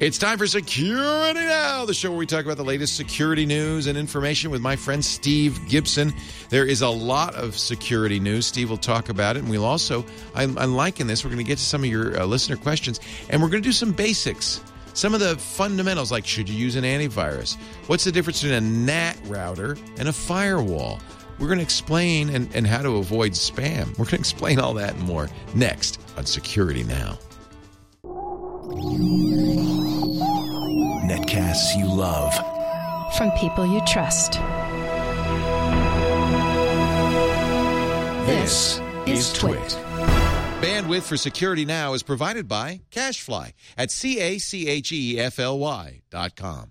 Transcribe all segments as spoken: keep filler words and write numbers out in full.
It's time for Security Now, the show where we talk about the latest security news and information with my friend Steve Gibson. There is a lot of security news. Steve will talk about it, and we'll also, I'm, I'm liking this, we're going to get to some of your uh, listener questions, and we're going to do some basics. Some of the fundamentals, like should you use an antivirus? What's the difference between a N A T router and a firewall? We're going to explain and, and how to avoid spam. We're going to explain all that and more next on Security Now. Netcasts you love. From people you trust. This is Twit. Bandwidth for Security Now is provided by CacheFly at C A C H E F L Y dot com.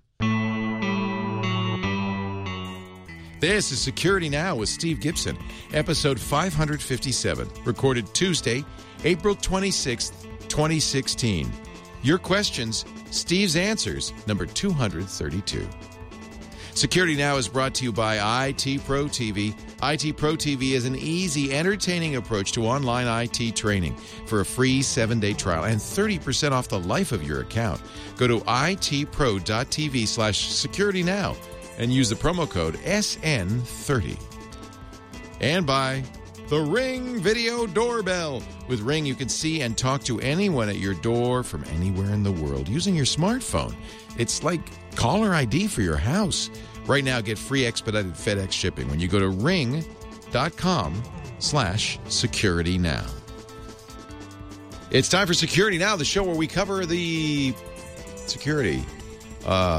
This is Security Now with Steve Gibson, episode five fifty-seven, recorded Tuesday, April twenty-sixth, twenty sixteen. Your questions, Steve's answers, number two thirty-two. Security Now is brought to you by I T Pro T V. I T Pro T V is an easy, entertaining approach to online I T training. For a free seven-day trial and thirty percent off the life of your account, go to itpro.tv slash security now and use the promo code S N thirty. And by the Ring Video Doorbell. With Ring, you can see and talk to anyone at your door from anywhere in the world using your smartphone. It's like caller I D for your house. Right now, get free expedited FedEx shipping when you go to ring.com slash security now. It's time for Security Now, the show where we cover the security. Uh,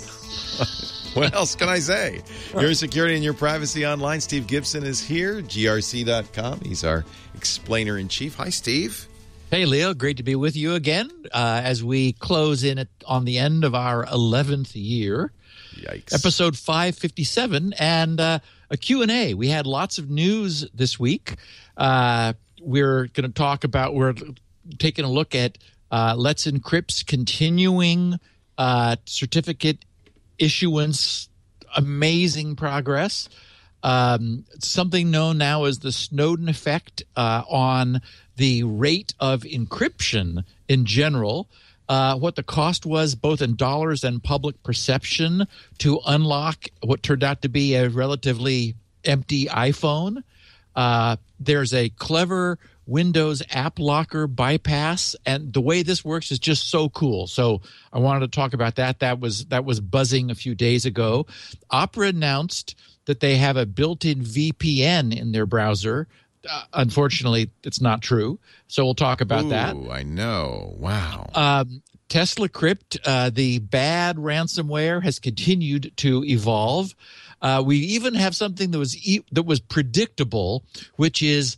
what else can I say? Your security and your privacy online. Steve Gibson is here, G R C dot com. He's our explainer-in-chief. Hi, Steve. Hey, Leo. Great to be with you again uh, as we close in at, on the end of our eleventh year. Yikes. Episode five fifty-seven, and uh, a Q and A. We had lots of news this week. Uh, we're going to talk about, we're taking a look at uh, Let's Encrypt's continuing uh, certificate issuance, amazing progress. Um, something known now as the Snowden effect uh, on the rate of encryption in general, uh, what the cost was both in dollars and public perception to unlock what turned out to be a relatively empty iPhone. Uh, there's a clever Windows app locker bypass, and the way this works is just so cool. So I wanted to talk about that. That was that was buzzing a few days ago. Opera announced that they have a built-in V P N in their browser. Uh, unfortunately, it's not true. So we'll talk about Ooh, that. I know. Wow. Um, Tesla Crypt, uh, the bad ransomware, has continued to evolve. Uh, we even have something that was e- that was predictable, which is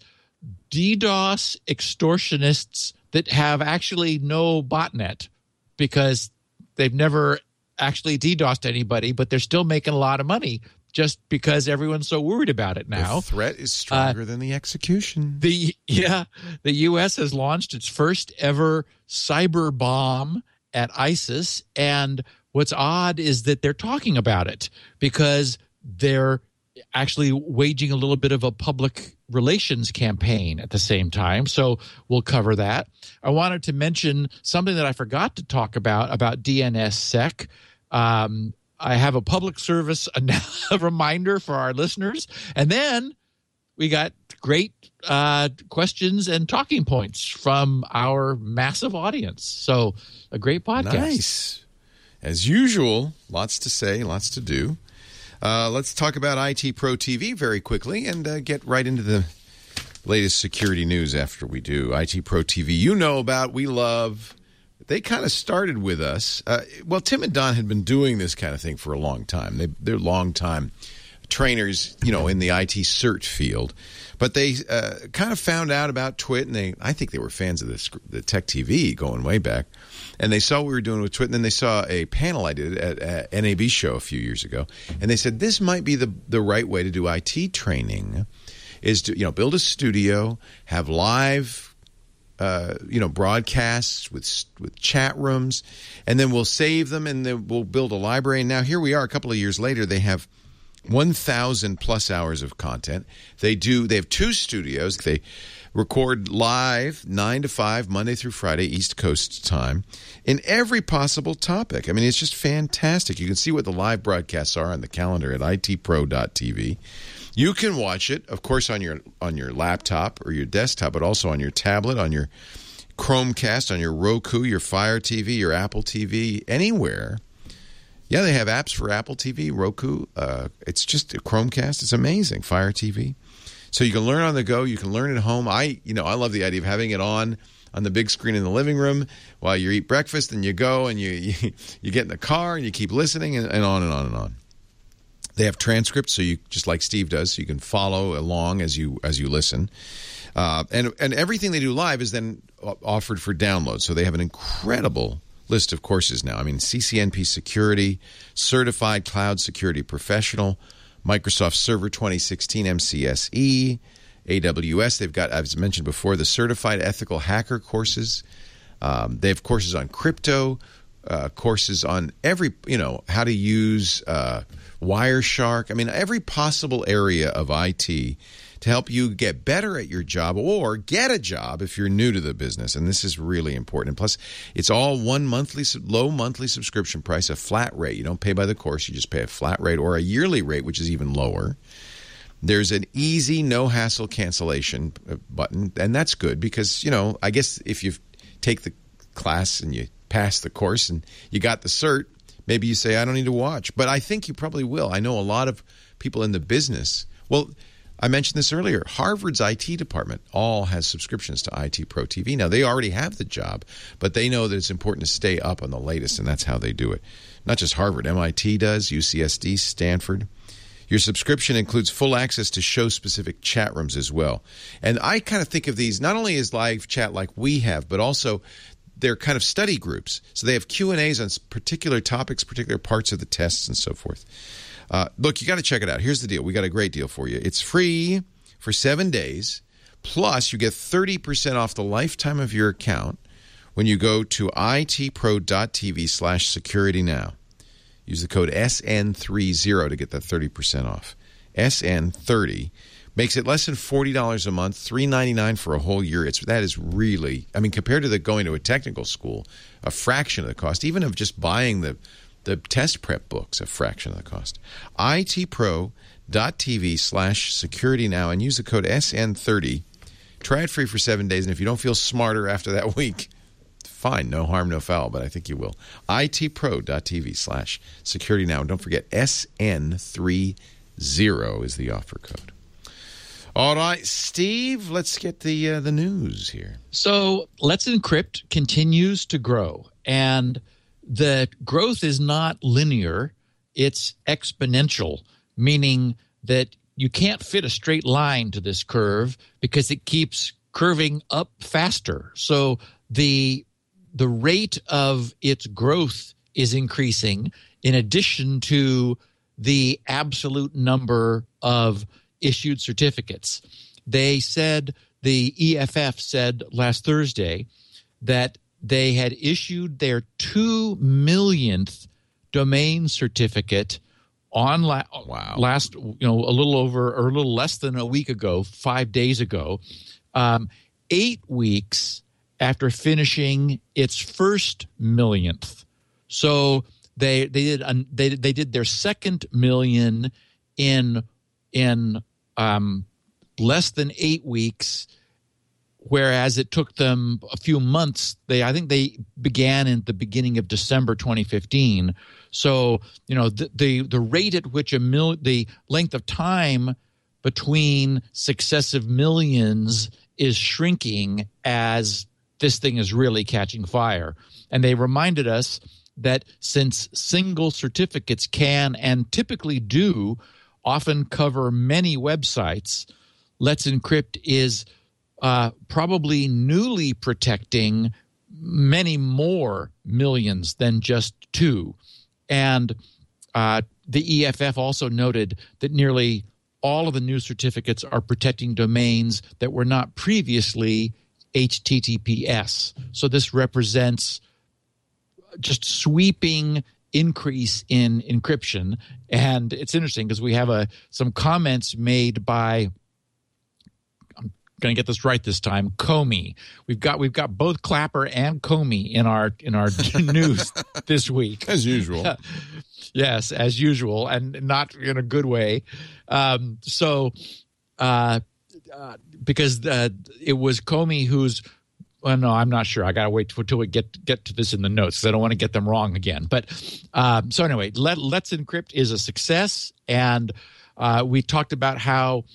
DDoS extortionists that have actually no botnet because they've never actually DDoSed anybody, but they're still making a lot of money just because everyone's so worried about it now. The threat is stronger uh, than the execution. The yeah, the U S has launched its first ever cyber bomb at ISIS, and what's odd is that they're talking about it because they're actually waging a little bit of a public relations campaign at the same time. So we'll cover that. I wanted to mention something that I forgot to talk about, about DNSSEC. Um, I have a public service a reminder for our listeners. And then we got great uh, questions and talking points from our massive audience. So a great podcast. Nice. As usual, lots to say, lots to do. Uh, let's talk about I T Pro T V very quickly and uh, get right into the latest security news after we do. I T Pro T V, you know about, we love. They kind of started with us. Uh, well, Tim and Don had been doing this kind of thing for a long time. They, they're long-time trainers, you know, in the I T cert field. But they uh, kind of found out about Twit, and they, I think they were fans of this, the Tech T V going way back. And they saw what we were doing with Twit, and then they saw a panel I did at, at N A B show a few years ago. And they said, this might be the, the right way to do I T training, is to, you know, build a studio, have live, uh, you know, broadcasts with with chat rooms, and then we'll save them, and then we'll build a library. And now here we are a couple of years later, they have one thousand plus hours of content. They do. They have two studios. They record live nine to five, Monday through Friday, East Coast time, in every possible topic. I mean, it's just fantastic. You can see what the live broadcasts are on the calendar at I T pro dot T V. You can watch it, of course, on your on your laptop or your desktop, but also on your tablet, on your Chromecast, on your Roku, your Fire T V, your Apple T V, anywhere. Yeah, they have apps for Apple T V, Roku. Uh, it's just a Chromecast. It's amazing. Fire T V. So you can learn on the go. You can learn at home. I, you know, I love the idea of having it on on the big screen in the living room while you eat breakfast, and you go and you you, you get in the car and you keep listening, and, and on and on and on. They have transcripts, so you just like Steve does, so you can follow along as you as you listen. Uh, and and everything they do live is then offered for download. So they have an incredible list of courses now. I mean, C C N P Security, Certified Cloud Security Professional, Microsoft Server twenty sixteen M C S E, A W S. They've got, as I mentioned before, the Certified Ethical Hacker courses. Um, they have courses on crypto, uh, courses on every, you know, how to use uh, Wireshark. I mean, every possible area of I T to help you get better at your job or get a job if you're new to the business. And this is really important. And plus, it's all one monthly, low monthly subscription price, a flat rate. You don't pay by the course. You just pay a flat rate or a yearly rate, which is even lower. There's an easy, no-hassle cancellation button, and that's good because, you know, I guess if you take the class and you pass the course and you got the cert, maybe you say, I don't need to watch. But I think you probably will. I know a lot of people in the business. Well, I mentioned this earlier. Harvard's I T department all has subscriptions to I T Pro T V. Now, they already have the job, but they know that it's important to stay up on the latest, and that's how they do it. Not just Harvard. M I T does, U C S D, Stanford. Your subscription includes full access to show-specific chat rooms as well. And I kind of think of these not only as live chat like we have, but also they're kind of study groups. So they have Q and A's on particular topics, particular parts of the tests, and so forth. Uh, look, you got to check it out. Here's the deal. We got a great deal for you. It's free for seven days. Plus, you get thirty percent off the lifetime of your account when you go to I T pro dot T V slash security now. Use the code S N thirty to get that thirty percent off. S N thirty makes it less than forty dollars a month, three ninety-nine for a whole year. It's That is really, I mean, compared to the going to a technical school, a fraction of the cost, even of just buying the The test prep book's a fraction of the cost. I T pro dot T V slash security now and use the code S N thirty. Try it free for seven days, and if you don't feel smarter after that week, fine, no harm, no foul, but I think you will. I T pro dot T V slash security now. And don't forget, S N thirty is the offer code. All right, Steve, let's get the uh, the news here. So Let's Encrypt continues to grow, and the growth is not linear, it's exponential, meaning that you can't fit a straight line to this curve because it keeps curving up faster. So the the rate of its growth is increasing in addition to the absolute number of issued certificates. They said, the E F F said last Thursday that they had issued their two millionth domain certificate on la- wow. last, you know, a little over or a little less than a week ago, five days ago, um, eight weeks after finishing its first millionth. So they they did um, they they did their second million in in um, less than eight weeks. Whereas it took them a few months. They, I think they began in the beginning of December twenty fifteen. So, you know, the the, the rate at which a mil, the length of time between successive millions is shrinking as this thing is really catching fire. And they reminded us that since single certificates can and typically do often cover many websites, Let's Encrypt is Uh, probably newly protecting many more millions than just two. And uh, the E F F also noted that nearly all of the new certificates are protecting domains that were not previously H T T P S. So this represents just sweeping increase in encryption. And it's interesting because we have a, some comments made by going to get this right this time. Comey. We've got we've got both Clapper and Comey in our in our news this week, as usual. Yes, as usual, and not in a good way. Um, so, uh, uh, because uh, it was Comey who's. Well, no, I'm not sure. I got to wait until we get get to this in the notes because I don't want to get them wrong again. But um, so anyway, Let, Let's Encrypt is a success, and uh, we talked about how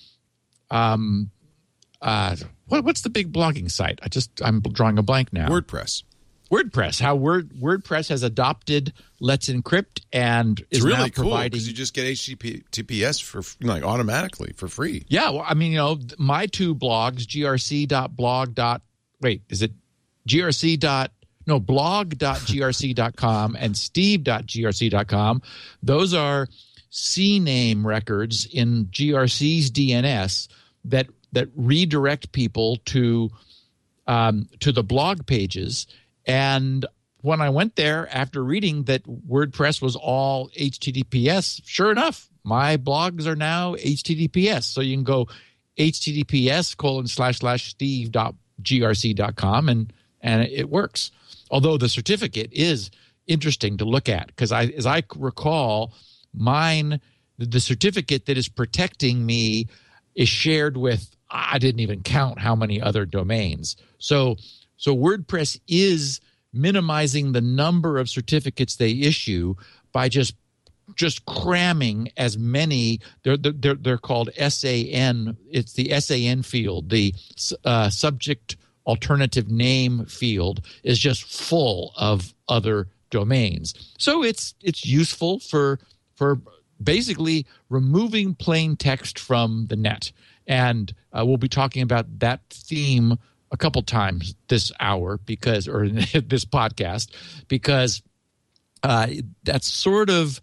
um, uh, what, what's the big blogging site? I just I'm drawing a blank now. WordPress. WordPress. How Word WordPress has adopted Let's Encrypt and it's is really now cool providing. Because you just get H T T P S for like automatically for free. Yeah, well, I mean, you know, my two blogs, G R C dot blog. Wait, is it G R C dot no blog dot G R C dot com and Steve dot G R C dot com? Those are C name records in G R C's D N S that that redirect people to um, to the blog pages. And when I went there after reading that WordPress was all H T T P S, sure enough, my blogs are now H T T P S. So you can go H T T P S colon slash slash Steve dot G R C dot com and and it works. Although the certificate is interesting to look at because I, as I recall, mine the certificate that is protecting me is shared with I didn't even count how many other domains. So so WordPress is minimizing the number of certificates they issue by just just cramming as many. They're they're they're called S A N. It's the S A N field. The uh, subject alternative name field is just full of other domains. So it's it's useful for for basically removing plain text from the net. And uh, we'll be talking about that theme a couple times this hour because or this podcast because uh, that's sort of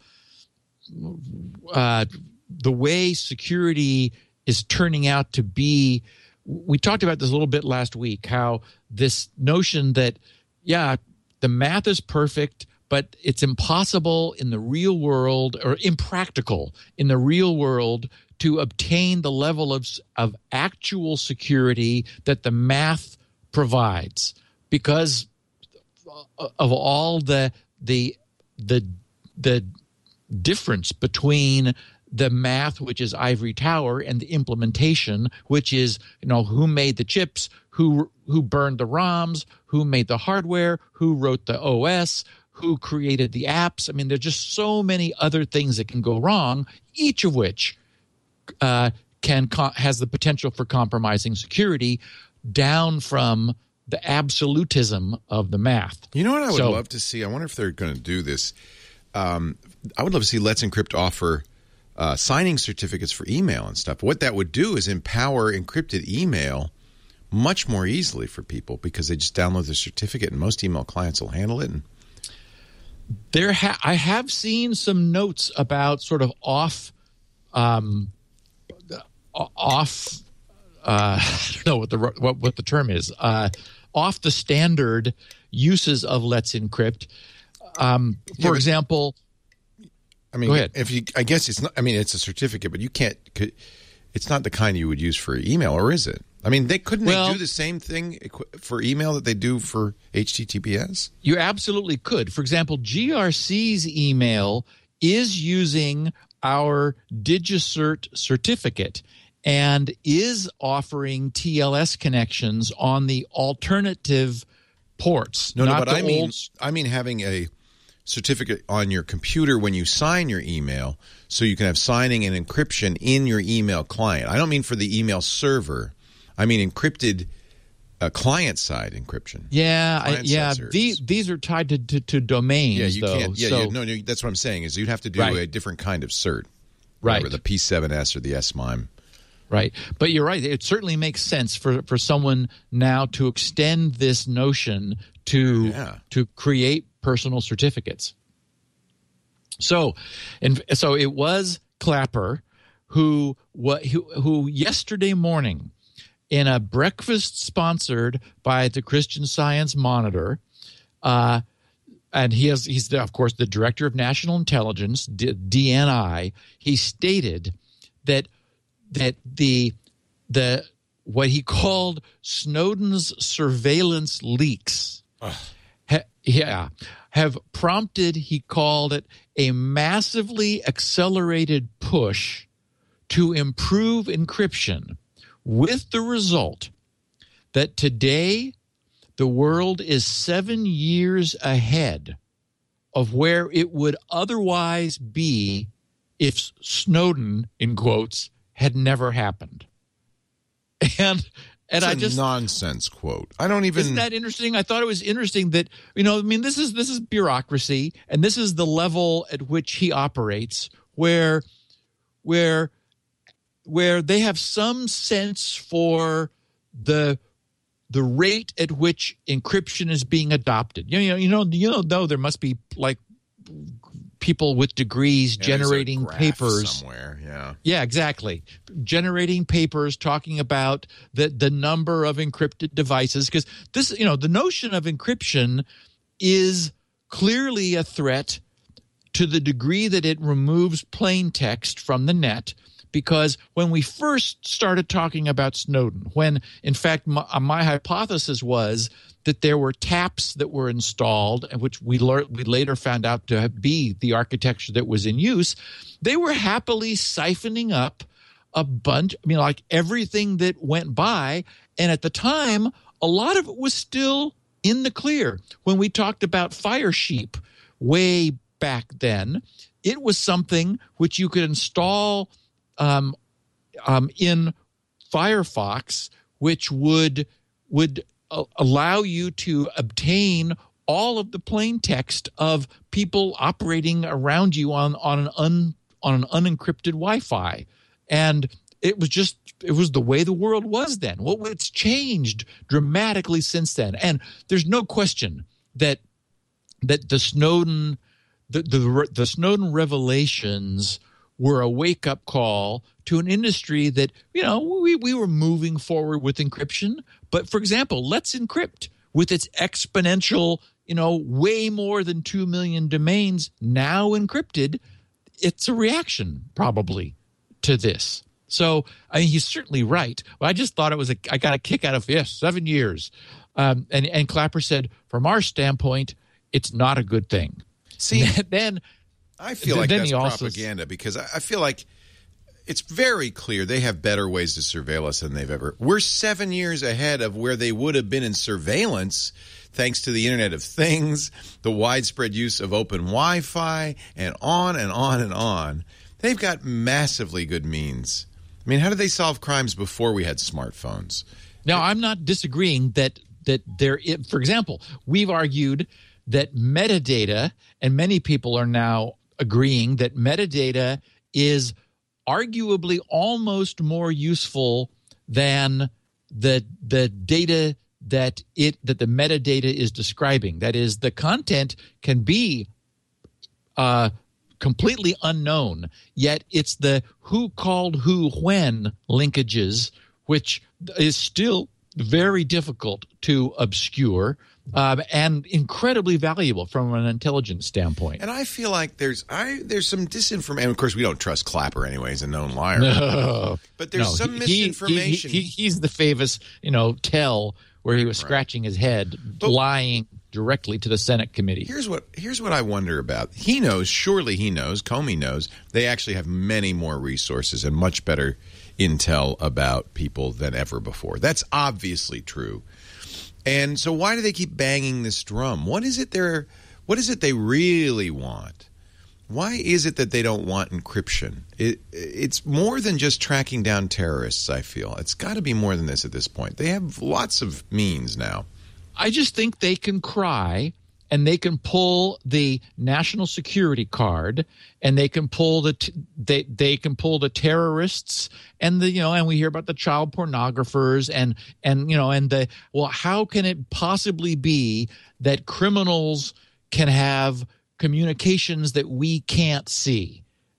Uh, the way security is turning out to be. We talked about this a little bit last week, how this notion that, yeah, the math is perfect, but it's impossible in the real world or impractical in the real world to obtain the level of, of actual security that the math provides because of all the the the the difference between the math, which is ivory tower, and the implementation, which is, you know, who made the chips, who who burned the ROMs, who made the hardware, who wrote the O S, who created the apps. I mean, there's just so many other things that can go wrong, each of which uh, can has the potential for compromising security down from the absolutism of the math. You know what I would so, love to see? I wonder if they're going to do this. Um, I would love to see Let's Encrypt offer uh, signing certificates for email and stuff. What that would do is empower encrypted email much more easily for people because they just download the certificate and most email clients will handle it. And there, ha- I have seen some notes about sort of off, um, off. Uh, I don't know what the what, what the term is. Uh, off the standard uses of Let's Encrypt. Um, for yeah, but, example, I mean, go ahead. If you, I guess it's not. I mean, it's a certificate, but you can't. It's not the kind you would use for email, or is it? I mean, they couldn't well, they do the same thing for email that they do for H T T P S? You absolutely could. For example, G R C's email is using our DigiCert certificate and is offering T L S connections on the alternative ports. No, no, not but I mean, old... I mean having a certificate on your computer when you sign your email, so you can have signing and encryption in your email client. I don't mean for the email server. I mean encrypted uh, client-side encryption. Yeah, I, yeah. These these are tied to, to, to domains. Yeah, you though, can't. Yeah, so... you, no, no. That's what I'm saying. Is you'd have to do right. a different kind of cert, right? The P seven S or the S M I M. Right. But you're right. It certainly makes sense for, for someone now to extend this notion to yeah. to create personal certificates. So, and so it was Clapper who what who, who yesterday morning in a breakfast sponsored by the Christian Science Monitor, uh, and he has he's the, of course the director of national intelligence, D N I. He stated that that the the what he called Snowden's surveillance leaks. Ha, yeah, have prompted, he called it, a massively accelerated push to improve encryption, with the result that today the world is seven years ahead of where it would otherwise be if Snowden, in quotes, had never happened. And and It's I a just nonsense quote. I don't even. Isn't that interesting? I thought it was interesting that, you know, I mean, this is this is bureaucracy, and this is the level at which he operates, where where where they have some sense for the the rate at which encryption is being adopted. You know, you know, you know, though there must be like people with degrees Yeah, there's a generating graph papers somewhere. Yeah. Yeah, exactly. Generating papers talking about the the number of encrypted devices, because this, you know, the notion of encryption is clearly a threat to the degree that it removes plain text from the net. Because when we first started talking about Snowden, when in fact my, my hypothesis was that there were taps that were installed, and which we learned, we later found out to be the architecture that was in use, they were happily siphoning up a bunch, I mean, like everything that went by. And at the time, a lot of it was still in the clear. When we talked about Firesheep way back then, it was something which you could install um, um, in Firefox, which would would allow you to obtain all of the plain text of people operating around you on on an un, on an unencrypted Wi-Fi. And it was just it was the way the world was then. Well, it's changed dramatically since then. And there's no question that that the Snowden the the, the Snowden revelations were a wake-up call to an industry that, you know, we, we were moving forward with encryption. But, for example, Let's Encrypt, with its exponential, you know, way more than two million domains now encrypted, it's a reaction probably to this. So, I mean, he's certainly right. But I just thought it was a – I got a kick out of, yes, seven years. Um, and, and Clapper said, from our standpoint, it's not a good thing. See, then – I feel like then that's he also, propaganda, because I, I feel like it's very clear they have better ways to surveil us than they've ever. We're seven years ahead of where they would have been in surveillance, thanks to the Internet of Things, the widespread use of open Wi-Fi, and on and on and on. They've got massively good means. I mean, how did they solve crimes before we had smartphones? Now, I'm not disagreeing that that there. For example, we've argued that metadata, and many people are now agreeing that metadata is arguably almost more useful than the the data that it that the metadata is describing. That is, the content can be uh, completely unknown, yet it's the who called who when linkages which is still very difficult to obscure. Um, and incredibly valuable from an intelligence standpoint. And I feel like there's I there's some disinformation. And of course, we don't trust Clapper anyway; he's a known liar. No, but there's no, some he, misinformation. He, he, he, he's the famous, you know, tell where he was scratching his head, but lying directly to the Senate committee. Here's what here's what I wonder about. He knows, surely he knows, Comey knows, they actually have many more resources and much better intel about people than ever before. That's obviously true. And so why do they keep banging this drum? What is it they're what is it they really want? Why is it that they don't want encryption? It, it's more than just tracking down terrorists, I feel. It's got to be more than this at this point. They have lots of means now. I just think they can cry, and they can pull the national security card, and they can pull the t- they they can pull the terrorists, and the you know, and we hear about the child pornographers, and and you know, and the well, how can it possibly be that criminals can have communications that we can't see?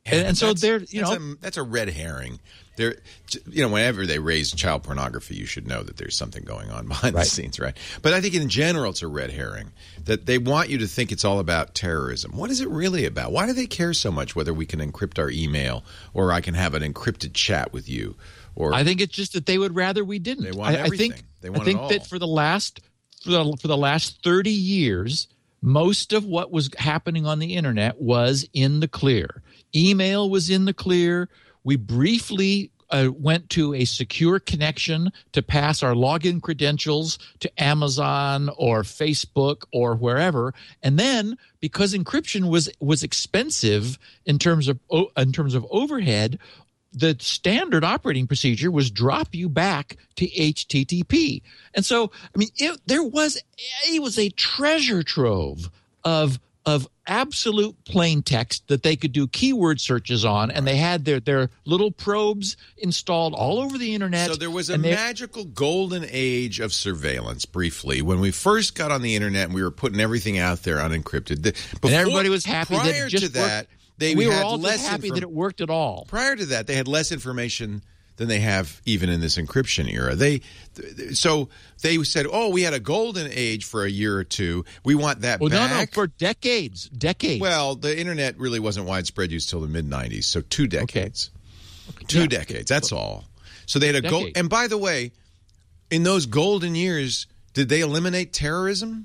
and, and so that's, they're you that's know a, that's a red herring. There, you know, whenever they raise child pornography, you should know that there's something going on behind right. the scenes, right? But I think in general, it's a red herring that they want you to think it's all about terrorism. What is it really about? Why do they care so much whether we can encrypt our email or I can have an encrypted chat with you? Or I think it's just that they would rather we didn't. They want I, everything. I think, they want I think it all. that for the last for the, for the last thirty years, most of what was happening on the internet was in the clear. Email was in the clear. We briefly uh, went to a secure connection to pass our login credentials to Amazon or Facebook or wherever, and then because encryption was was expensive in terms of in terms of overhead, the standard operating procedure was drop you back to H T T P. And so, I mean, it, there was it was a treasure trove of of absolute plain text that they could do keyword searches on, and they had their their little probes installed all over the internet. So there was a they, magical golden age of surveillance briefly when we first got on the internet and we were putting everything out there unencrypted. The, before, and everybody was happy that prior it just to that, worked. They we were had all less just happy inform- that it worked at all. Prior to that, they had less information than they have even in this encryption era. They so they said, "Oh, we had a golden age for a year or two. We want that well, back." No, no, for decades, decades. Well, the internet really wasn't widespread use till the mid nineties, so two decades. Okay. Two yeah. decades. That's all. So they had a Decade. gold. And by the way, in those golden years, did they eliminate terrorism?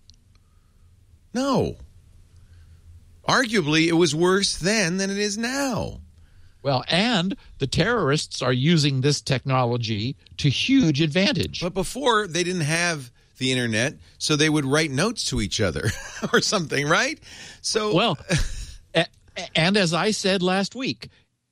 No. Arguably, it was worse then than it is now. Well, and the terrorists are using this technology to huge advantage. But before, they didn't have the internet, so they would write notes to each other or something, right? So, well, and as I said last week,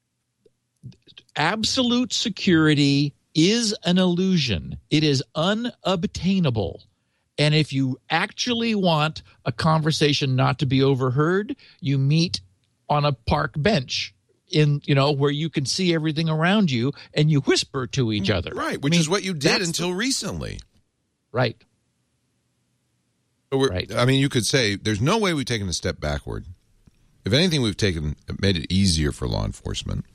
absolute security is an illusion. It is unobtainable. And if you actually want a conversation not to be overheard, you meet on a park bench in, you know, where you can see everything around you and you whisper to each other. Right, which I mean, is what you did that's until the, recently. Right. So we're, right. I mean, you could say there's no way we've taken a step backward. If anything, we've taken made it easier for law enforcement.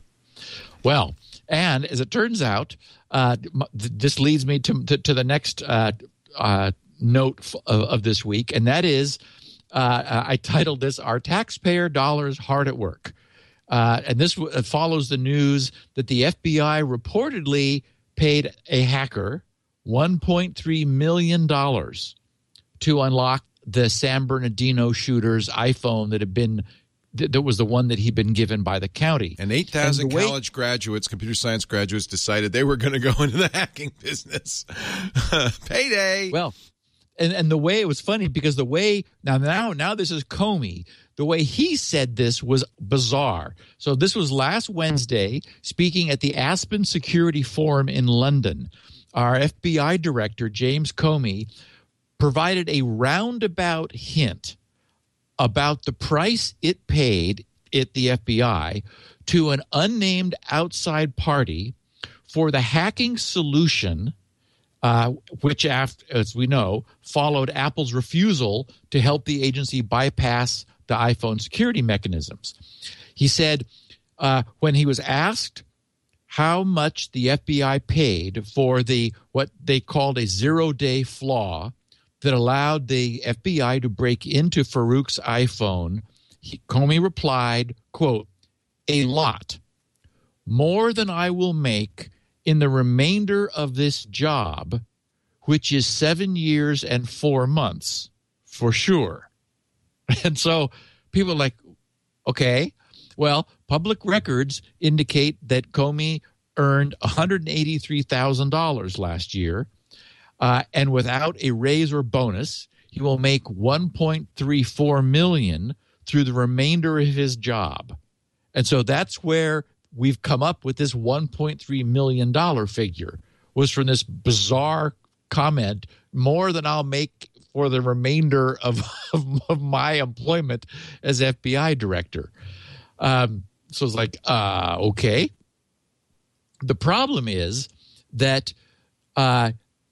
Well, and as it turns out, uh, this leads me to to, to the next uh, uh, note of, of this week, and that is, uh, I titled this "Our Taxpayer Dollars Hard at Work," uh, and this w- follows the news that the F B I reportedly paid a hacker one point three million dollars to unlock the San Bernardino shooter's iPhone that had been that was the one that he'd been given by the county. And eight thousand way- college graduates, computer science graduates, decided they were going to go into the hacking business. Payday. Well, and, and the way it was funny because the way now now now this is Comey. The way he said this was bizarre. So this was last Wednesday, speaking at the Aspen Security Forum in London. Our F B I director, James Comey, provided a roundabout hint about the price it paid at the F B I to an unnamed outside party for the hacking solution, uh, which, after, as we know, followed Apple's refusal to help the agency bypass the iPhone security mechanisms. He said uh, when he was asked how much the F B I paid for the what they called a zero-day flaw that allowed the F B I to break into Farouk's iPhone, he, Comey replied, quote, "A lot. More than I will make in the remainder of this job, which is seven years and four months, for sure." And so people are like, okay, well, public records indicate that Comey earned one hundred eighty-three thousand dollars last year. Uh, and without a raise or bonus, he will make one point three four million dollars through the remainder of his job. And so that's where we've come up with this one point three million dollars figure, was from this bizarre comment, more than I'll make for the remainder of, of, of my employment as F B I director. Um, so it's like, uh, okay. The problem is that uh,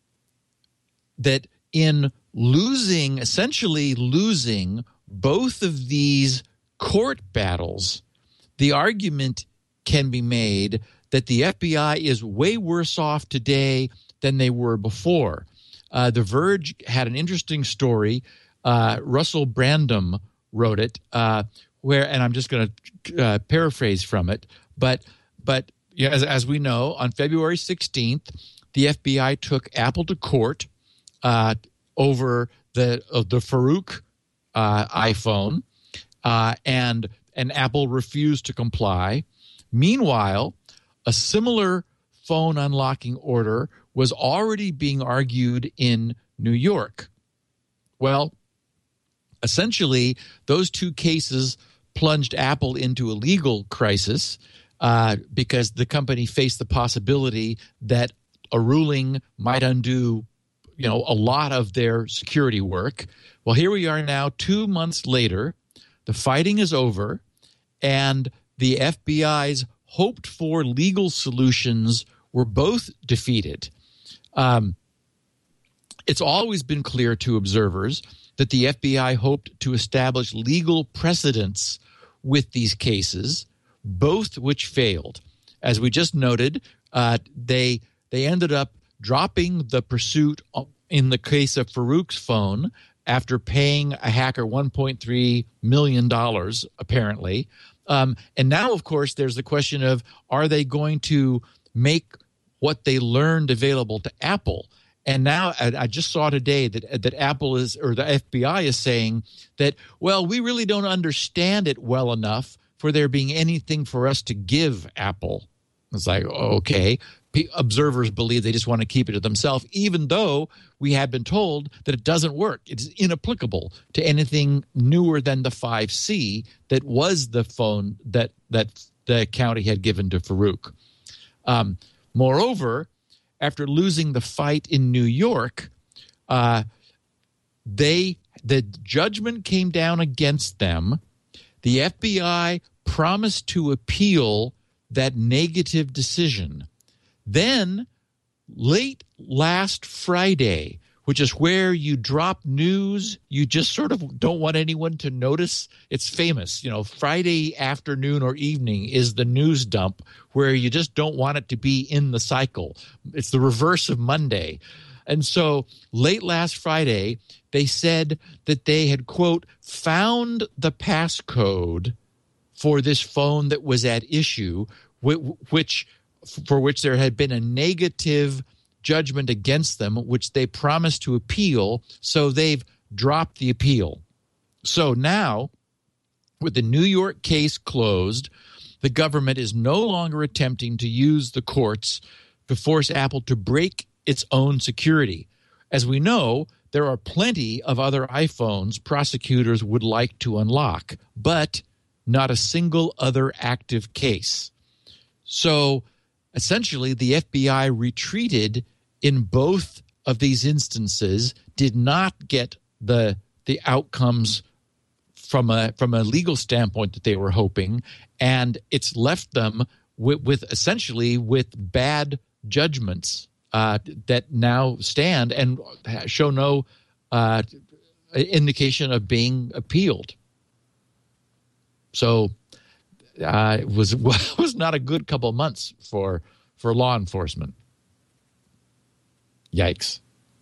that in losing, essentially losing both of these court battles, the argument can be made that the F B I is way worse off today than they were before. Uh, the Verge had an interesting story. Uh, Russell Brandom wrote it, uh, where, and I'm just going to uh, paraphrase from it, but but yeah, as, as we know, on February sixteenth, the F B I took Apple to court uh, over the uh, the Farouk uh, iPhone, uh, and and Apple refused to comply. Meanwhile, a similar phone unlocking order was already being argued in New York. Well, essentially, those two cases plunged Apple into a legal crisis uh, because the company faced the possibility that a ruling might undo, you know, a lot of their security work. Well, here we are now, two months later. The fighting is over, and the F B I's hoped-for legal solutions were both defeated. Um, it's always been clear to observers that the F B I hoped to establish legal precedents with these cases, both which failed. As we just noted, uh, they they ended up dropping the pursuit in the case of Farouk's phone after paying a hacker one point three million dollars, apparently. Um, and now, of course, there's the question of, are they going to make what they learned available to Apple? And now I, I just saw today that that Apple is, or the F B I is saying that, well, we really don't understand it well enough for there being anything for us to give Apple. It's like, okay, P- observers believe they just want to keep it to themselves, even though we have been told that it doesn't work. It's inapplicable to anything newer than the five C that was the phone that that the county had given to Farouk. Um, moreover, after losing the fight in New York, uh, they the judgment came down against them. The F B I promised to appeal that negative decision. Then, late last Friday, which is where you drop news you just sort of don't want anyone to notice. It's famous. You know, Friday afternoon or evening is the news dump where you just don't want it to be in the cycle. It's the reverse of Monday. And so late last Friday, they said that they had, quote, found the passcode for this phone that was at issue, which for which there had been a negative judgment against them, which they promised to appeal. So they've dropped the appeal. So now, with the New York case closed, the government is no longer attempting to use the courts to force Apple to break its own security. As we know, there are plenty of other iPhones prosecutors would like to unlock, but not a single other active case. So essentially, the F B I retreated in both of these instances, did not get the the outcomes from a from a legal standpoint that they were hoping, and it's left them with, with essentially with bad judgments uh, that now stand and show no uh, indication of being appealed. So uh, it was was not a good couple of months for for law enforcement. Yikes.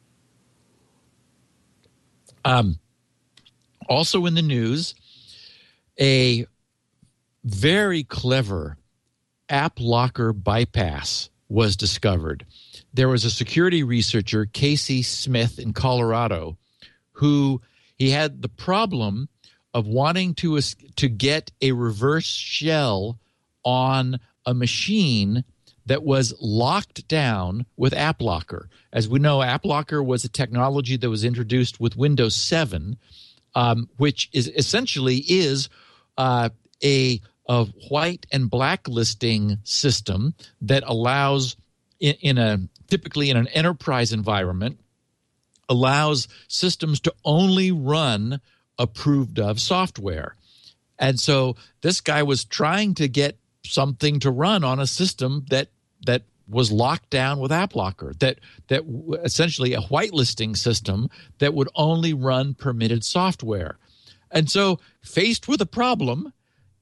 Um, also in the news, a very clever app locker bypass was discovered. There was a security researcher, Casey Smith in Colorado, who he had the problem of wanting to to get a reverse shell on a machine that was locked down with AppLocker. As we know, AppLocker was a technology that was introduced with Windows seven, um, which is essentially is uh, a, a white and blacklisting system that allows, in, in a typically in an enterprise environment, allows systems to only run approved of software. And so this guy was trying to get something to run on a system that that was locked down with AppLocker, that that essentially a whitelisting system that would only run permitted software. And so faced with a problem,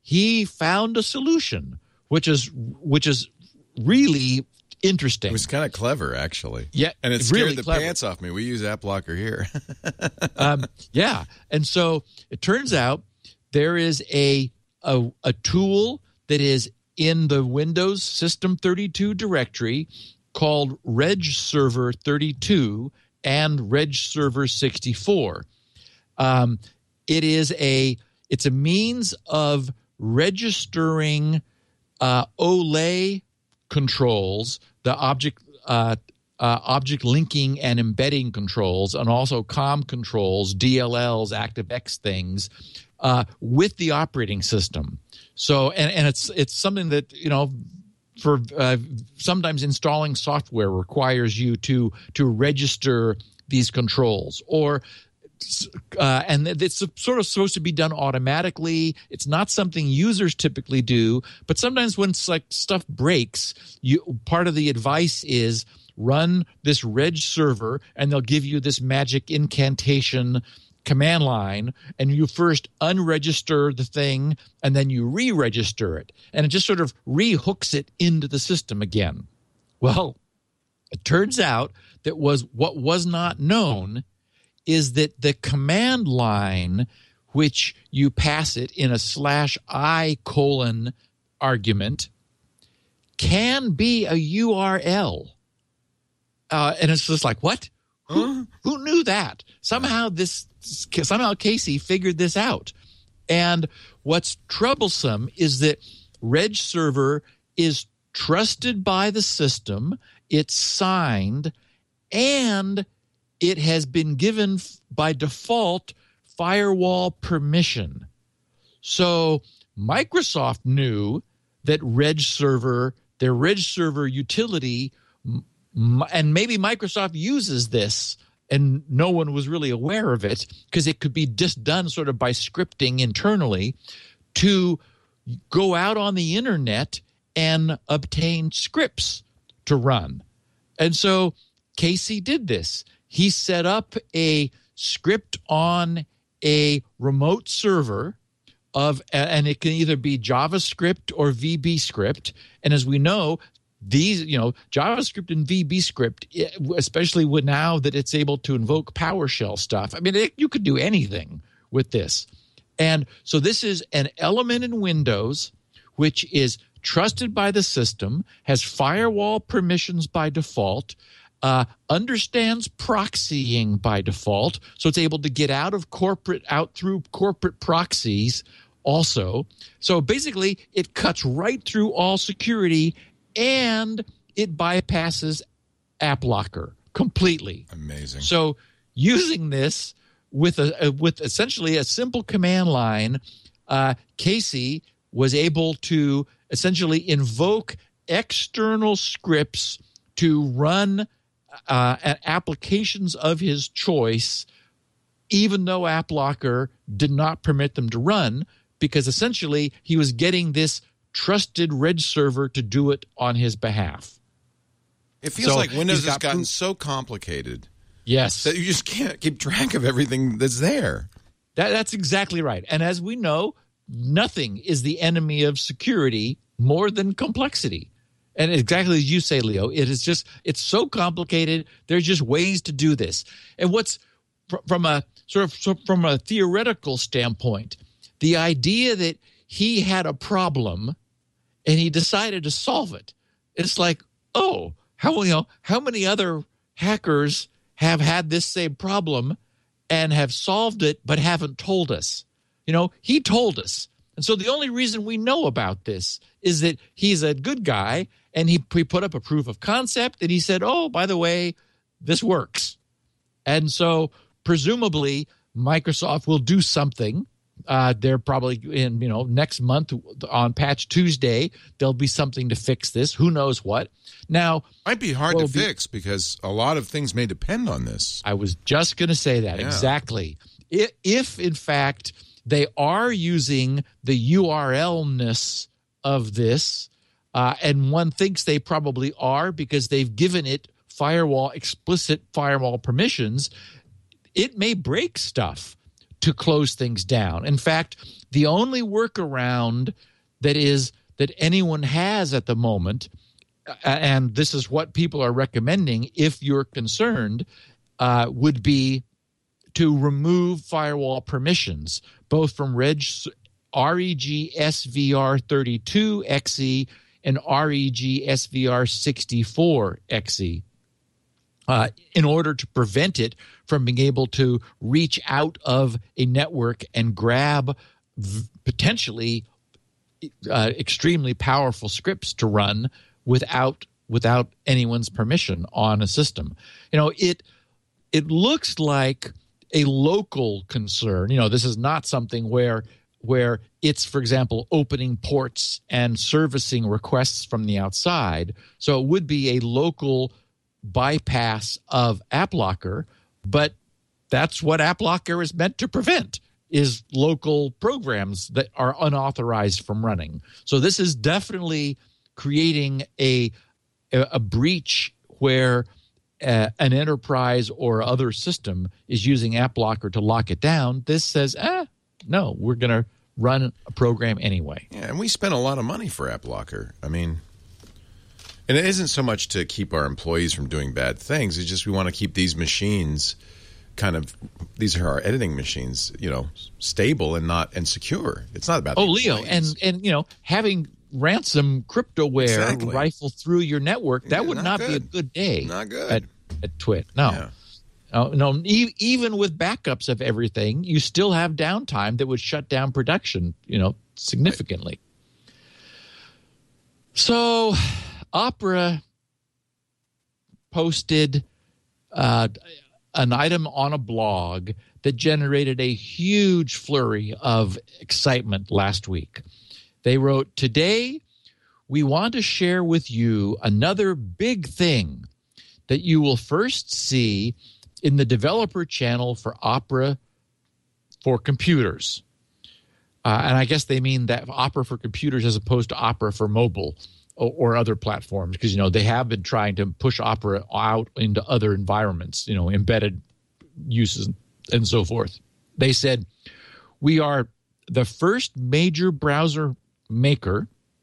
he found a solution, which is which is really interesting. It was kind of clever, actually. Yeah, and it scared really the clever. pants off me. We use AppLocker here. um, yeah, and so it turns out there is a, a a tool that is in the Windows System thirty-two directory called RegServer thirty-two and RegServer sixty-four. Um, it is a it's a means of registering uh, O L E controls, the object uh, uh, object linking and embedding controls, and also COM controls, D L Ls, ActiveX things, uh, with the operating system. So, and, and it's it's something that, you know, for uh, sometimes installing software requires you to to register these controls, or uh, and it's sort of supposed to be done automatically. It's not something users typically do, but sometimes when like stuff breaks, you part of the advice is run this RegServer, and they'll give you this magic incantation command line, and you first unregister the thing, and then you re-register it, and it just sort of re-hooks it into the system again. Well, it turns out that was what was not known is that the command line, which you pass it in a slash I colon argument, can be a U R L. Uh, and it's just like, what? Who, who knew that? Somehow this, somehow Casey figured this out. And what's troublesome is that RegServer is trusted by the system, it's signed, and it has been given by default firewall permission. So Microsoft knew that RegServer, their RegServer utility, and maybe Microsoft uses this and no one was really aware of it because it could be just done sort of by scripting internally to go out on the internet and obtain scripts to run. And so Casey did this. He set up a script on a remote server of, and it can either be JavaScript or V B script. And as we know, these, you know, JavaScript and V B script, especially with now that it's able to invoke PowerShell stuff. I mean, it, you could do anything with this. And so this is an element in Windows which is trusted by the system, has firewall permissions by default, uh, understands proxying by default, so it's able to get out of corporate, out through corporate proxies also. So basically, it cuts right through all security, and it bypasses AppLocker completely. Amazing. So using this with a, a with essentially a simple command line, uh, Casey was able to essentially invoke external scripts to run uh, applications of his choice, even though AppLocker did not permit them to run, because essentially he was getting this trusted RegServer to do it on his behalf. It feels So like Windows he's has got gotten proof- so complicated Yes. that you just can't keep track of everything that's there. That, that's exactly right. And as we know, nothing is the enemy of security more than complexity. And exactly as you say, Leo, it is just, it's so complicated. There's just ways to do this. And what's fr- from a sort of so from a theoretical standpoint, the idea that he had a problem and he decided to solve it. It's like, oh, how, you know, how many other hackers have had this same problem and have solved it but haven't told us? You know, he told us. And so the only reason we know about this is that he's a good guy, and he, he put up a proof of concept, and he said, oh, by the way, this works. And so presumably Microsoft will do something. Uh, they're probably in, you know, next month on Patch Tuesday, there'll be something to fix this. Who knows what? Now, Might be hard well, to be- fix because a lot of things may depend on this. I was just going to say that. Yeah. Exactly. If, if, in fact, they are using the U R L-ness of this, uh, and one thinks they probably are because they've given it firewall, explicit firewall permissions, it may break stuff to close things down. In fact, the only workaround that is that anyone has at the moment, and this is what people are recommending if you're concerned, uh, would be to remove firewall permissions, both from Reg, R E G S V R thirty-two X E and R E G S V R sixty-four X E, uh, in order to prevent it from being able to reach out of a network and grab v- potentially uh, extremely powerful scripts to run without without anyone's permission on a system. You know, it it looks like a local concern. You know, this is not something where where it's, for example, opening ports and servicing requests from the outside. So it would be a local bypass of AppLocker, but that's what AppLocker is meant to prevent, is local programs that are unauthorized from running. So this is definitely creating a a breach where uh, an enterprise or other system is using AppLocker to lock it down. This says, ah, no, we're going to run a program anyway. Yeah, and we spend a lot of money for AppLocker. I mean, and it isn't so much to keep our employees from doing bad things. It's just we want to keep these machines kind of, these are our editing machines, you know, stable and not and secure. It's not about oh, the Leo, employees. and and you know, having ransom cryptoware Exactly. rifle through your network, that Yeah, would not not, good. be a good day. Not good. at, at Twit. No. Yeah. No, no. E- even with backups of everything, you still have downtime that would shut down production, you know, significantly. So, Opera posted uh, an item on a blog that generated a huge flurry of excitement last week. They wrote, "Today, we want to share with you another big thing that you will first see in the developer channel for Opera for computers." Uh, and I guess they mean that Opera for computers as opposed to Opera for mobile or, or other platforms, because, you know, they have been trying to push Opera out into other environments, you know, embedded uses and so forth. They said, "We are the first major browser maker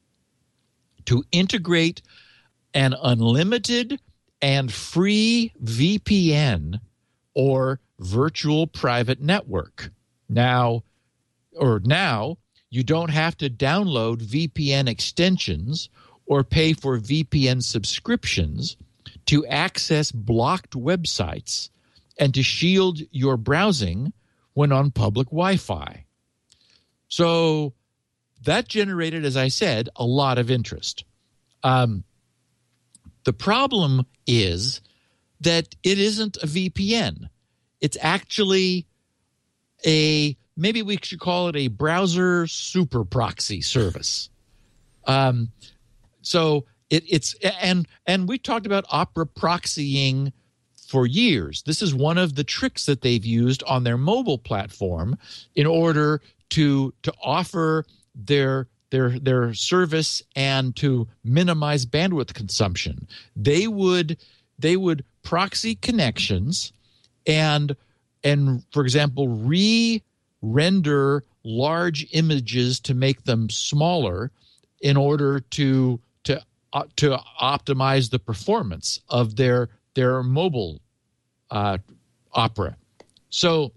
to integrate an unlimited and free V P N or virtual private network. Now, or now, you don't have to download V P N extensions or pay for V P N subscriptions to access blocked websites and to shield your browsing when on public Wi-Fi." So that generated, as I said, a lot of interest. Um, the problem is that it isn't a V P N. It's actually a, maybe we should call it a browser super proxy service. Um, so it, it's, and, and we talked about Opera proxying for years. This is one of the tricks that they've used on their mobile platform in order to, to offer their their their service and to minimize bandwidth consumption. They would they would proxy connections and and for example re-render large images to make them smaller in order to to uh, to optimize the performance of their their mobile uh, Opera. So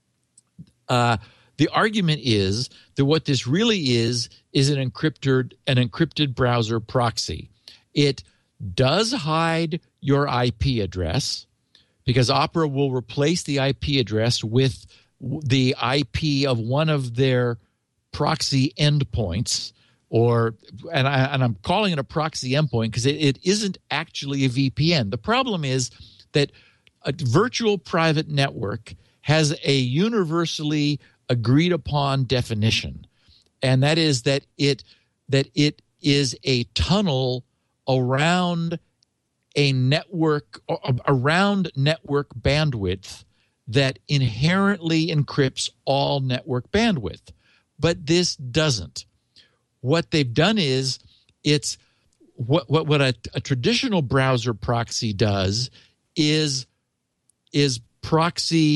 uh the argument is that what this really is is an encrypted an encrypted browser proxy. It does hide your I P address because Opera will replace the I P address with the I P of one of their proxy endpoints, or and, I, and I'm calling it a proxy endpoint because it, it isn't actually a V P N. The problem is that a virtual private network has a universally agreed upon definition, and that is that it that it is a tunnel around a network around network bandwidth that inherently encrypts all network bandwidth. But this doesn't. What they've done is it's what what, what a, a traditional browser proxy does is is proxy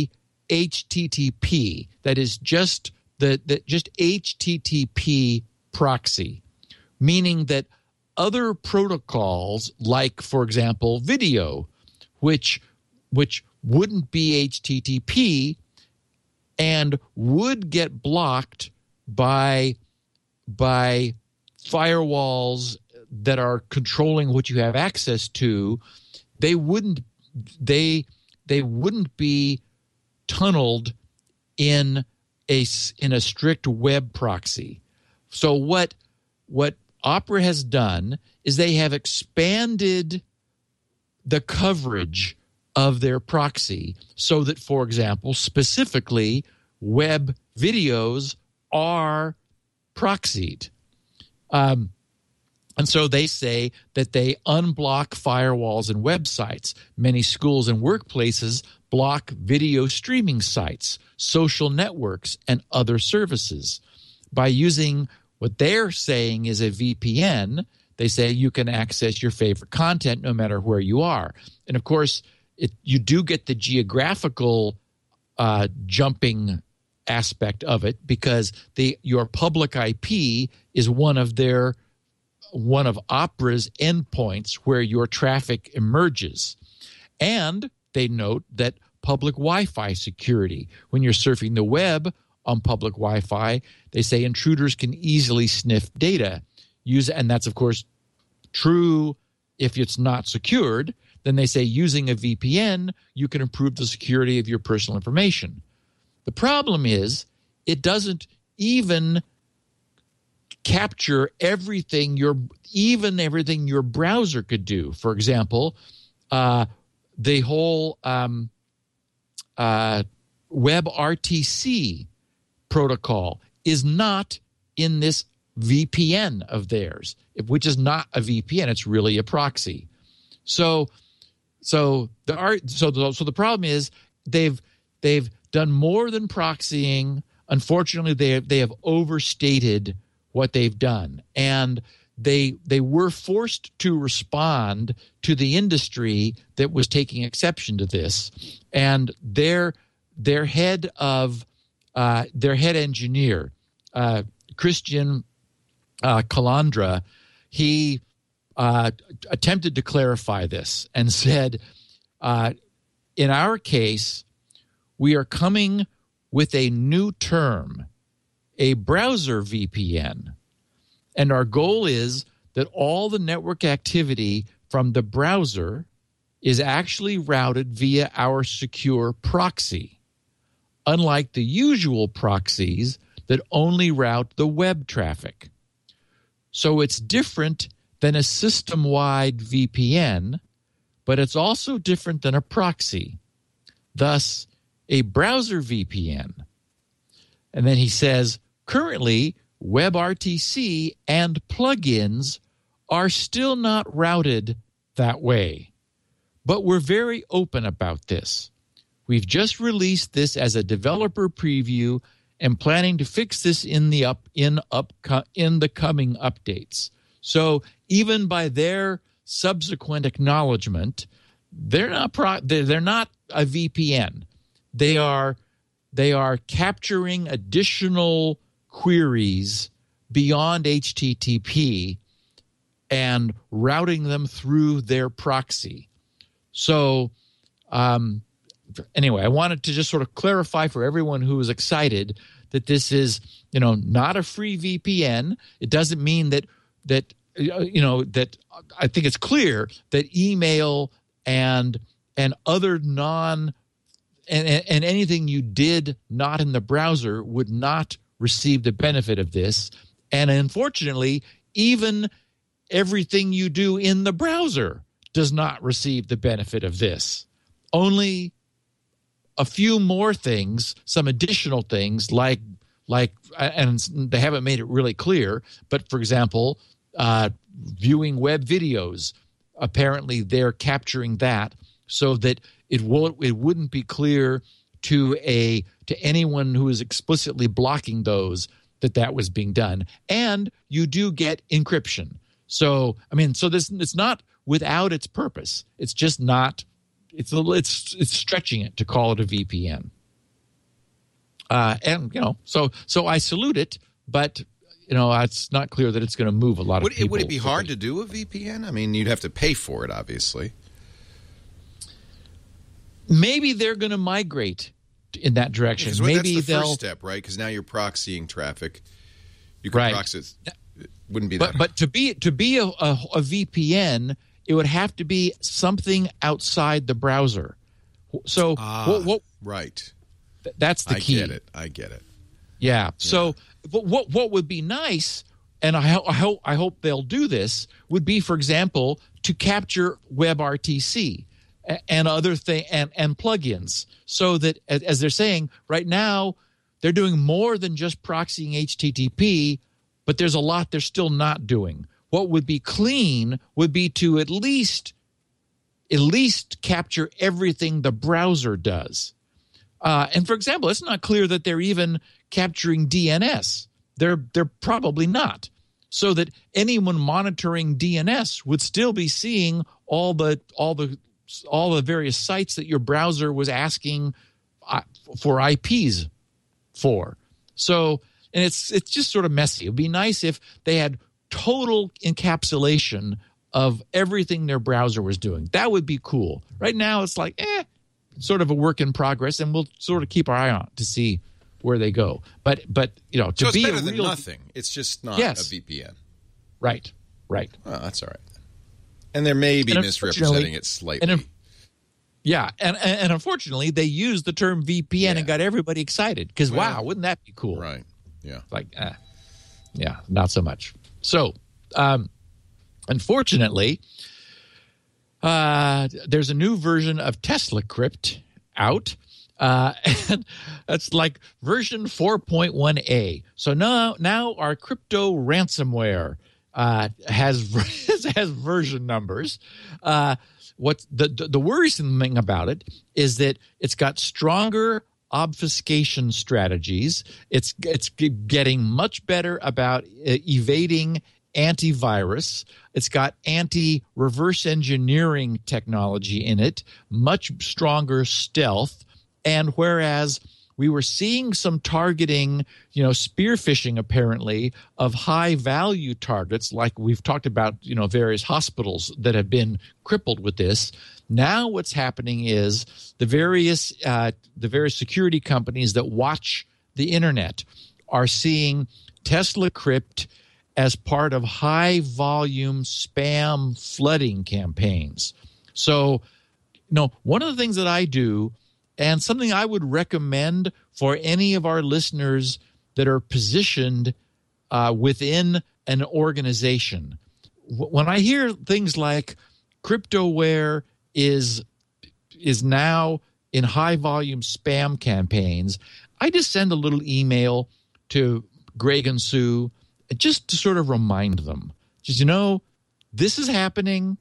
H T T P. That is just the, the just H T T P proxy, meaning that other protocols, like, for example, video, which which wouldn't be H T T P and would get blocked by by firewalls that are controlling what you have access to, they wouldn't they they wouldn't be tunneled in a in a strict web proxy. So what what Opera has done is they have expanded the coverage of their proxy so that, for example, specifically web videos are proxied. Um, and so they say that they unblock firewalls and websites. Many schools and workplaces block video streaming sites, social networks, and other services. By using what they're saying is a V P N, they say you can access your favorite content no matter where you are. And of course, it, you do get the geographical uh, jumping aspect of it, because the your public I P is one of their one of Opera's endpoints where your traffic emerges. And they note that public Wi-Fi security, when you're surfing the web on public Wi-Fi, they say intruders can easily sniff data. Use and that's of course true if it's not secured. Then they say using a V P N, you can improve the security of your personal information. The problem is it doesn't even capture everything your even everything your browser could do. For example, uh, the whole um, uh, WebRTC protocol is not in this V P N of theirs, which is not a V P N. It's really a proxy. So, so the art. So the, so the problem is they've they've done more than proxying. Unfortunately, they have, they have overstated what they've done, and they they were forced to respond to the industry that was taking exception to this, and their their head of uh, their head engineer, uh, Christian uh, Calandra, he uh, attempted to clarify this and said, uh, in our case, we are coming with a new term, a browser V P N. And our goal is that all the network activity from the browser is actually routed via our secure proxy, unlike the usual proxies that only route the web traffic. So it's different than a system-wide V P N, but it's also different than a proxy. Thus, a browser V P N. And then he says, currently, WebRTC and plugins are still not routed that way. But we're very open about this. We've just released this as a developer preview and planning to fix this in the up in up in the coming updates. So even by their subsequent acknowledgement, they're not pro, they're not a V P N. They are they are capturing additional queries beyond H T T P and routing them through their proxy. So um, anyway, I wanted to just sort of clarify for everyone who is excited that this is, you know, not a free V P N. It doesn't mean that that you know that I think it's clear that email and and other non and, and anything you did not in the browser would not receive the benefit of this. And unfortunately, even everything you do in the browser does not receive the benefit of this. Only a few more things, some additional things like, like, and they haven't made it really clear, but for example, uh, viewing web videos, apparently they're capturing that so that it won't, it wouldn't be clear to a to anyone who is explicitly blocking those that that was being done. And you do get encryption. So I mean, so this it's not without its purpose. It's just not. It's it's it's stretching it to call it a V P N. Uh, and, you know, so so I salute it, but, you know, it's not clear that it's going to move a lot would of people. It, would it be hard to do a V P N? I mean, you'd have to pay for it, obviously. Maybe they're going to migrate in that direction. Yeah, Maybe that's the they'll first step, right? Because now you're proxying traffic. You can right. proxy it. It wouldn't be but, that hard. But to be, to be a, a, a V P N, it would have to be something outside the browser. So ah, what, what, right. that's the I key. I get it. I get it. Yeah. yeah. So what, what what would be nice, and I, I hope I hope they'll do this, would be, for example, to capture WebRTC and other thing and, and plugins, so that, as they're saying right now, they're doing more than just proxying H T T P, but there's a lot they're still not doing. What would be clean would be to at least at least capture everything the browser does. Uh, and for example, it's not clear that they're even capturing D N S. They're they're probably not. So that anyone monitoring D N S would still be seeing all the all the all the various sites that your browser was asking for I Ps for. So, and it's it's just sort of messy. It would be nice if they had total encapsulation of everything their browser was doing. That would be cool. Right now, it's like, eh, sort of a work in progress, and we'll sort of keep our eye on it to see where they go. But, but you know, to so it's be better a than real, nothing. It's just not yes. a V P N. Right, right. Oh, that's all right. And there may be and misrepresenting it slightly. And, yeah, and, and unfortunately, they used the term V P N yeah. and got everybody excited because, well, wow, wouldn't that be cool? Right, yeah. Like, eh, yeah, not so much. So, um, unfortunately, uh, there's a new version of TeslaCrypt out. Uh, and that's like version four point one A. So now, now our crypto ransomware uh, has has version numbers. Uh, what the, the the worrisome thing about it is that it's got stronger obfuscation strategies. It's it's getting much better about uh, evading antivirus. It's got anti-reverse engineering technology in it, much stronger stealth. And whereas we were seeing some targeting, you know, spear phishing apparently of high value targets, like we've talked about, you know, various hospitals that have been crippled with this. Now what's happening is the various uh, the various security companies that watch the internet are seeing TeslaCrypt as part of high volume spam flooding campaigns. So, you know, one of the things that I do, and something I would recommend for any of our listeners that are positioned uh, within an organization, when I hear things like CryptoWare is is now in high volume spam campaigns, I just send a little email to Greg and Sue just to sort of remind them, just, you know, this is happening.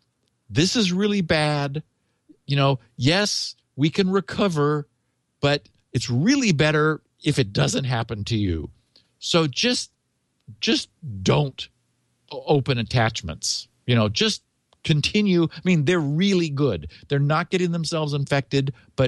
This is really bad. You know, yes, we can recover, but it's really better if it doesn't happen to you. So just just don't open attachments. You know, just continue. I mean, they're really good. They're not getting themselves infected, but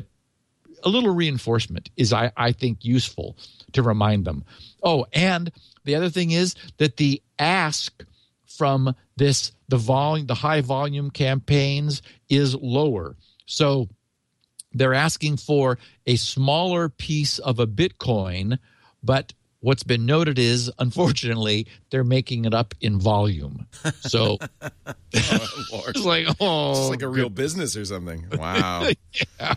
a little reinforcement is, I, I think, useful to remind them. Oh, and the other thing is that the ask from this, the volume, the high volume campaigns is lower. So they're asking for a smaller piece of a Bitcoin, but what's been noted is, unfortunately, they're making it up in volume. So oh, Lord. it's like, oh, it's like a real business or something. Wow. yeah.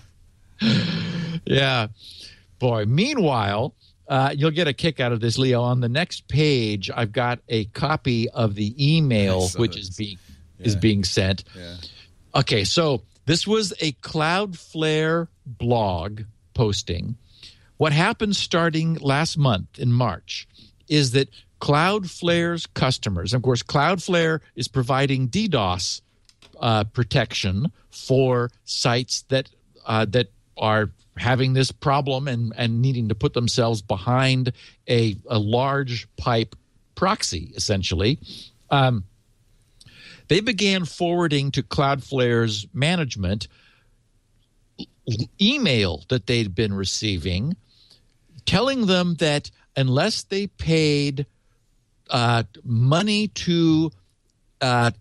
Yeah. Boy, meanwhile, uh, you'll get a kick out of this, Leo. On the next page, I've got a copy of the email which is being yeah. is being sent. Yeah. Okay, so this was a Cloudflare blog posting. What happened starting last month in March is that Cloudflare's customers, of course, Cloudflare is providing DDoS uh, protection for sites that uh, that are having this problem and, and needing to put themselves behind a, a large pipe proxy, essentially. Um, they began forwarding to Cloudflare's management email that they'd been receiving telling them that unless they paid uh, money to uh,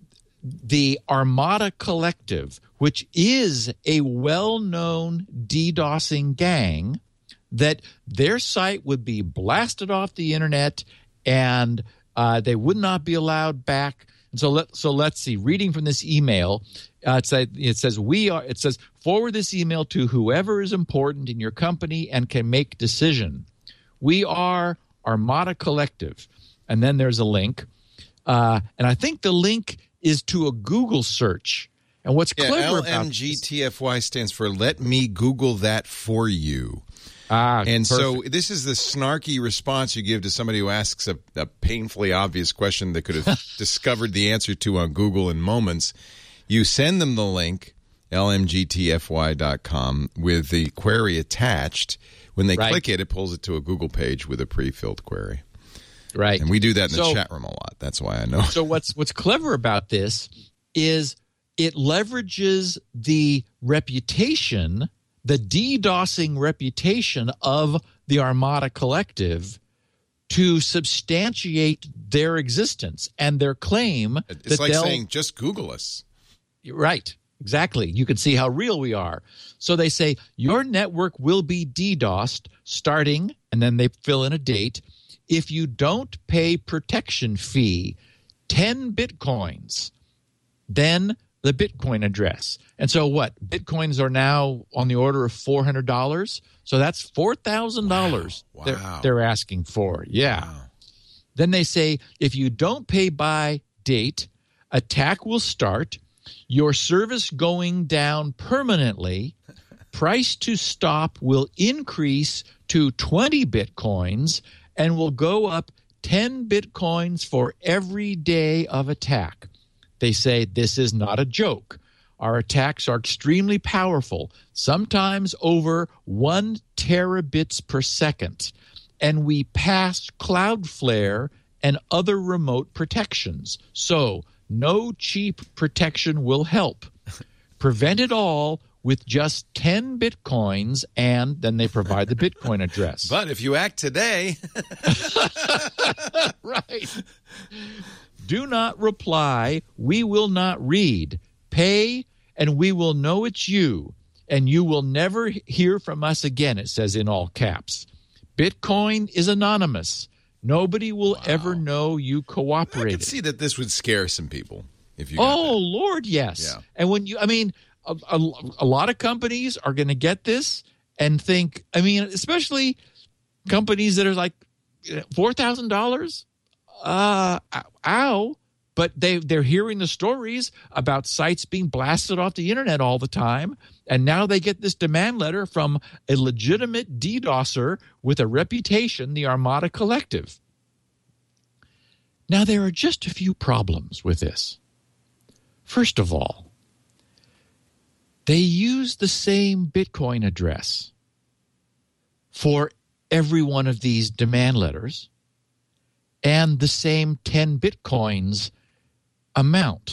the Armada Collective, which is a well-known DDoSing gang, that their site would be blasted off the internet and uh, they would not be allowed back. And so let so let's see. Reading from this email, uh, it, says, it says we are. It says forward this email to whoever is important in your company and can make decision. We are Armada Collective, and then there's a link, uh, and I think the link is to a Google search. And what's yeah, clever about L M G T F Y stands for "Let me Google that for you." Ah, and perfect. so this is the snarky response you give to somebody who asks a, a painfully obvious question they could have discovered the answer to on Google in moments. You send them the link, L M G T F Y dot com, with the query attached. When they right. click it, it pulls it to a Google page with a pre-filled query. Right. And we do that in so, the chat room a lot. That's why I know. So what's what's clever about this is it leverages the reputation, the DDoSing reputation of the Armada Collective to substantiate their existence and their claim. It's that like they'll, saying, just Google us. Right. Exactly. You can see how real we are. So they say your network will be DDoSed starting, and then they fill in a date, if you don't pay protection fee, ten bitcoins, then the Bitcoin address. And so what? Bitcoins are now on the order of four hundred dollars. So that's four thousand dollars wow. they're, wow. they're asking for. Yeah. Wow. Then they say if you don't pay by date, attack will start, your service going down permanently, price to stop will increase to twenty bitcoins and will go up ten bitcoins for every day of attack. They say this is not a joke. Our attacks are extremely powerful, sometimes over one terabits per second, and we pass Cloudflare and other remote protections. So no cheap protection will help. Prevent it all with just ten bitcoins, and then they provide the Bitcoin address. But if you act today... Right. Do not reply. We will not read. Pay, and we will know it's you, and you will never hear from us again, it says in all caps. Bitcoin is anonymous. Nobody will wow. ever know you cooperated. I can see that this would scare some people. If you oh, Lord, yes. Yeah. And when you, I mean, a, a, a lot of companies are going to get this and think, I mean, especially companies that are like four thousand dollars. Uh, ow. But they, they're hearing the stories about sites being blasted off the internet all the time. And now they get this demand letter from a legitimate DDoSer with a reputation, the Armada Collective. Now, there are just a few problems with this. First of all, they use the same Bitcoin address for every one of these demand letters and the same ten bitcoins amount.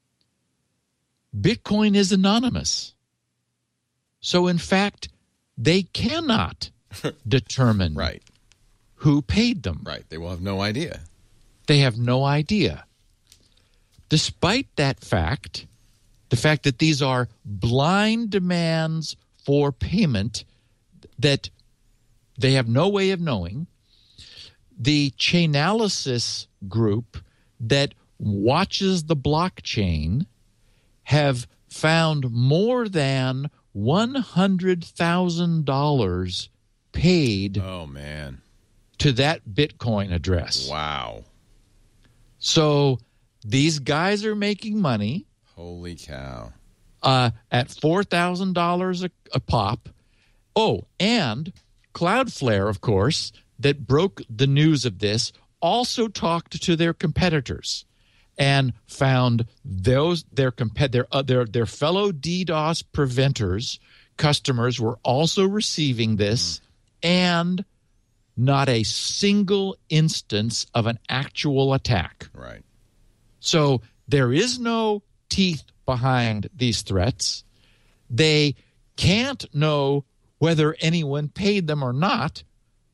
Bitcoin is anonymous. So, in fact, they cannot determine right. who paid them. Right. They will have no idea. They have no idea. Despite that fact, the fact that these are blind demands for payment that they have no way of knowing, the Chainalysis group that watches the blockchain have found more than one hundred thousand dollars paid oh, man. to that Bitcoin address. Wow. So these guys are making money. Holy cow. Uh, at four thousand dollars a, a pop. Oh, and Cloudflare, of course, that broke the news of this, also talked to their competitors and found those their compet their, uh, their their fellow DDoS preventers customers were also receiving this, mm. and not a single instance of an actual attack. Right. So there is no teeth behind these threats. They can't know whether anyone paid them or not,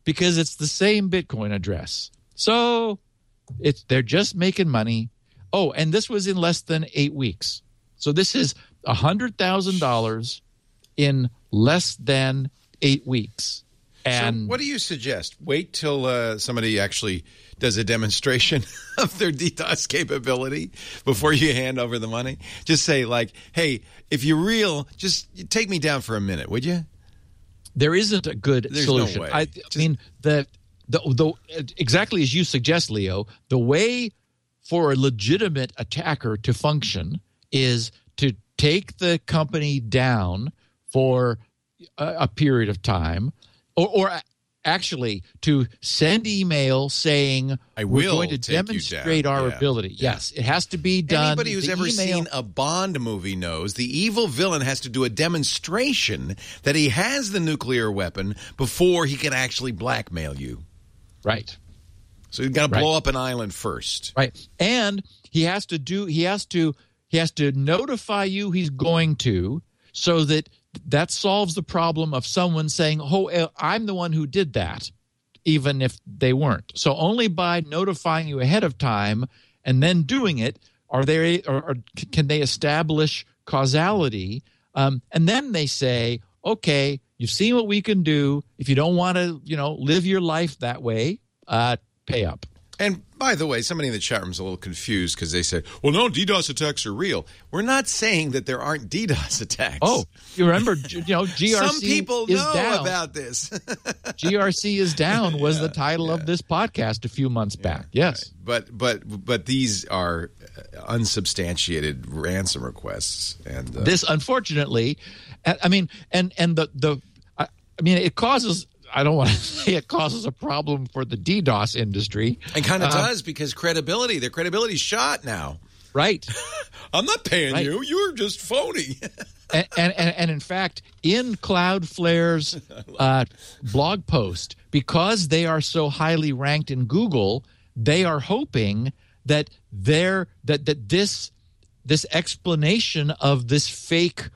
because it's the same Bitcoin address. So it's they're just making money. Oh, and this was in less than eight weeks. So this is one hundred thousand dollars in less than eight weeks. And so what do you suggest? Wait till uh, somebody actually does a demonstration of their DDoS capability before you hand over the money? Just say, like, hey, if you're real, just take me down for a minute, would you? There isn't a good There's solution. no way. I, I mean, the, the the exactly as you suggest, Leo, the way for a legitimate attacker to function is to take the company down for a, a period of time, or, or actually to send email saying, I we're will going to take you demonstrate down. our Yeah. ability. Yeah. Yes, it has to be done. Anybody who's The ever email- seen a Bond movie knows the evil villain has to do a demonstration that he has the nuclear weapon before he can actually blackmail you. Right. So you've got to Right. blow up an island first. Right. And he has to do he has to he has to notify you he's going to, so that that solves the problem of someone saying, "Oh, I'm the one who did that," even if they weren't. So only by notifying you ahead of time and then doing it are they or, or can they establish causality, um, and then they say, "Okay, you've seen what we can do. If you don't want to, you know, live your life that way, uh, pay up." And by the way, somebody in the chat room is a little confused because they said, well, no, DDoS attacks are real. We're not saying that there aren't DDoS attacks. Oh, you remember, you know, G R C Some people is know down. about this. G R C is down was Yeah, the title yeah. of this podcast a few months back. Yes. Right. But but but these are unsubstantiated ransom requests, and uh, This, unfortunately, I I mean, and and the the, I I mean, it causes. I don't want to say it causes a problem for the DDoS industry. it kind of Uh, does, because credibility, their credibility's shot now. Right. I'm not paying Right. you. You're just phony. and, and, and, and in fact, in Cloudflare's uh, blog post, because they are so highly ranked in Google, they are hoping that their that that this this explanation of this fake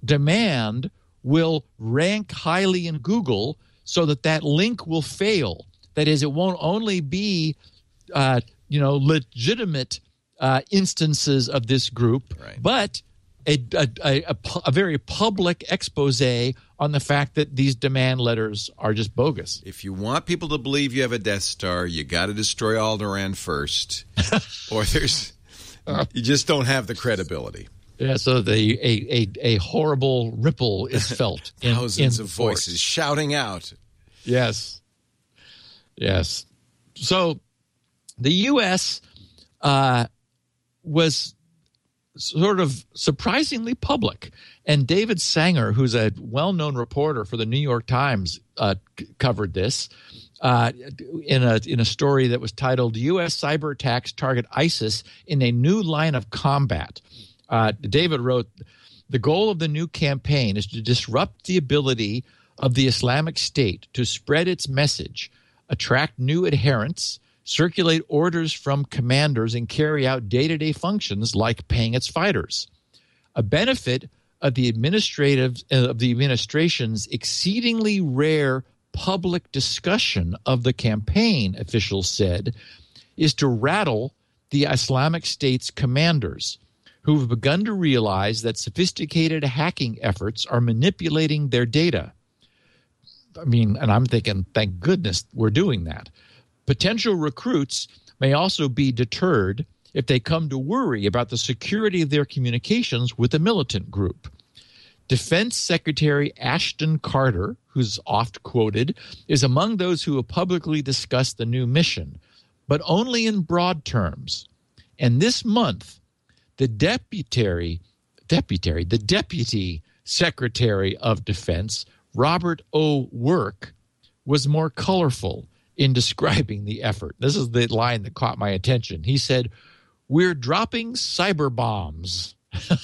demand will rank highly in Google, so that that link will fail. That is, it won't only be uh, you know legitimate uh, instances of this group, Right. but a, a, a, a, pu- a very public expose on the fact that these demand letters are just bogus. If you want people to believe you have a Death Star, you got to destroy Alderaan first, or there's you just don't have the credibility. Yeah, so the a, a, a horrible ripple is felt. in, Thousands in of the force. voices shouting out. Yes. Yes. So the U S uh, was sort of surprisingly public. And David Sanger, who's a well-known reporter for the New York Times, uh, c- covered this uh, in a in a story that was titled "U S Cyber Attacks Target ISIS in a New Line of Combat." Uh, David wrote, "The goal of the new campaign is to disrupt the ability of the Islamic State to spread its message, attract new adherents, circulate orders from commanders, and carry out day-to-day functions like paying its fighters. A benefit of the administrative uh, of the administration's exceedingly rare public discussion of the campaign," officials said, "is to rattle the Islamic State's commanders, who have begun to realize that sophisticated hacking efforts are manipulating their data." I mean, and I'm thinking, thank goodness we're doing that. Potential recruits may also be deterred if they come to worry about the security of their communications with a militant group. Defense Secretary Ashton Carter, who's oft quoted, is among those who have publicly discussed the new mission, but only in broad terms. And this month, the deputy, deputy, the deputy Secretary of Defense, Robert O. Work, was more colorful in describing the effort. This is the line that caught my attention. He said, "We're dropping cyber bombs."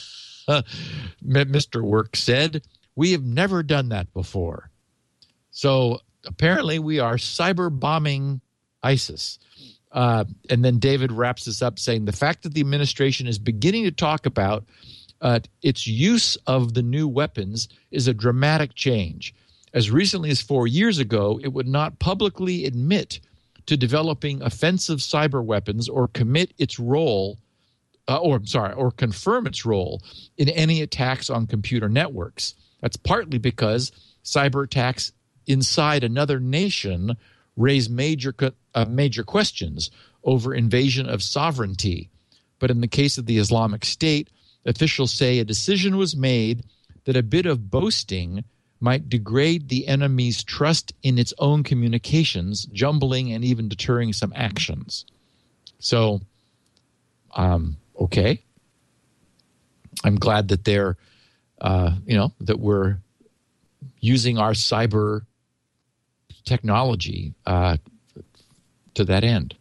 Mister Work said, "We have never done that before." So apparently we are cyber bombing ISIS. Uh, and then David wraps this up saying, "The fact that the administration is beginning to talk about uh, its use of the new weapons is a dramatic change. As recently as four years ago, it would not publicly admit to developing offensive cyber weapons or commit its role, uh, or sorry, or confirm its role in any attacks on computer networks. That's partly because cyber attacks inside another nation raise major uh, major questions over invasion of sovereignty. But in the case of the Islamic State, officials say a decision was made that a bit of boasting might degrade the enemy's trust in its own communications, jumbling and even deterring some actions. So, um, okay. I'm glad that they're, uh, you know, that we're using our cyber technology uh, to that end.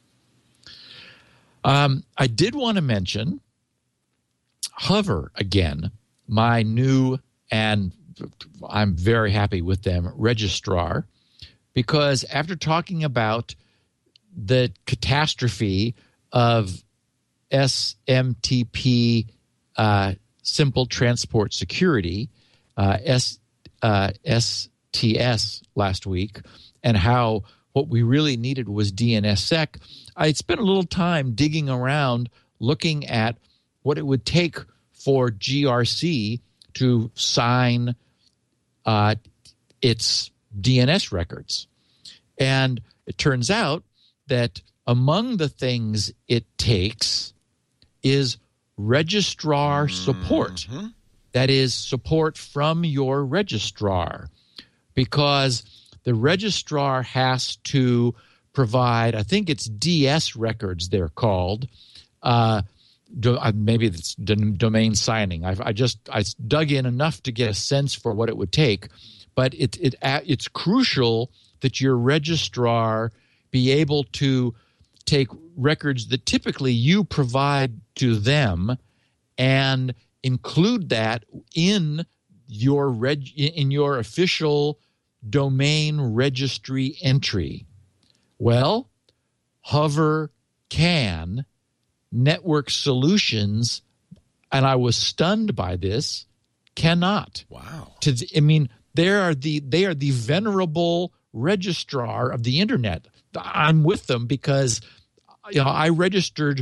Um, I did want to mention Hover again, my new, and I'm very happy with them, registrar, because after talking about the catastrophe of S M T P, uh, Simple Transport Security, uh, S, uh, S T S last week, and how what we really needed was DNSSEC, I spent a little time digging around looking at what it would take for G R C to sign uh, its D N S records. And it turns out that among the things it takes is registrar support. Mm-hmm. That is, support from your registrar, because the registrar has to provide, I think it's D S records they're called, uh, do, uh, maybe it's d- domain signing. I've, I just I dug in enough to get a sense for what it would take, but it it it's crucial that your registrar be able to take records that typically you provide to them and include that in your reg in your official domain registry entry. Well, Hover can. Network Solutions, and I was stunned by this, cannot. Wow. To, I mean, they are the they are the venerable registrar of the internet. I'm with them because, you know, I registered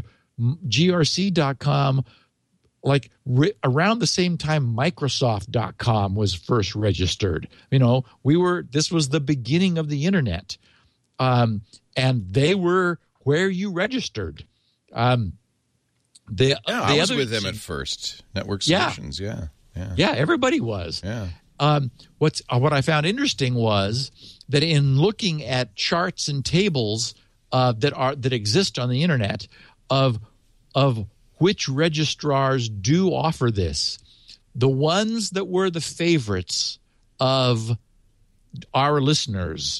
G R C dot com like re- around the same time Microsoft dot com was first registered. You know, we were this was the beginning of the internet, um, and they were where you registered. Um, the, yeah, the I was other, with them at first. Network Solutions, yeah, yeah, yeah. Everybody was. Yeah. Um, what's uh, what I found interesting was that in looking at charts and tables uh, that are that exist on the internet of of which registrars do offer this, the ones that were the favorites of our listeners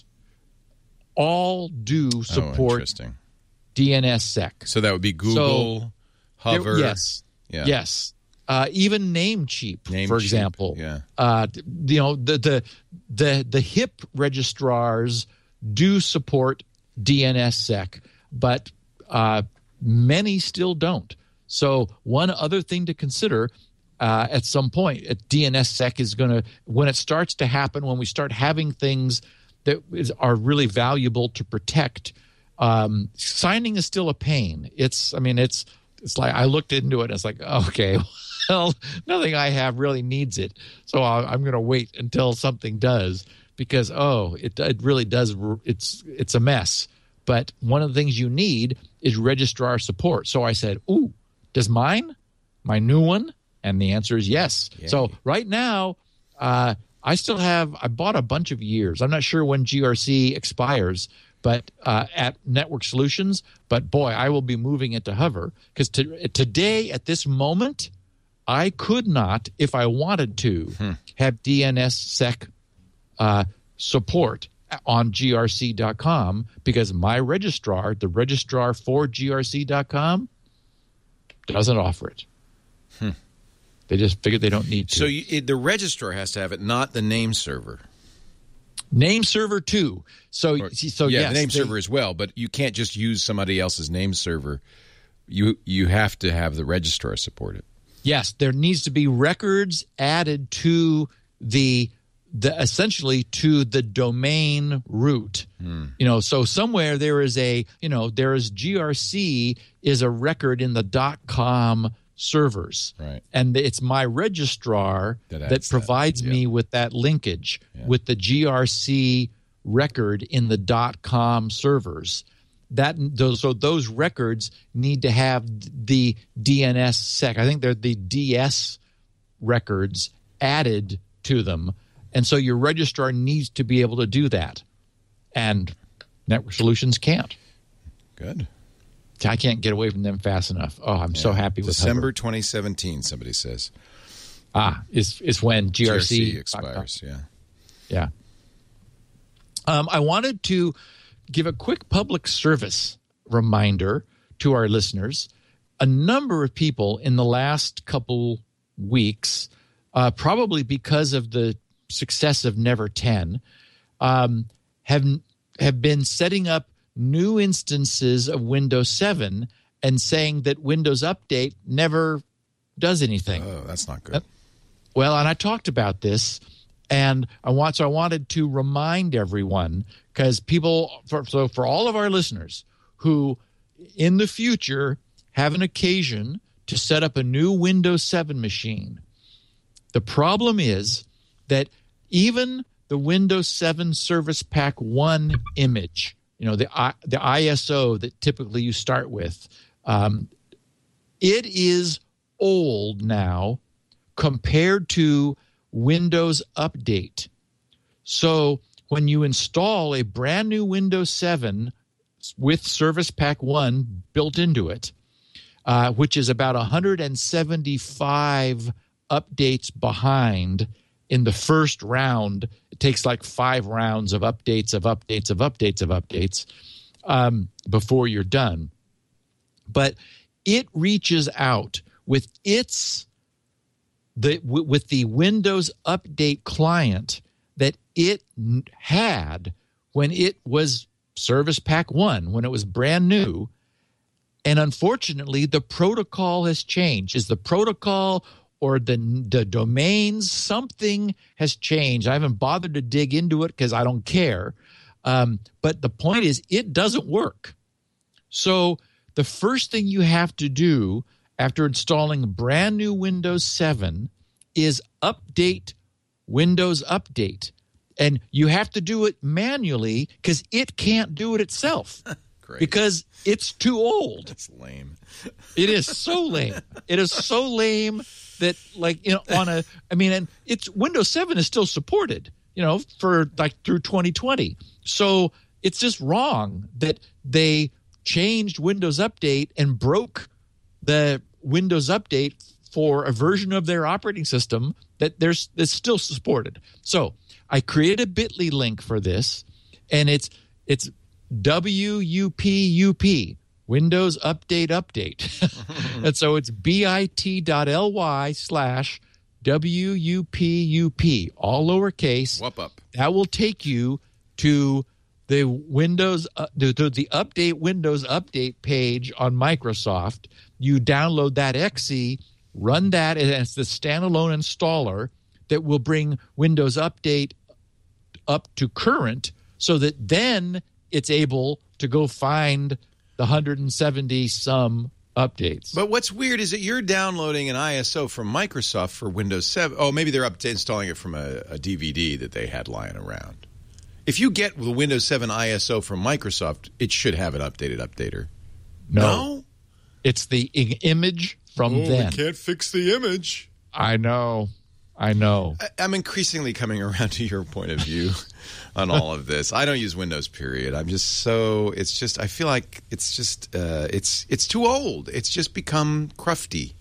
all do support oh, DNSSEC. So that would be Google, so, Hover. There, yes. Yeah. Yes. Uh, even Namecheap, Namecheap, for example. Yeah. Uh, you know, the, the the the hip registrars do support DNSSEC, but uh, many still don't. So one other thing to consider uh, at some point, DNSSEC is going to, when it starts to happen, when we start having things that is, are really valuable to protect, Um, signing is still a pain. It's, I mean, it's, it's like I looked into it and it's like, okay, well, nothing I have really needs it. So I'll, I'm going to wait until something does because, oh, it, it really does. It's, it's a mess. But one of the things you need is registrar support. So I said, ooh, does mine, my new one? And the answer is yes. Yay. So right now, uh, I still have, I bought a bunch of years. I'm not sure when G R C expires, but uh, at Network Solutions. But boy, I will be moving it to Hover because to, today, at this moment, I could not, if I wanted to, hmm. have DNSSEC uh, support on G R C dot com because my registrar, the registrar for G R C dot com, doesn't offer it. Hmm. They just figured they don't need to. So you, it, the registrar has to have it, not the name server. Name server too. So, or, so yeah, yes, the name they, server as well. But you can't just use somebody else's name server. You you have to have the registrar support it. Yes, there needs to be records added to the the essentially to the domain root. Hmm. You know, so somewhere there is a, you know, there is G R C is a record in the .com servers. Right. And it's my registrar that, that provides that. Yeah. me with that linkage yeah. with the G R C record in the .com servers. That those so those records need to have the D N S sec. I think they're the D S records added to them. And so your registrar needs to be able to do that. And Network Solutions can't. Good. I can't get away from them fast enough. Oh, I'm yeah. so happy with December Hover. twenty seventeen, somebody says. Ah, is is when G R C, G R C expires, yeah. Yeah. Um, I wanted to give a quick public service reminder to our listeners. A number of people in the last couple weeks, uh, probably because of the success of Never ten, um, have have been setting up new instances of Windows seven and saying that Windows Update never does anything. Oh, that's not good. Well, and I talked about this, and I want so I wanted to remind everyone, because people, for, so for all of our listeners who in the future have an occasion to set up a new Windows seven machine, the problem is that even the Windows seven Service Pack one image, you know, the I, the I S O that typically you start with, um, it is old now compared to Windows Update. So when you install a brand new Windows seven with Service Pack one built into it, uh, which is about one hundred seventy-five updates behind in the first round, it takes like five rounds of updates of updates of updates of updates um, before you're done. But it reaches out with its the w- with the Windows Update client that it n- had when it was Service Pack one, when it was brand new. And unfortunately, the protocol has changed. Is the protocol or the the domains, something has changed. I haven't bothered to dig into it because I don't care. Um, but the point is, it doesn't work. So the first thing you have to do after installing brand new Windows seven is update Windows Update. And you have to do it manually because it can't do it itself. Great. Because it's too old. That's lame. It is so lame. It is so lame that, like, you know, on a, I mean, and it's Windows seven is still supported, you know, for like through twenty twenty. So it's just wrong that they changed Windows Update and broke the Windows Update for a version of their operating system that there's that's still supported. So I created a bit dot l y link for this, and it's it's W U P U P, Windows Update Update. And so it's bit.ly slash W U P U P, all lowercase. Whoop up. That will take you to the Windows, uh, to, to the Update Windows Update page on Microsoft. You download that E X E, run that, and it's the standalone installer that will bring Windows Update up to current so that then it's able to go find the one hundred seventy some updates. But what's weird is that you're downloading an I S O from Microsoft for Windows seven. Oh, maybe they're up to installing it from a, a D V D that they had lying around. If you get the Windows seven I S O from Microsoft, it should have an updated updater. No. No? It's the I- image from oh, then. We can't fix the image. I know. I know. I, I'm increasingly coming around to your point of view on all of this. I don't use Windows, period. I'm just so, it's just, I feel like it's just, uh, it's it's too old. It's just become crufty.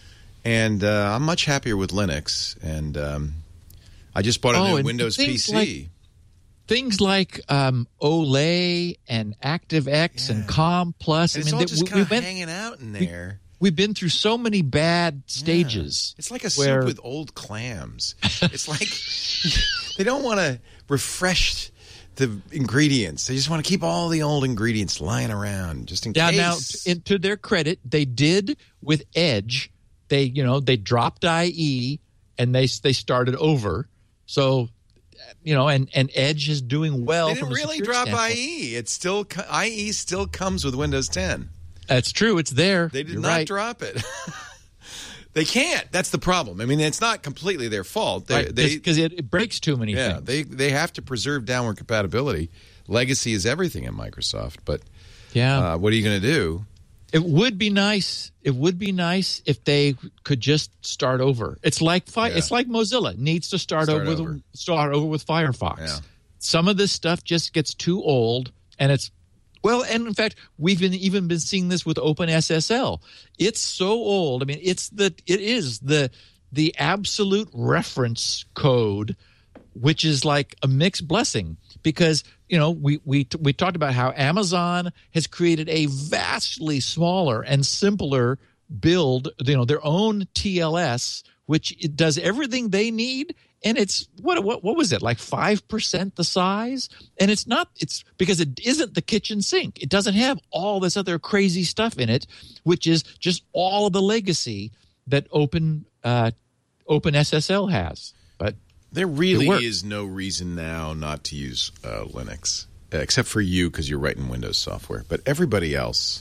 And uh, I'm much happier with Linux. And um, I just bought a oh, new Windows P C. Like, things like um, Olay and ActiveX yeah. and Com Plus. And I it's mean, all they, just we, kind of went, hanging out in there. We, we've been through so many bad stages. Yeah. It's like a where, soup with old clams. It's like they don't want to refresh the ingredients. They just want to keep all the old ingredients lying around just in yeah, case. Now, t- to their credit, they did with Edge. They, you know, they dropped I E and they they started over. So you know, and, and Edge is doing well. They didn't from a really security drop standpoint. I E. It's still I E still comes with Windows ten. That's true. It's there. They did You're not right. drop it. They can't. That's the problem. I mean, it's not completely their fault. They, Right, they because it, it breaks too many yeah, things. they they have to preserve downward compatibility. Legacy is everything in Microsoft, but yeah. uh, what are you going to do? It would be nice. It would be nice if they could just start over. It's like fi- Yeah. it's like Mozilla needs to start, Start over, over. with start over with Firefox. Yeah. Some of this stuff just gets too old, and it's well. And in fact, we've been even been seeing this with OpenSSL. It's so old. I mean, it's the it is the the absolute reference code, which is like a mixed blessing because. You know, we we we talked about how Amazon has created a vastly smaller and simpler build, you know, their own T L S, which it does everything they need, and it's what what what was it like five percent the size, and it's not it's because it isn't the kitchen sink. It doesn't have all this other crazy stuff in it, which is just all of the legacy that Open uh, OpenSSL has, but. There really is no reason now not to use uh, Linux, uh, except for you because you're writing Windows software. But everybody else,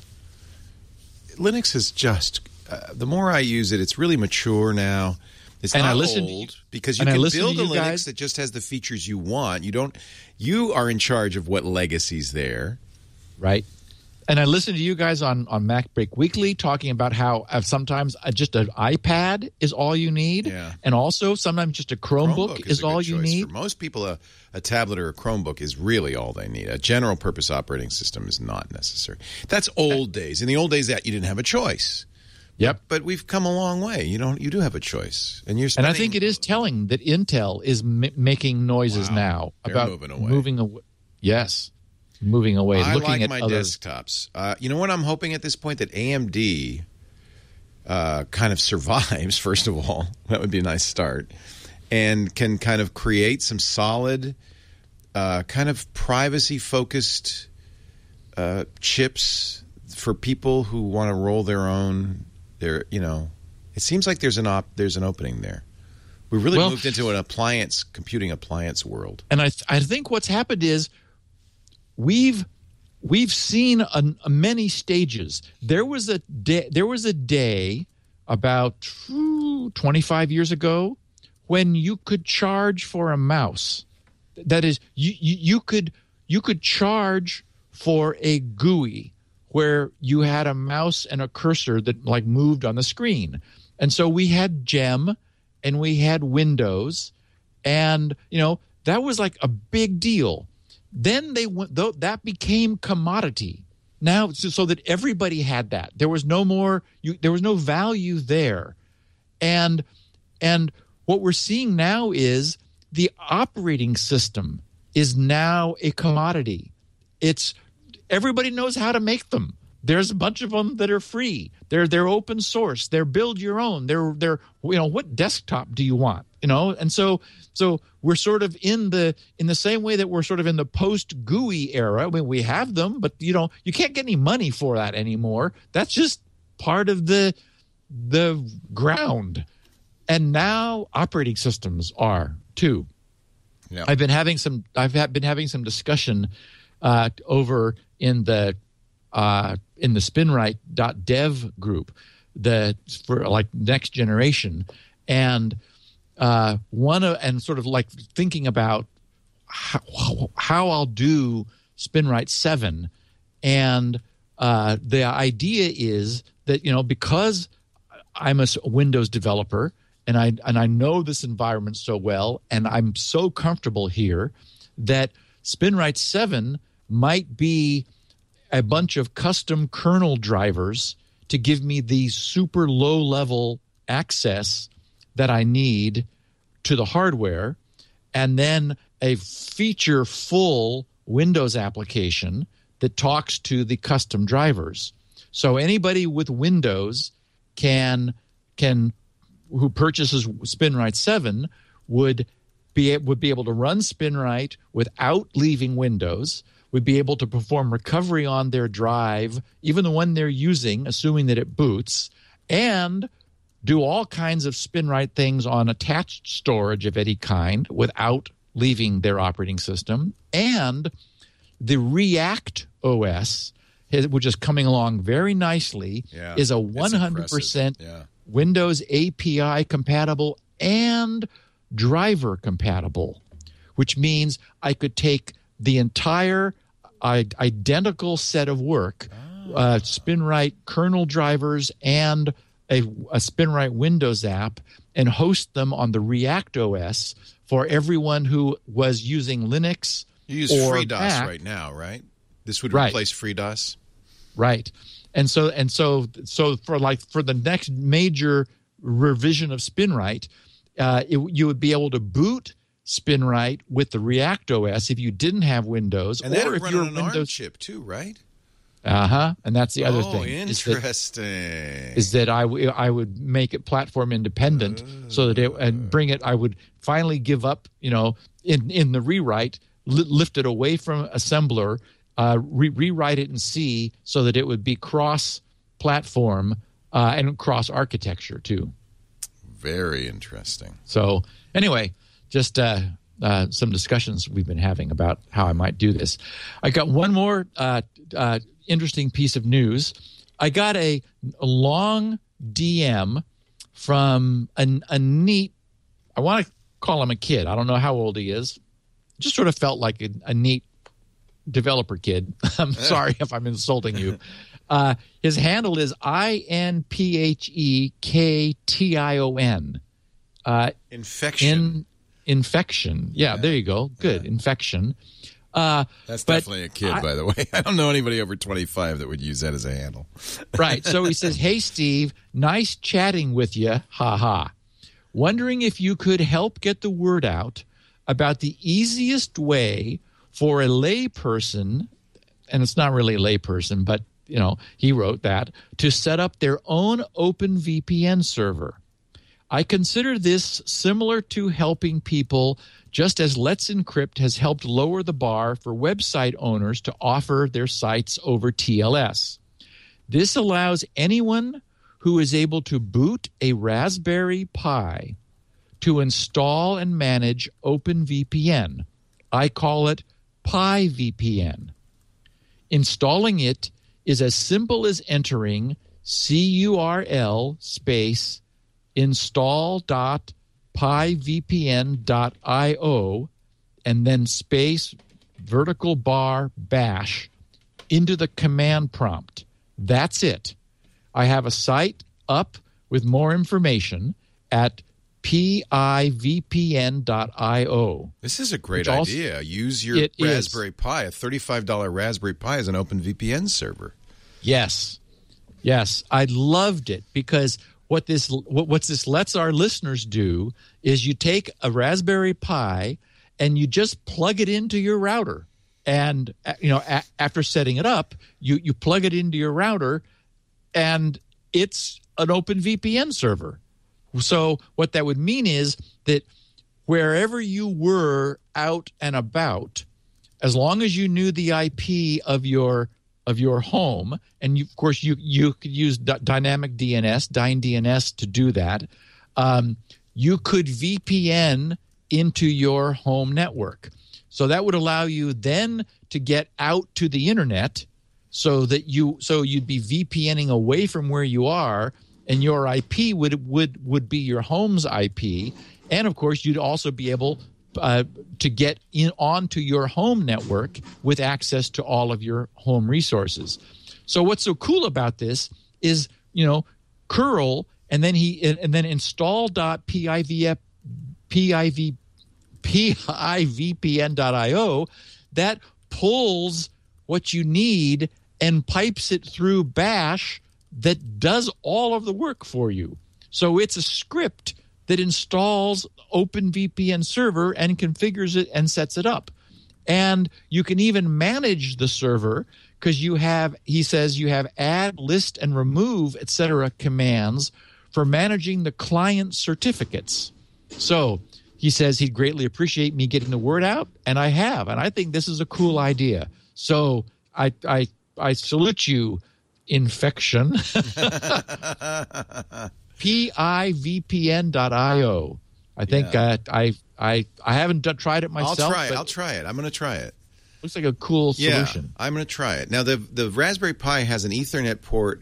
Linux is just, uh, the more I use it, it's really mature now. It's And not I listen old to you- because you and I can listen to build a you Linux guys- that just has the features you want. You don't, you are in charge of what legacy's there. Right. And I listen to you guys on, on Mac Break Weekly talking about how uh, sometimes uh, just an iPad is all you need. Yeah. And also sometimes just a Chromebook, Chromebook is, a good all you choice. need. For most people, a, a tablet or a Chromebook is really all they need. A general purpose operating system is not necessary. That's old days. In the old days, that you didn't have a choice. Yep. But we've come a long way. You don't. You do have a choice, and you're. And Spending, I think it is telling that Intel is m- making noises Wow. now They're about moving away. moving away. Yes. Moving away. I looking like at my other, desktops. Uh, you know what I'm hoping at this point? That A M D uh, kind of survives. First of all, that would be a nice start, and can kind of create some solid, uh, kind of privacy-focused uh, chips for people who want to roll their own. Their, you know, it seems like there's an op- there's an opening there. We really Well- moved into an appliance, computing appliance world. And I th- I think what's happened is we've we've seen a, a many stages. There was a day, there was a day about ooh, twenty-five years ago when you could charge for a mouse. That is, you, you you could you could charge for a G U I where you had a mouse and a cursor that like moved on the screen. And so we had GEM and we had Windows, and you know that was like a big deal. Then they went, though, that became commodity. Now, so, so that everybody had that. There was no more. You, there was no value there, and and what we're seeing now is the operating system is now a commodity. It's everybody knows how to make them. There's a bunch of them that are free. They're they're open source. They're build your own. They're they're you know what desktop do you want? You know, and so so we're sort of in the in the same way that we're sort of in the post G U I era. I mean, we have them, but you know you can't get any money for that anymore. That's just part of the the ground. And now operating systems are too. Yeah. I've been having some. I've had, been having some discussion uh, over in the uh, in the spinrite dot dev group, the for like next generation, and uh, one of and sort of like thinking about how, how I'll do Spinrite seven, and uh, the idea is that you know because I'm a Windows developer. And I and I know this environment so well, and I'm so comfortable here that Spinrite seven might be a bunch of custom kernel drivers to give me the super low-level access that I need to the hardware, and then a feature-full Windows application that talks to the custom drivers. So anybody with Windows can can who purchases Spinrite seven would be would be able to run Spinrite without leaving Windows, would be able to perform recovery on their drive, even the one they're using, assuming that it boots, and do all kinds of Spinrite things on attached storage of any kind without leaving their operating system. And the React O S, which is coming along very nicely, Yeah, is a it's one hundred percent impressive. Yeah. Windows A P I compatible and driver compatible, which means I could take the entire I- identical set of work, Oh. uh, SpinRite kernel drivers and a, a SpinRite Windows app, and host them on the React O S for everyone who was using Linux. You use or FreeDOS Mac. right now, right? This would Right. replace FreeDOS? Right. And so and so so for like for the next major revision of SpinRite, uh, it, you would be able to boot SpinRite with the React O S if you didn't have Windows, And or that'll if run you're on an ARM Windows. chip too, right? Uh huh. And that's the other oh, thing. Is that, interesting. is that I, w- I would make it platform independent, so that it and bring it. I would finally give up, you know, in in the rewrite, li- lift it away from assembler, uh, re- rewrite it in C, so that it would be cross-platform uh, and cross-architecture too. Very interesting. So anyway, just uh, uh, some discussions we've been having about how I might do this. I got one more uh, uh, interesting piece of news. I got a, a long D M from a, a neat, I want to call him a kid. I don't know how old he is. Just sort of felt like a, a neat developer kid. I'm sorry if I'm insulting you. Uh, his handle is I N P H E K T I O N. Uh, Infection. in infection. Yeah, there you go. Good. Infection. Uh, That's but definitely a kid, I- by the way. I don't know anybody over twenty-five that would use that as a handle. Right. So he says, "Hey, Steve, nice chatting with you. Ha ha. Wondering if you could help get the word out about the easiest way for a layperson, and it's not really a layperson, but you know, he wrote that, to set up their own OpenVPN server. I consider this similar to helping people, just as Let's Encrypt has helped lower the bar for website owners to offer their sites over T L S. This allows anyone who is able to boot a Raspberry Pi to install and manage OpenVPN. I call it PiVPN. Installing it is as simple as entering C U R L space install dot pivpn dot io and then space vertical bar bash into the command prompt. That's it. I have a site up with more information at pivpn dot io. This is a great Which also- idea. Use your It is. Raspberry Pi. A thirty-five dollars Raspberry Pi is an OpenVPN server. Yes. Yes. I loved it because what this what what's this lets our listeners do is you take a Raspberry Pi and you just plug it into your router. And uh, you know, a, after setting it up, you you plug it into your router and it's an OpenVPN server. So what that would mean is that wherever you were out and about, as long as you knew the I P of your of your home, and you, of course you you could use d- dynamic D N S, DynDNS to do that, um, you could V P N into your home network. So that would allow you then to get out to the internet, so that you so you'd be VPNing away from where you are, and your I P would would would be your home's I P, and of course you'd also be able uh, to get in onto your home network with access to all of your home resources. So what's so cool about this is, you know, curl and then he and then install dot piv piv pivpn dot io that pulls what you need and pipes it through Bash that does all of the work for you. So it's a script that installs OpenVPN server and configures it and sets it up. And you can even manage the server because you have, he says, you have add, list, and remove, et cetera commands for managing the client certificates. So he says he'd greatly appreciate me getting the word out, and I have. And I think this is a cool idea. So I I I salute you, Infection. pivpn dot io. I think Yeah. uh, I I I haven't done, tried it myself. I'll try it. But I'll try it. I'm going to try it. Looks like a cool solution. Yeah, I'm going to try it. Now, the the Raspberry Pi has an Ethernet port,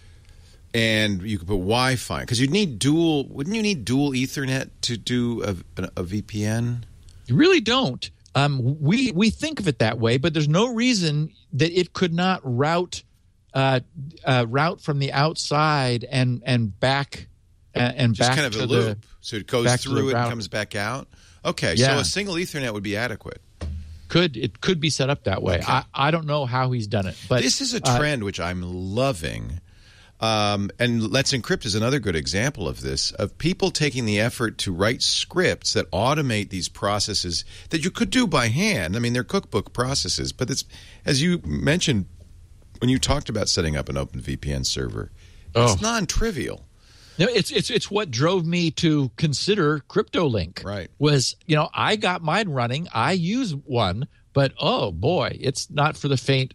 and you can put Wi-Fi because you'd need dual. Wouldn't you need dual Ethernet to do a, a, a V P N? You really don't. Um, we we think of it that way, but there's no reason that it could not route uh, uh, route from the outside and and back uh, and Just back kind of to a loop, the, so it goes through it and comes back out. Okay, yeah. so a single Ethernet would be adequate. Could it could be set up that way? Okay. I, I don't know how he's done it, but this is a uh, trend which I'm loving. Um, and Let's Encrypt is another good example of this, of people taking the effort to write scripts that automate these processes that you could do by hand. I mean, they're cookbook processes, but it's, as you mentioned when you talked about setting up an Open V P N server, it's Oh. non-trivial. No, it's it's it's what drove me to consider CryptoLink. Right. Was, you know, I got mine running. I use one, but oh boy, it's not for the faint.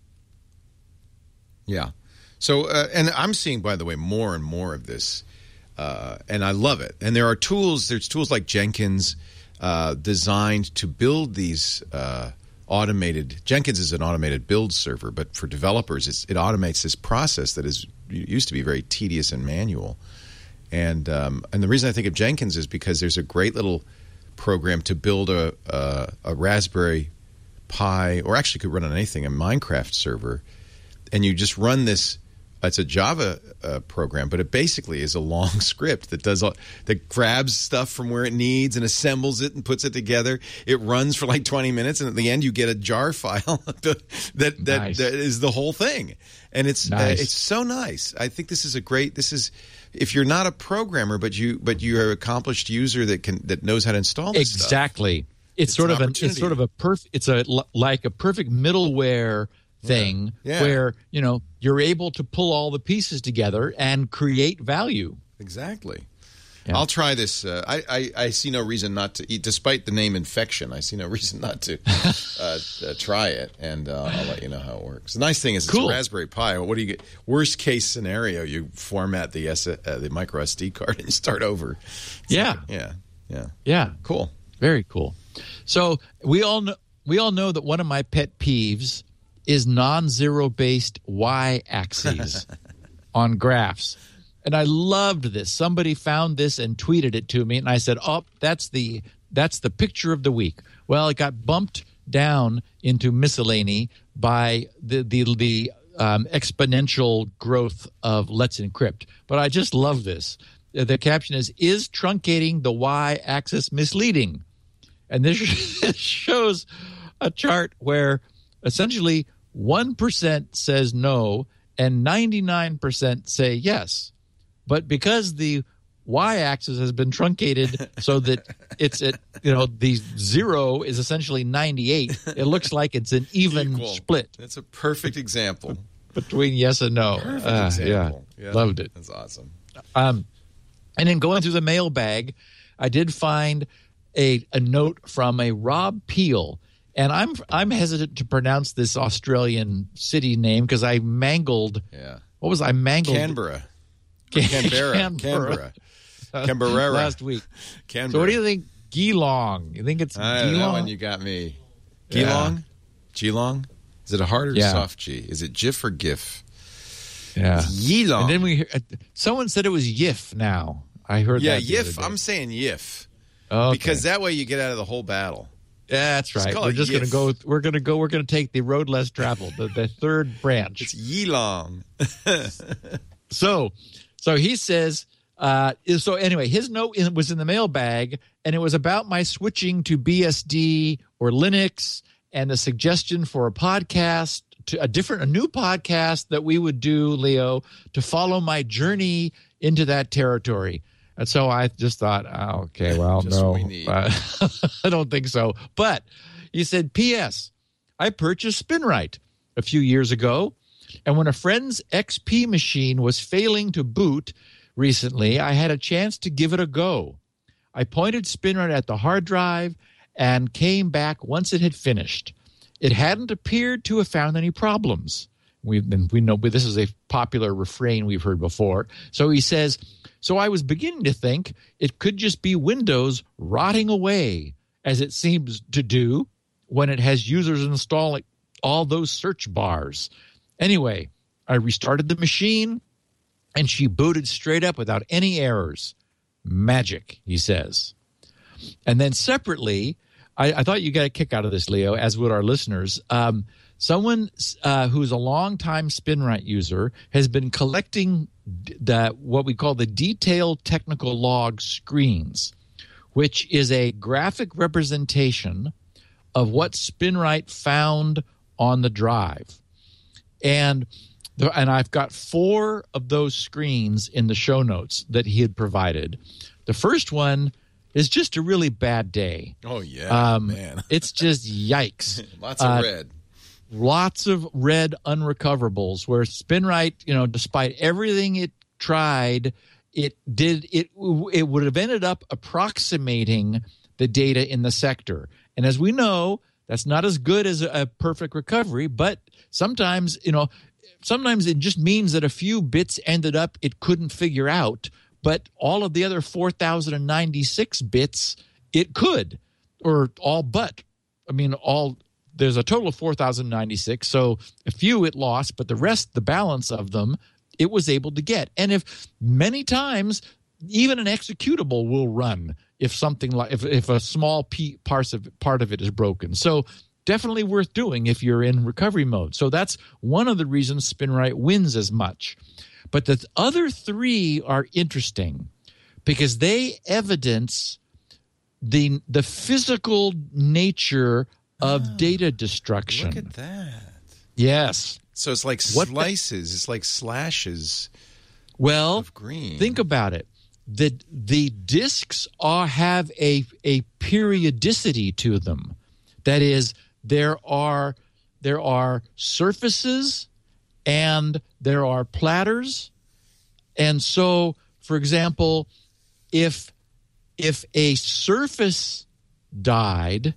Yeah. So, uh, and I'm seeing, by the way, more and more of this, uh, and I love it. And there are tools, there's tools like Jenkins uh, designed to build these uh, automated, Jenkins is an automated build server, but for developers, it's, it automates this process that is used to be very tedious and manual. And um, and the reason I think of Jenkins is because there's a great little program to build a, a, a Raspberry Pi, or actually could run on anything, a Minecraft server, and you just run this. It's a Java uh, program, but it basically is a long script that does all, that grabs stuff from where it needs and assembles it and puts it together. It runs for like twenty minutes, and at the end, you get a jar file that that, Nice. that is the whole thing. And it's Nice. uh, it's so nice. I think this is a great. This is if you're not a programmer, but you but you're an accomplished user that can that knows how to install this stuff. Exactly. It's, It's sort an of an it's opportunity. sort of a perf. It's a like a perfect middleware thing Yeah. where, you know, you're able to pull all the pieces together and create value. Exactly. Yeah. I'll try this. Uh, I, I, I see no reason not to eat, despite the name Infection. I see no reason not to uh, uh, try it, and uh, I'll let you know how it works. The nice thing is it's Cool. a Raspberry Pi. What do you get? Worst case scenario, you format the S, uh, the micro S D card and start over. It's Yeah. like- yeah. Yeah. Yeah. Cool. Very cool. So we all know, we all know that one of my pet peeves is non-zero based y-axes on graphs. And I loved this. Somebody found this and tweeted it to me, and I said, "Oh, that's the that's the picture of the week." Well, it got bumped down into miscellany by the the the um, exponential growth of Let's Encrypt. But I just love this. The caption is, "Is truncating the y-axis misleading?" And this shows a chart where essentially one percent says no and ninety-nine percent say yes. But because the y-axis has been truncated so that it's at, you know, the zero is essentially ninety-eight, it looks like it's an even Equal. split That's a perfect example. between yes and no. Perfect Uh, example. Yeah, loved it. That's awesome. Um, and then going through the mailbag, I did find a, a note from a Rob Peel. And I'm I'm hesitant to pronounce this Australian city name because I mangled. Yeah. What was I mangled? Canberra. Can- Canberra. Canberra. Canberra. Canberra. last week. Canberra. So what do you think? Geelong. You think it's I don't know, Geelong? that one you got me. Yeah. Geelong? Geelong? Is it a hard or Yeah. soft G? Is it GIF or GIF? Yeah. Geelong. And then we hear, uh, someone said it was Yif now. I heard yeah, that. the other Yif. day. I'm saying Yif. Okay. Because that way you get out of the whole battle. Yeah, that's right. call We're it just going to Yif. go. We're going to go. We're going to take the road less traveled, the, the third branch. It's Yeelong. So, so he says. Uh, so anyway, his note in, was in the mailbag, and it was about my switching to B S D or Linux, and a suggestion for a podcast, to a different, a new podcast that we would do, Leo, to follow my journey into that territory. And so I just thought, oh, okay, well, Just no, what we need. uh, I don't think so. But he said, P S I purchased SpinRite a few years ago, and when a friend's X P machine was failing to boot recently, I had a chance to give it a go. I pointed SpinRite at the hard drive and came back once it had finished. It hadn't appeared to have found any problems. We've been, we know, but this is a popular refrain we've heard before. So he says, so I was beginning to think it could just be Windows rotting away as it seems to do when it has users installing all those search bars. Anyway, I restarted the machine, and she booted straight up without any errors. Magic, he says. And then separately, I, I thought you got a kick out of this, Leo, as would our listeners. Um, someone uh, who's a longtime SpinRite user has been collecting the what we call the detailed technical log screens, which is a graphic representation of what SpinRite found on the drive. And the, and I've got four of those screens in the show notes that he had provided. The first one is just a really bad day. Oh, yeah, um, man. It's just yikes. Lots of uh, red. Lots of red unrecoverables where SpinRite, you know, despite everything it tried, it did it it would have ended up approximating the data in the sector. And as we know, that's not as good as a perfect recovery, but sometimes, you know, sometimes it just means that a few bits ended up it couldn't figure out, but all of the other four thousand ninety-six bits it could, or all but. I mean, all there's a total of four thousand ninety-six, so a few it lost, but the rest, the balance of them, it was able to get. And if many times, even an executable will run if something like if, if a small p- parts of part of it is broken. So definitely worth doing if you're in recovery mode. So that's one of the reasons SpinRite wins as much. But the other three are interesting because they evidence the the physical nature of oh, data destruction. Look at that. Yes. So it's like What slices. The, it's like slashes well, of green. Think about it. The the disks are have a a periodicity to them. That is, there are there are surfaces and there are platters. And so, for example, if if a surface died,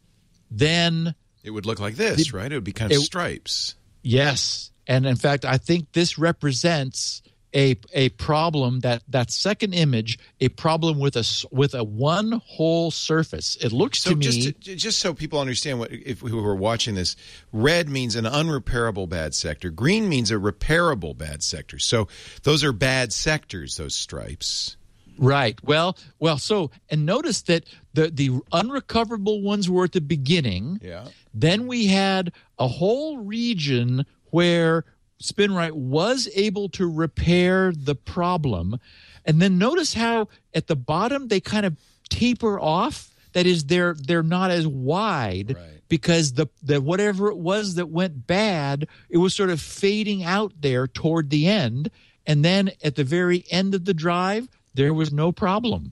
then it would look like this, it, right? It would be kind of it, stripes. Yes. And in fact, I think this represents a a problem, that that second image, a problem with a with a one whole surface. It looks so to me just to, just so people understand, what if we were watching this, red means an unrepairable bad sector. Green means a repairable bad sector. So those are bad sectors, those stripes. Right. Well, well. So, and notice that the the unrecoverable ones were at the beginning. Yeah. Then we had a whole region where SpinRite was able to repair the problem, and then notice how at the bottom they kind of taper off. That is, they're they're not as wide right. because the the whatever it was that went bad, it was sort of fading out there toward the end, and then at the very end of the drive, there was no problem.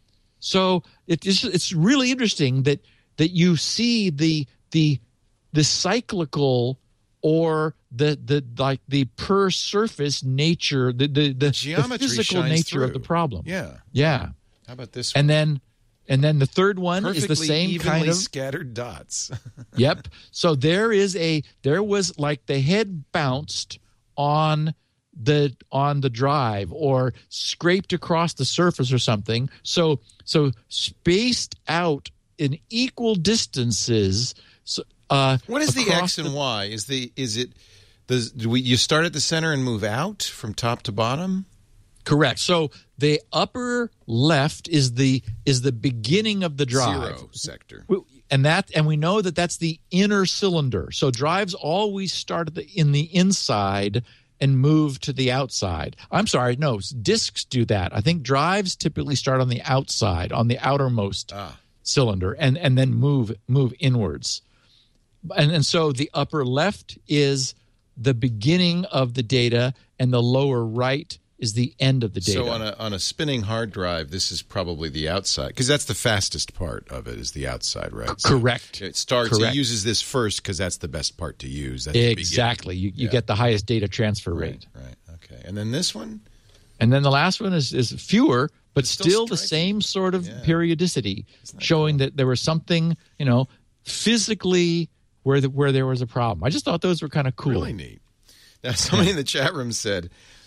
So it is it's really interesting that that you see the the the cyclical or the the like the per surface nature, the the, the, Geometry the physical shines nature through. of the problem. Yeah. Yeah. How about this one? And then and then the third one Perfectly is the same evenly kind of scattered dots. Yep. So there is a there was like the head bounced on the on the drive or scraped across the surface or something. So so spaced out in equal distances. So, uh, what is the across X and Y? Is the is it does do we you start at the center and move out from top to bottom? Correct. So the upper left is the is the beginning of the drive. Zero sector. And that and we know that that's the inner cylinder. So drives always start at the, in the inside and move to the outside. I'm sorry, no, disks do that. I think drives typically start on the outside, on the outermost ah. cylinder, and, and then move move inwards. And, and so the upper left is the beginning of the data, and the lower right is the end of the data. So on a on a spinning hard drive, this is probably the outside, because that's the fastest part of it is the outside, right? So correct. It starts. Correct. It uses this first because that's the best part to use. That's exactly. You you yeah. get the highest data transfer rate. Right. Right. Okay. And then this one. And then the last one is is fewer, but It's still, still the striking. same sort of Yeah. periodicity, that showing cool? that there was something, you know, physically where the, where there was a problem. I just thought those were kind of cool. Really neat. Now, somebody in the chat room said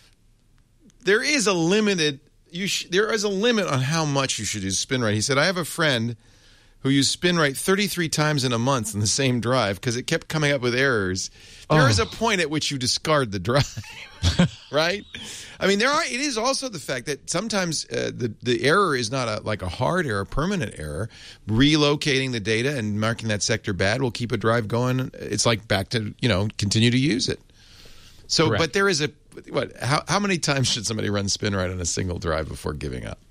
there is a limited. You sh- there is a limit on how much you should use SpinRite. He said, I have a friend who used SpinRite thirty-three times in a month in the same drive because it kept coming up with errors. There Oh. is a point at which you discard the drive, right? I mean, there are. It is also the fact that sometimes uh, the the error is not a like a hard error, permanent error. Relocating the data and marking that sector bad will keep a drive going. It's like back to you know continue to use it. So, Correct. but there is a what? How how many times should somebody run SpinRite on a single drive before giving up?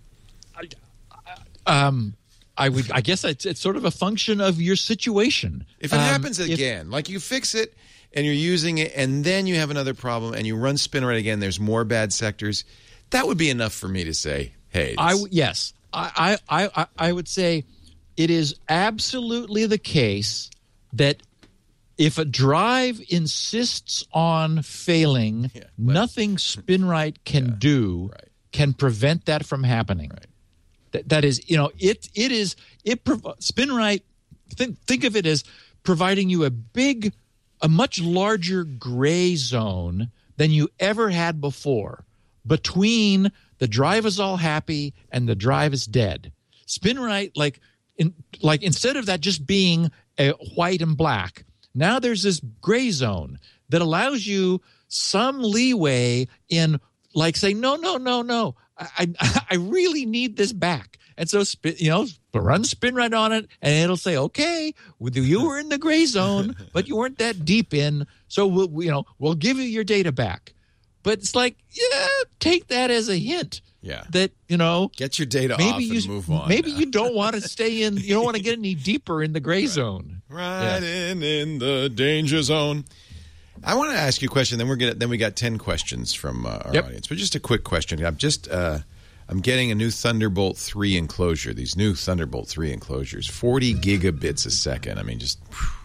Um, I would. I guess it's, it's sort of a function of your situation. If it Um, happens if- again, like you fix it and you're using it, and then you have another problem, and you run SpinRite again, there's more bad sectors. That would be enough for me to say, "Hey, I this- w- yes, I, I I I would say it is absolutely the case that if a drive insists on failing, Yeah, but- nothing SpinRite can do right. can prevent that from happening. Right. That that is, you know, it it is it prov- SpinRite. Think think of it as providing you a big, a much larger gray zone than you ever had before between the drive is all happy and the drive is dead. SpinRite, like in like instead of that just being a white and black, now there's this gray zone that allows you some leeway in like saying, no, no, no, no, I I, I really need this back. And so, spin, you know, run SpinRite on it, and it'll say, okay, you were in the gray zone, but you weren't that deep in, so we'll, you know, we'll give you your data back. But it's like, yeah, take that as a hint. Yeah. That, you know, Get your data maybe off and you move on. maybe now. you don't want to stay in. You don't want to get any deeper in the gray zone. Right in in the danger zone. I want to ask you a question. Then we're gonna. Then we got ten questions from uh, our Yep. audience. But just a quick question. I'm just. Uh, I'm getting a new Thunderbolt three enclosure. These new Thunderbolt three enclosures, forty gigabits a second. I mean, just.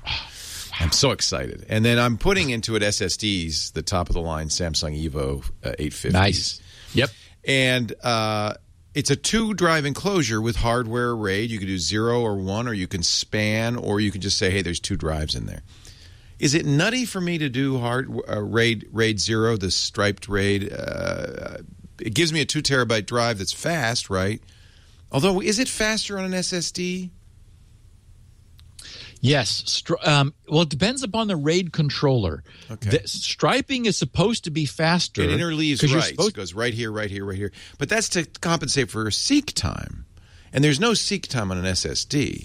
I'm so excited. And then I'm putting into it S S Ds, the top of the line Samsung Evo uh, eight fifty. Nice. Yep. And uh, it's a two-drive enclosure with hardware RAID. You can do zero or one, or you can span, or you can just say, hey, there's two drives in there. Is it nutty for me to do hard uh, RAID RAID zero, the striped RAID? Uh, it gives me a two terabyte drive that's fast, right? Although, is it faster on an S S D? Yes. Stri- um, well, it depends upon the RAID controller. Okay. The striping is supposed to be faster. It interleaves 'cause you're right. supposed- It goes right here, right here, right here. But that's to compensate for seek time. And there's no seek time on an S S D.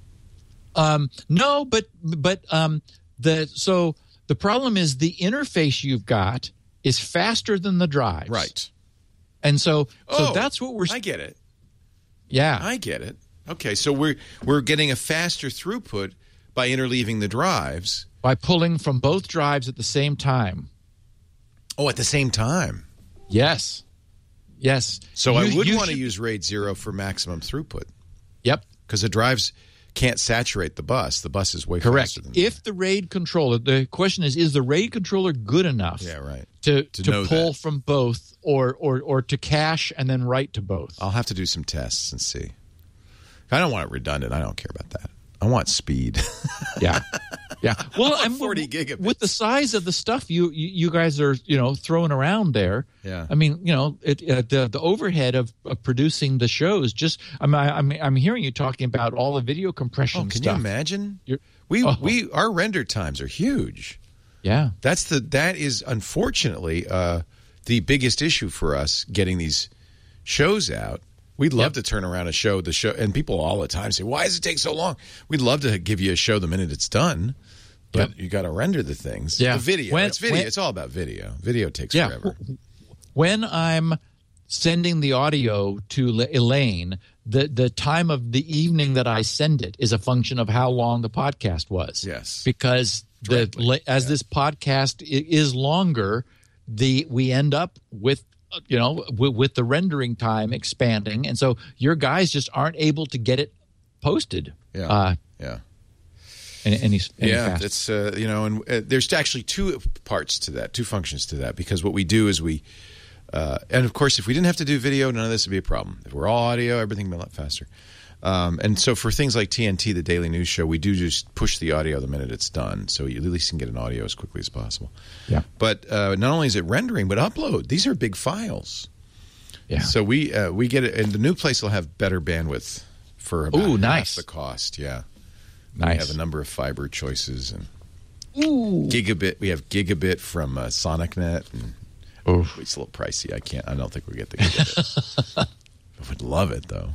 Um, no, but but um, the so the problem is the interface you've got is faster than the drives. Right. And so so Oh, that's what we're I get it. yeah. I get it. Okay, so we're we're getting a faster throughput by interleaving the drives. By pulling from both drives at the same time. Oh, at the same time. Yes. Yes. So You- I would you want to should- use RAID zero for maximum throughput Yep. because the drives can't saturate the bus. The bus is way Correct. faster than If the RAID controller, the question is, is the RAID controller good enough yeah, right. to, To to, know pull that. from both or, or, or to cache and then write to both? I'll have to do some tests and see. I don't want it redundant. I don't care about that. I want speed. Yeah. Yeah. Well, I'm forty gigabits. with the size of the stuff you, you you guys are, you know, throwing around there. Yeah. I mean, you know, it, uh, the the overhead of, of producing the shows just I'm I'm I'm hearing you talking about all the video compression Oh, can stuff. you imagine? You're- we Oh. we our render times are huge. Yeah. That's the that is unfortunately uh, the biggest issue for us getting these shows out. We'd love Yep. to turn around a show, the show, and people all the time say, "Why does it take so long?" We'd love to give you a show the minute it's done, but Yep. you got to render the things. Yeah. The video, When- it's video. when- it's all about video. Video takes Yeah. forever. When I'm sending the audio to La- Elaine, the the time of the evening that I send it is a function of how long the podcast was. Yes. Because the Directly. la- as this podcast i- is longer, the we end up with uh, you know with, with the rendering time expanding, and so your guys just aren't able to get it posted. Yeah. Uh, Yeah. any, any, any Yeah, faster. it's uh, you know, and uh, there's actually two parts to that, two functions to that, because what we do is we, uh, and of course, if we didn't have to do video, none of this would be a problem. If we're all audio, everything would be a lot faster. Um, and so for things like T N T, the daily news show, we do just push the audio the minute it's done, so you at least can get an audio as quickly as possible. Yeah. But uh, not only is it rendering, but upload. These are big files. Yeah. So we uh, we get it, and the new place will have better bandwidth for about Ooh, half nice. the cost. Yeah. Nice. We have a number of fiber choices and Ooh. gigabit. We have gigabit from uh, SonicNet. And Oof. it's a little pricey. I can't. I don't think we get the gigabit. I would love it though.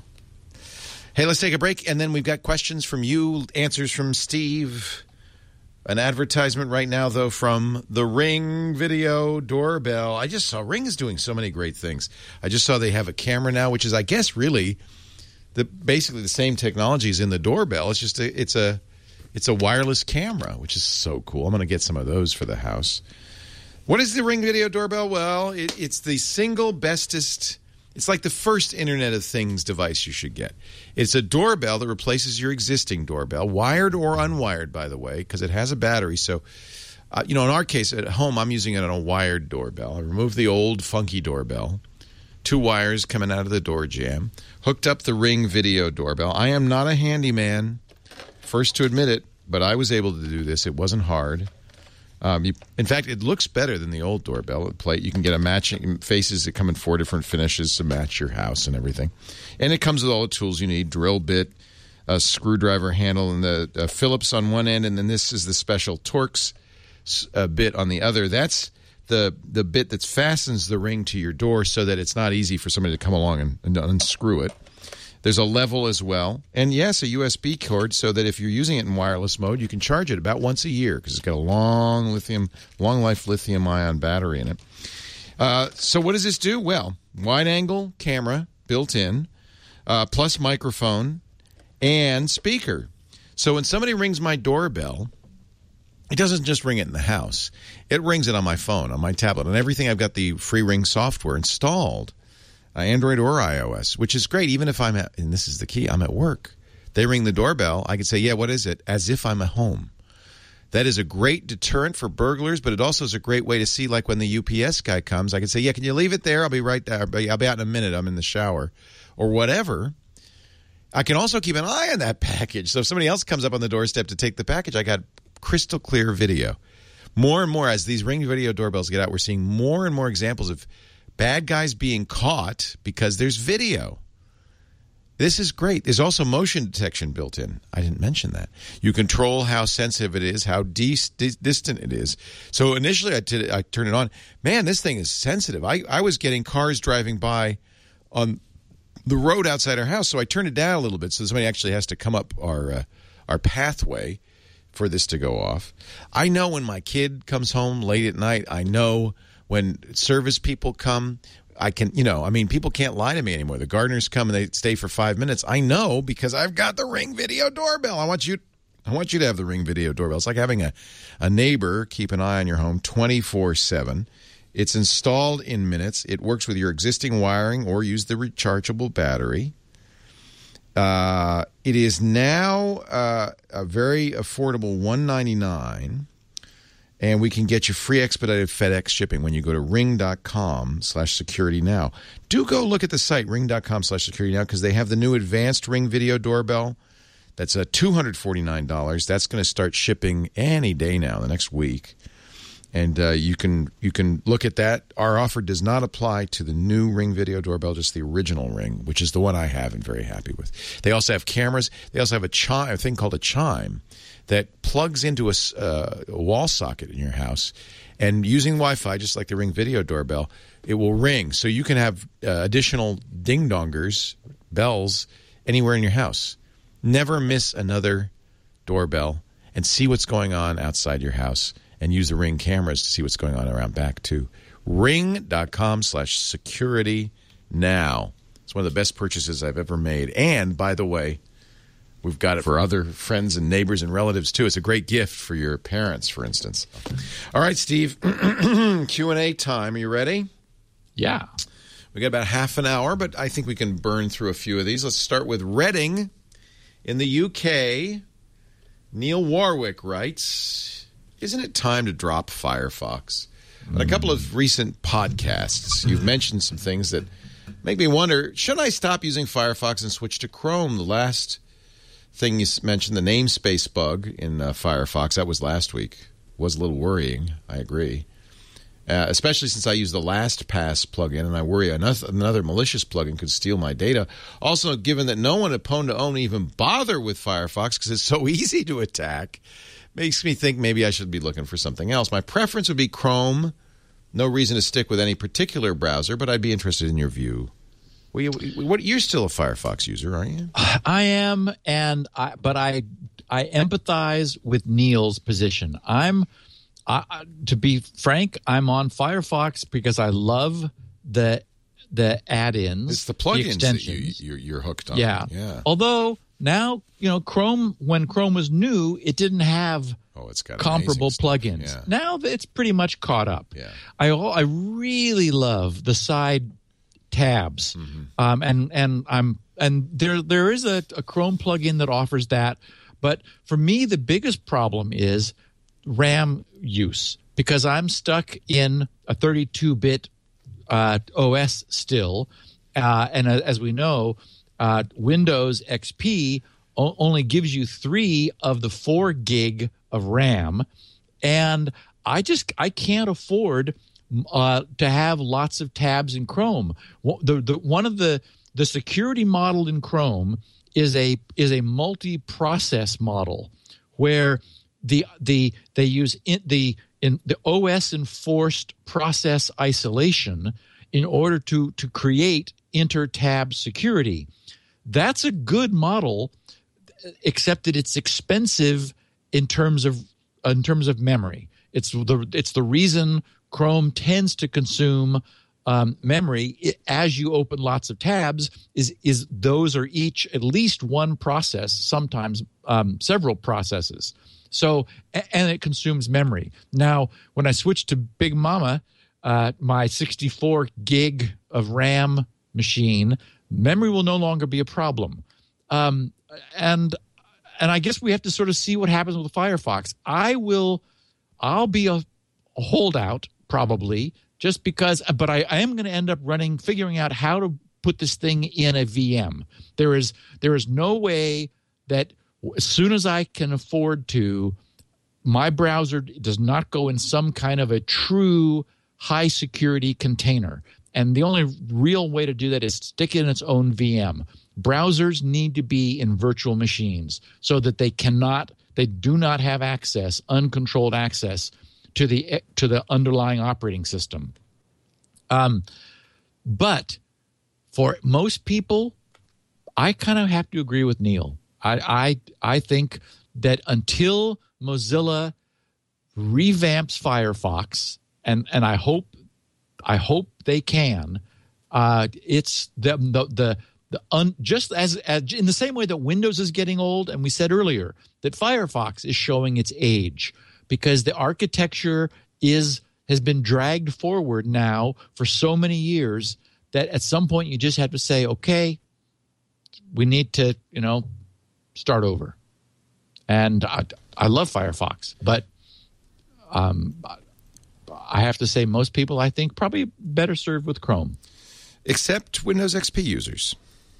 Hey, let's take a break, and then we've got questions from you, answers from Steve. An advertisement right now, though, from the Ring Video Doorbell. I just saw Ring is doing so many great things. I just saw they have a camera now, which is, I guess, really the basically the same technology as in the doorbell. It's just a, it's a it's a wireless camera, which is so cool. I'm going to get some of those for the house. What is the Ring Video Doorbell? Well, it, it's the single bestest. It's like the first Internet of Things device you should get. It's a doorbell that replaces your existing doorbell, wired or unwired, by the way, because it has a battery. So, uh, you know, in our case at home, I'm using it on a wired doorbell. I removed the old funky doorbell, two wires coming out of the door jamb, hooked up the Ring Video Doorbell. I am not a handyman, first to admit it, but I was able to do this. It wasn't hard. Um, you, in fact, it looks better than the old doorbell plate. You can get a matching faces that come in four different finishes to match your house and everything. And it comes with all the tools you need, drill bit, a screwdriver handle, and the uh, Phillips on one end, and then this is the special Torx uh, bit on the other. That's the the bit that fastens the Ring to your door so that it's not easy for somebody to come along and, and unscrew it. There's a level as well. And, yes, a U S B cord so that if you're using it in wireless mode, you can charge it about once a year because it's got a long lithium, long-life lithium-ion battery in it. Uh, so what does this do? Well, wide-angle camera built in, uh, plus microphone and speaker. So when somebody rings my doorbell, it doesn't just ring it in the house. It rings it on my phone, on my tablet, on everything. I've got the free Ring software installed. Uh, Android or iOS, which is great, even if I'm at, and this is the key, I'm at work. They ring the doorbell, I can say, yeah, what is it? As if I'm at home. That is a great deterrent for burglars, but it also is a great way to see, like when the U P S guy comes, I can say, yeah, can you leave it there? I'll be right there. I'll be out in a minute. I'm in the shower. Or whatever. I can also keep an eye on that package. So if somebody else comes up on the doorstep to take the package, I got crystal clear video. More and more, as these Ring Video Doorbells get out, we're seeing more and more examples of bad guys being caught because there's video. This is great. There's also motion detection built in. I didn't mention that. You control how sensitive it is, how dis- dis- distant it is. So initially I, t- I turned it on. Man, this thing is sensitive. I, I was getting cars driving by on the road outside our house, so I turned it down a little bit so somebody actually has to come up our uh, our pathway for this to go off. I know when my kid comes home late at night, I know when service people come, I can, you know, I mean, people can't lie to me anymore. The gardeners come and they stay for five minutes. I know because I've got the Ring Video Doorbell. I want you, I want you to have the Ring Video Doorbell. It's like having a, a neighbor keep an eye on your home twenty-four seven. It's installed in minutes. It works with your existing wiring or use the rechargeable battery. Uh, it is now uh, a very affordable one ninety-nine. And we can get you free expedited FedEx shipping when you go to ring.com slash security now. Do go look at the site, ring.com slash security now, because they have the new advanced Ring Video Doorbell. That's uh, two hundred forty-nine dollars. That's going to start shipping any day now, the next week. And uh, you can you can look at that. Our offer does not apply to the new Ring Video Doorbell, just the original Ring, which is the one I have and very happy with. They also have cameras. They also have a chime, a thing called a chime, that plugs into a, uh, a wall socket in your house. And using Wi-Fi, just like the Ring Video Doorbell, it will ring. So you can have uh, additional ding-dongers, bells, anywhere in your house. Never miss another doorbell and see what's going on outside your house. And use the Ring cameras to see what's going on around back, too. Ring.com slash security now. It's one of the best purchases I've ever made. And, by the way, we've got it for other friends and neighbors and relatives, too. It's a great gift for your parents, for instance. All right, Steve. Q and A time. Are you ready? Yeah. We got about half an hour, but I think we can burn through a few of these. Let's start with Reading in the U K. Neil Warwick writes, isn't it time to drop Firefox? On a couple of recent podcasts, you've mentioned some things that make me wonder, should I stop using Firefox and switch to Chrome? The last thing you mentioned, the namespace bug in uh, Firefox, that was last week, was a little worrying. I agree. uh, especially since I use the LastPass plugin, and I worry another, another malicious plugin could steal my data. Also, given that no one at Pwn to Own even bother with Firefox because it's so easy to attack, makes me think maybe I should be looking for something else. My preference would be Chrome. No reason to stick with any particular browser, but I'd be interested in your view. Well, you, what, you're still a Firefox user, aren't you? I am, and I, but I I empathize with Neil's position. I'm, I, to be frank, I'm on Firefox because I love the the add-ins. It's the plugins that you, you're, you're hooked on. Yeah. yeah. Although now, you know, Chrome, when Chrome was new, it didn't have oh, it's got comparable plugins. Yeah. Now it's pretty much caught up. Yeah. I I really love the side tabs, mm-hmm. um, and and I'm and there there is a, a Chrome plugin that offers that, but for me the biggest problem is RAM use because I'm stuck in a thirty-two bit uh, O S still, uh, and uh, as we know, uh, Windows X P o- only gives you three of the four gig of RAM, and I just I can't afford Uh, to have lots of tabs in Chrome. The, the, one of the the security model in Chrome is a is a multi-process model where the the they use in, the in the O S enforced process isolation in order to to create inter-tab security. That's a good model, except that it's expensive in terms of in terms of memory. It's the it's the reason Chrome tends to consume um, memory it, as you open lots of tabs. Is is those are each at least one process, sometimes um, several processes. So and it consumes memory. Now, when I switch to Big Mama, uh, my sixty-four gig of RAM machine, memory will no longer be a problem. Um, and and I guess we have to sort of see what happens with Firefox. I will, I'll be a, a holdout. Probably just because, but I, I am going to end up running, figuring out how to put this thing in a V M. There is there is no way that as soon as I can afford to, my browser does not go in some kind of a true high security container. And the only real way to do that is stick it in its own V M. Browsers need to be in virtual machines so that they cannot, they do not have access, uncontrolled access to the to the underlying operating system. Um, but for most people, I kind of have to agree with Neil. I, I I think that until Mozilla revamps Firefox, and and I hope I hope they can, uh, it's the the the, the un, just as, as in the same way that Windows is getting old, and we said earlier that Firefox is showing its age. Because the architecture is has been dragged forward now for so many years that at some point you just have to say, okay, we need to, you know, start over. And I, I love Firefox, but um, I have to say most people, I think, probably better served with Chrome. Except Windows X P users.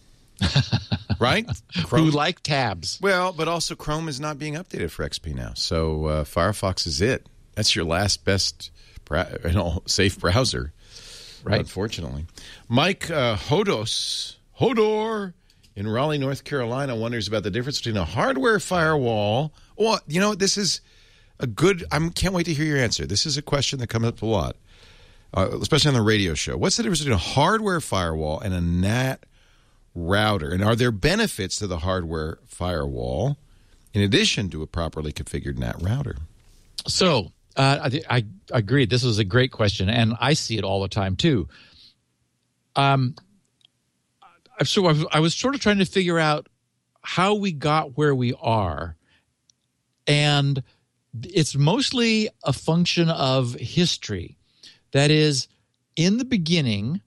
Right? Chrome. Who like tabs. Well, but also Chrome is not being updated for X P now. So uh, Firefox is it. That's your last best you know, safe browser, right? Unfortunately. Mike uh, Hodos, Hodor in Raleigh, North Carolina wonders about the difference between a hardware firewall. Well, you know, this is a good – I can't wait to hear your answer. This is a question that comes up a lot, uh, especially on the radio show. What's the difference between a hardware firewall and a N A T router, and are there benefits to the hardware firewall in addition to a properly configured N A T router? So uh, I, I agree. This is a great question, and I see it all the time too. Um, so I was, I was sort of trying to figure out how we got where we are, and it's mostly a function of history. That is, in the beginning,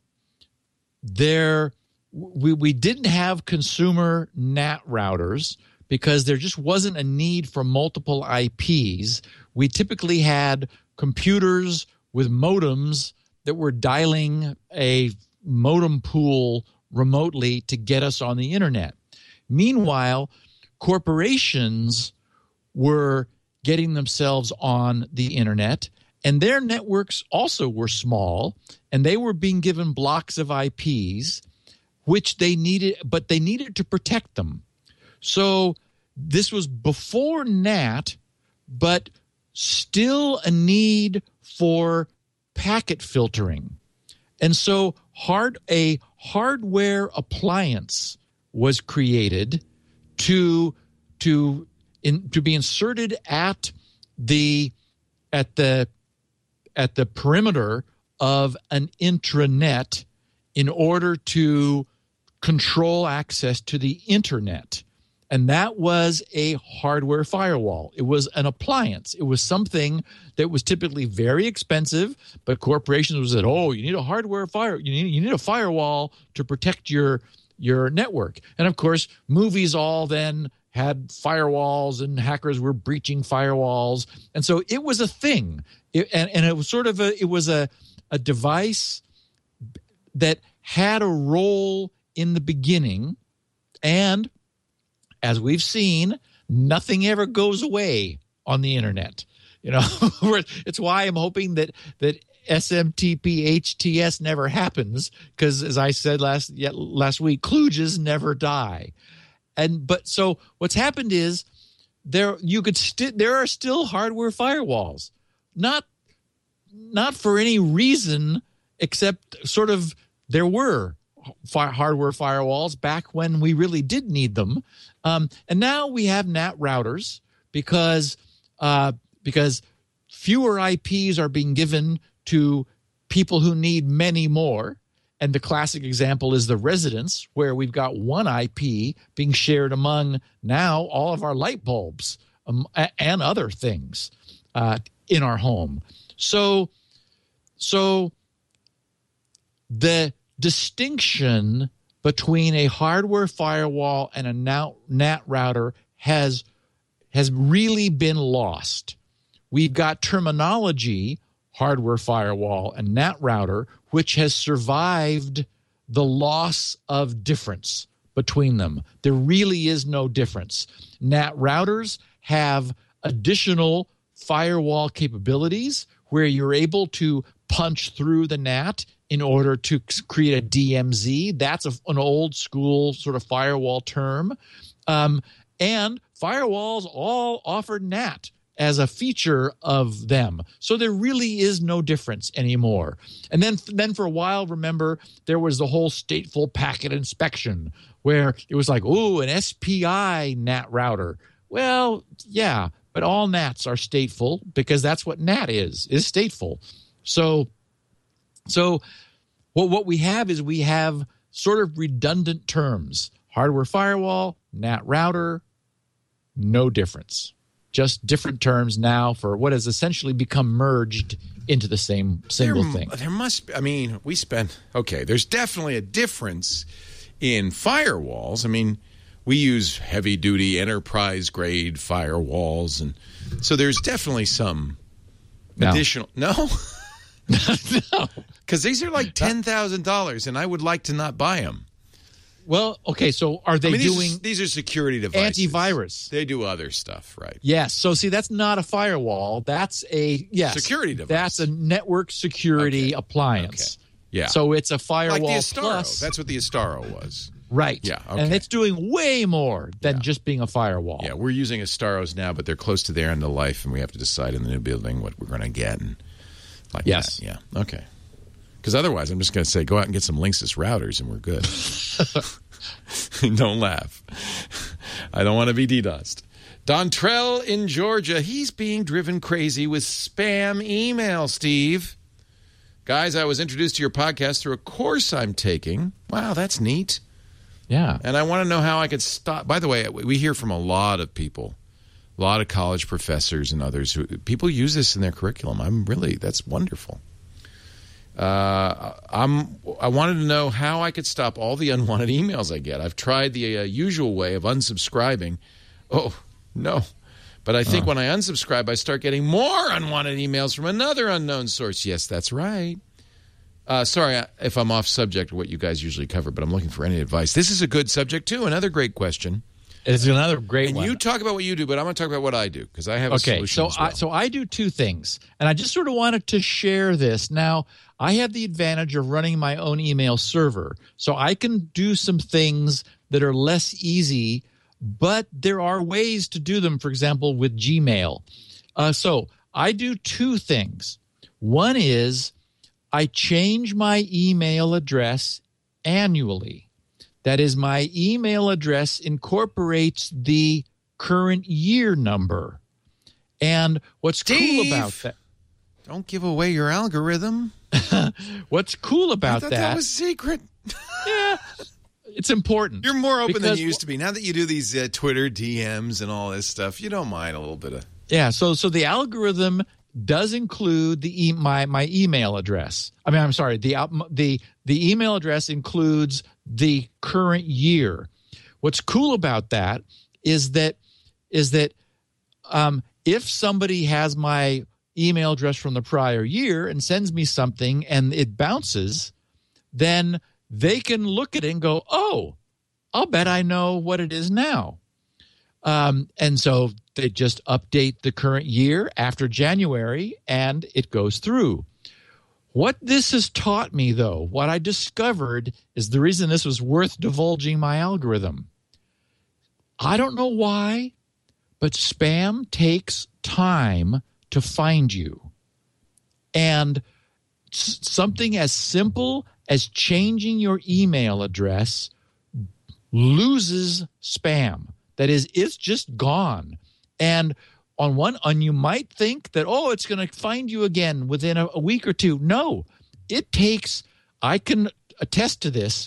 there. We we didn't have consumer N A T routers because there just wasn't a need for multiple I Ps. We typically had computers with modems that were dialing a modem pool remotely to get us on the internet. Meanwhile, corporations were getting themselves on the internet, and their networks also were small, and they were being given blocks of I Ps, which they needed, but they needed to protect them. So this was before N A T, but still a need for packet filtering. And so hard a hardware appliance was created to to in, to be inserted at the at the at the perimeter of an intranet in order to control access to the internet. And that was a hardware firewall. It was an appliance. It was something that was typically very expensive, but corporations would say, oh, you need a hardware fire, you need, you need a firewall to protect your your network. And of course, movies all then had firewalls, and hackers were breaching firewalls. And so it was a thing. It, and, and it was sort of a, it was a, a device that had a role in the beginning. And as we've seen, nothing ever goes away on the internet. You know, it's why I'm hoping that that S M T P H T S never happens, because as I said last yeah, last week, kludges never die. And but so what's happened is there you could st- there are still hardware firewalls, not not for any reason except sort of there were fi- hardware firewalls back when we really did need them, um, and now we have N A T routers because uh, because fewer I Ps are being given to people who need many more. And the classic example is the residence, where we've got one I P being shared among now all of our light bulbs um, and other things uh, in our home. So, so the distinction between a hardware firewall and a N A T router has has really been lost. We've got terminology, hardware firewall and N A T router, which has survived the loss of difference between them. There really is no difference. N A T routers have additional firewall capabilities where you're able to punch through the N A T in order to create a D M Z. That's a, an old school sort of firewall term. Um, and firewalls all offer N A T as a feature of them. So there really is no difference anymore. And then, then for a while, remember, there was the whole stateful packet inspection where it was like, ooh, an S P I N A T router. Well, yeah, but all N A Ts are stateful because that's what N A T is, is stateful. So, so what, what we have is we have sort of redundant terms. Hardware firewall, N A T router, no difference. Just different terms now for what has essentially become merged into the same single there, thing. There must be, I mean, we spend, okay, there's definitely a difference in firewalls. I mean, we use heavy-duty enterprise-grade firewalls, and so there's definitely some no. additional. No? No. Because these are like ten thousand dollars, and I would like to not buy them. Well, okay, so are they I mean, these doing are, these are security devices. antivirus? They do other stuff, right? Yes. So see, that's not a firewall. That's a yes, security device. That's a network security okay. appliance. Okay. Yeah. So it's a firewall like the Astaro. plus. That's what the Astaro was. Right. Yeah. Okay. And it's doing way more than yeah. just being a firewall. Yeah, we're using Astaros now, but they're close to their end of life, and we have to decide in the new building what we're going to get. And like yes. That. Yeah. Okay. Because otherwise, I'm just going to say, go out and get some Linksys routers, and we're good. Don't laugh. I don't want to be DDoSed. Dontrell in Georgia, he's being driven crazy with spam email, Steve. Guys, I was introduced to your podcast through a course I'm taking. Wow, that's neat. Yeah. And I want to know how I could stop. By the way, we hear from a lot of people, a lot of college professors and others who people use this in their curriculum. I'm really, that's wonderful. Uh, I'm. I wanted to know how I could stop all the unwanted emails I get. I've tried the uh, usual way of unsubscribing. Oh, no. But I think uh. when I unsubscribe, I start getting more unwanted emails from another unknown source. Yes, that's right. Uh, sorry if I'm off subject of what you guys usually cover, but I'm looking for any advice. This is a good subject, too. Another great question. It's another great and one. you talk about what you do, but I'm going to talk about what I do because I have a okay, solution so as well. I, so I do two things, and I just sort of wanted to share this. Now, I have the advantage of running my own email server, so I can do some things that are less easy, but there are ways to do them, for example, with Gmail. Uh, so I do two things. One is I change my email address annually. That is, my email address incorporates the current year number. And what's Steve, cool about that? Don't give away your algorithm. What's cool about I thought that? that was secret. Yeah, it's important. You're more open because, than you used to be. Now that you do these uh, Twitter D Ms and all this stuff, you don't mind a little bit of... Yeah, so so the algorithm does include the e- my my email address. I mean, I'm sorry, the the the email address includes the current year. What's cool about that is that is that um, if somebody has my email address from the prior year and sends me something and it bounces, then they can look at it and go, "Oh, I'll bet I know what it is now." Um, and so they just update the current year after January, and it goes through. What this has taught me, though, what I discovered is the reason this was worth divulging my algorithm. I don't know why, but spam takes time to find you. And s- something as simple as changing your email address loses spam. That is, it's just gone. And on one, and you might think that, oh, it's going to find you again within a, a week or two. No, it takes, I can attest to this,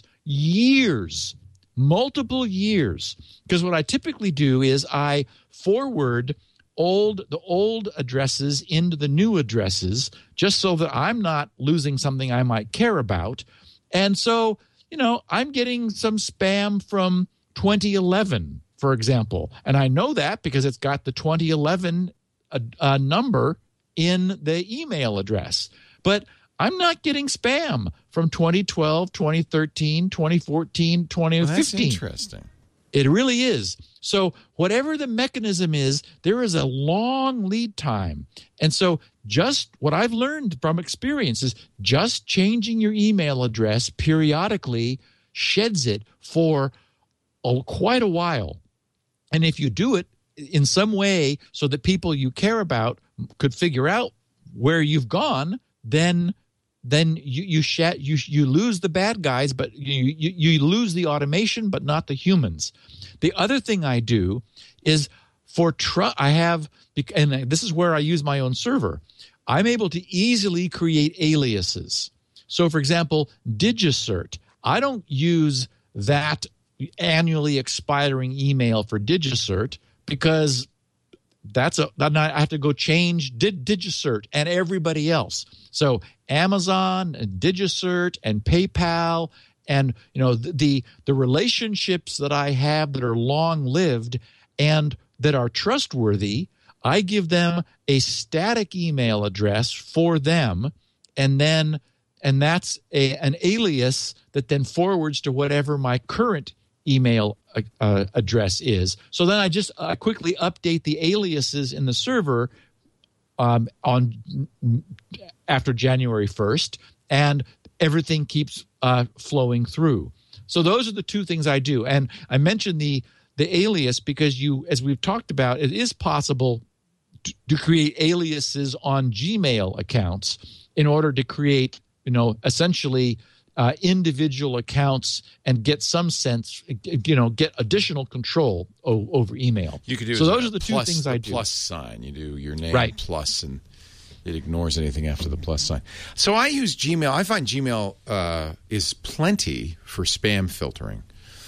years, multiple years. Because what I typically do is I forward old the old addresses into the new addresses just so that I'm not losing something I might care about. And so, you know, I'm getting some spam from twenty eleven, for example. And I know that because it's got the twenty eleven uh, uh, number in the email address. But I'm not getting spam from twenty twelve, twenty thirteen, twenty fourteen, twenty fifteen. Well, that's interesting. It really is. So whatever the mechanism is, there is a long lead time. And so just what I've learned from experience is just changing your email address periodically sheds it for a, quite a while. And if you do it in some way so that people you care about could figure out where you've gone, then then you you sh- you you lose the bad guys, but you, you you lose the automation, but not the humans. The other thing I do is for tr- I have, and this is where I use my own server. I'm able to easily create aliases. So, for example, DigiCert. I don't use that annually expiring email for DigiCert because that's a then I have to go change Dig, DigiCert and everybody else. So Amazon and DigiCert and PayPal and you know the, the the relationships that I have that are long lived and that are trustworthy, I give them a static email address for them, and then and that's a an alias that then forwards to whatever my current email uh, address is. So then I just uh, quickly update the aliases in the server um, on after January first, and everything keeps uh, flowing through. So those are the two things I do. And I mentioned the the alias because you, as we've talked about, it is possible to, to create aliases on Gmail accounts in order to create, you know, essentially Uh, individual accounts and get some sense, you know, get additional control o- over email. You could do so it those a are the two plus, things I do. Plus sign. You do your name Right. plus, and it ignores anything after the plus sign. So I use Gmail. I find Gmail uh, is plenty for spam filtering.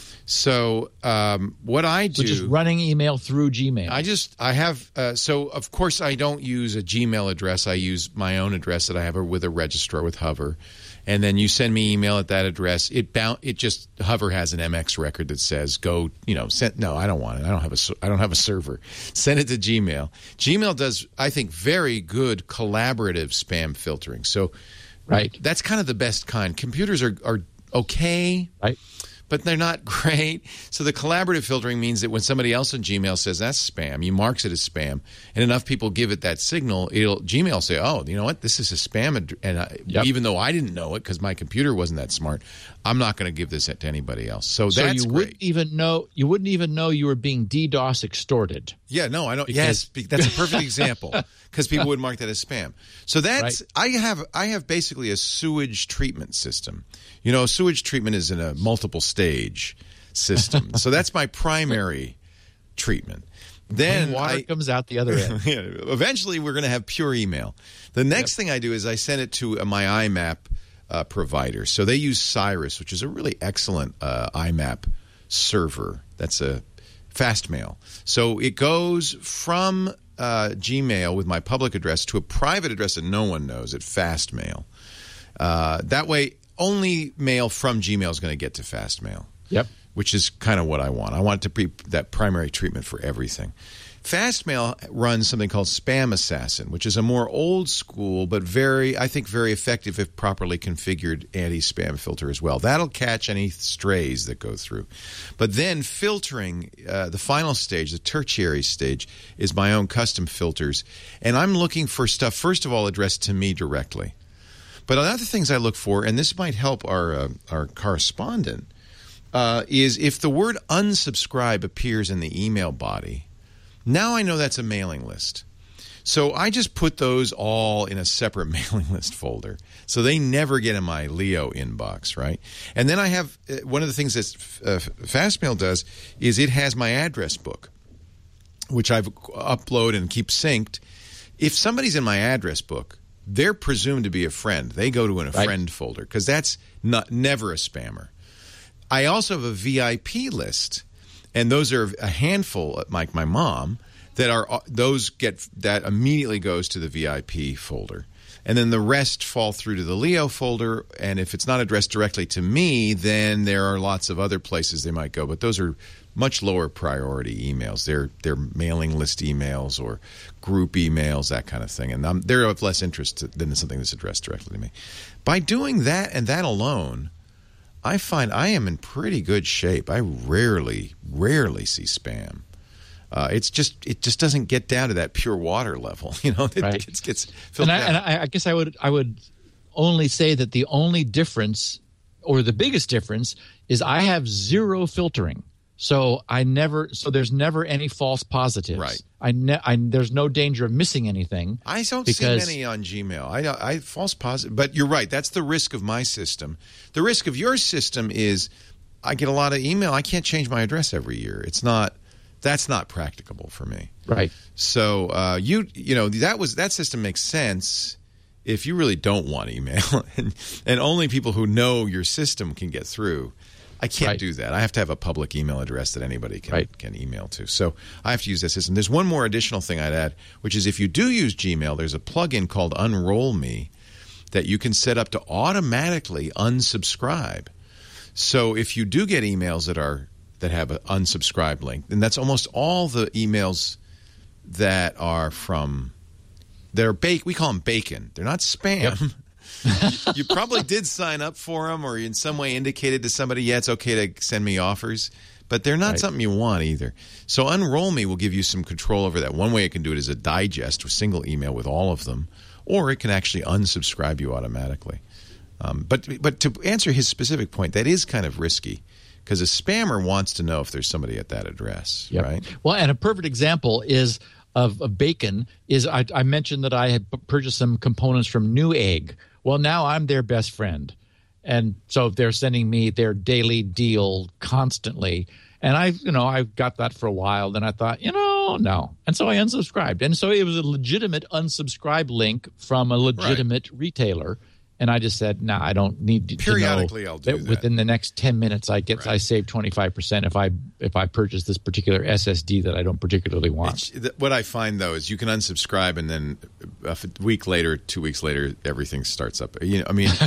So um, what I do, Which is running email through Gmail. I just I have uh, so of course I don't use a Gmail address. I use my own address that I have with a registrar with Hover. And then you send me email at that address. It bound. It just Hover has an M X record that says go. You know, send, no, I don't want it. I don't have a. I don't have a server. Send it to Gmail. Gmail does, I think, very good collaborative spam filtering. So, right, that's kind of the best kind. Computers are are okay, right, but they're not great. So the collaborative filtering means that when somebody else in Gmail says that's spam, you marks it as spam, and enough people give it that signal, it'll Gmail will say, oh, you know what, this is a spam, ad- and I, Yep. even though I didn't know it because my computer wasn't that smart, I'm not going to give this to anybody else. So, So that's you great. wouldn't even know you wouldn't even know you were being DDoS extorted. Yeah, no, I don't. Because- yes, be- that's a perfect example because people would mark that as spam. So that's Right. I have I have basically a sewage treatment system. You know, sewage treatment is in a multiple stage system. So that's my primary treatment. Then And water I, comes out the other end. yeah, eventually we're going to have pure email. The next thing I do is I send it to uh, my I M A P uh, provider. So they use Cyrus, which is a really excellent uh, I M A P server. That's a fast mail. So it goes from uh, Gmail with my public address to a private address that no one knows at Fastmail. Uh, that way, only mail from Gmail is going to get to Fastmail. Yep. Which is kind of what I want. I want it to be that primary treatment for everything. Fastmail runs something called Spam Assassin, which is a more old school but very, I think, very effective if properly configured anti-spam filter as well. That'll catch any strays that go through. But then filtering, uh, the final stage, the tertiary stage, is my own custom filters. And I'm looking for stuff, first of all, addressed to me directly. But other things I look for, and this might help our uh, our correspondent, uh, is if the word unsubscribe appears in the email body, now I know that's a mailing list. So I just put those all in a separate mailing list folder. So they never get in my Leo inbox, right? And then I have, uh, one of the things that uh, Fastmail does is it has my address book, which I've uploaded and keep synced. If somebody's in my address book, they're presumed to be a friend. They go to a Right. friend folder because that's not never a spammer. I also have a V I P list, and those are a handful, like my mom, that are those get that immediately goes to the V I P folder, and then the rest fall through to the Leo folder. And if it's not addressed directly to me, then there are lots of other places they might go. But those are much lower priority emails. They're they're mailing list emails or group emails, that kind of thing, and I'm, they're of less interest to, than something that's addressed directly to me. By doing that and that alone, I find I am in pretty good shape. I rarely, rarely see spam. Uh, it's just it just doesn't get down to that pure water level, you know. It Right. gets, gets And, filtered I, out. and I, I guess I would I would only say that the only difference, or the biggest difference, is I have zero filtering. So I never, so there's never any false positives. Right. I, ne- I there's no danger of missing anything. I don't because- see many on Gmail. I, I false positive, but you're right. That's the risk of my system. The risk of your system is I get a lot of email. I can't change my address every year. It's not. That's not practicable for me. Right. So uh, you you know that was that system makes sense if you really don't want email, and, and only people who know your system can get through. I can't Right. do that. I have to have a public email address that anybody can Right. can email to. So I have to use that system. There's one more additional thing I'd add, which is if you do use Gmail, there's a plugin called Unroll Me that you can set up to automatically unsubscribe. So if you do get emails that are that have an unsubscribe link, and that's almost all the emails that are from they're bake. We call them bacon. They're not spam. You probably did sign up for them, or in some way indicated to somebody, yeah, it's okay to send me offers, but they're not Right. something you want either. So Unroll Me will give you some control over that. One way it can do it is a digest, a single email with all of them, or it can actually unsubscribe you automatically. Um, but but to answer his specific point, that is kind of risky because a spammer wants to know if there's somebody at that address, Yep. right? Well, and a perfect example is of, of bacon is I, I mentioned that I had p- purchased some components from Newegg. Well, now I'm their best friend. And so they're sending me their daily deal constantly. And I, you know, I got that for a while. Then I thought, you know, no. And so I unsubscribed. And so it was a legitimate unsubscribe link from a legitimate retailer. And I just said, no, nah, I don't need to Periodically, know I'll do that. within the next ten minutes I get Right. I save twenty-five percent if I if I purchase this particular S S D that I don't particularly want. It's, what I find though is you can unsubscribe, and then a week later, two weeks later, everything starts up. You know, I mean,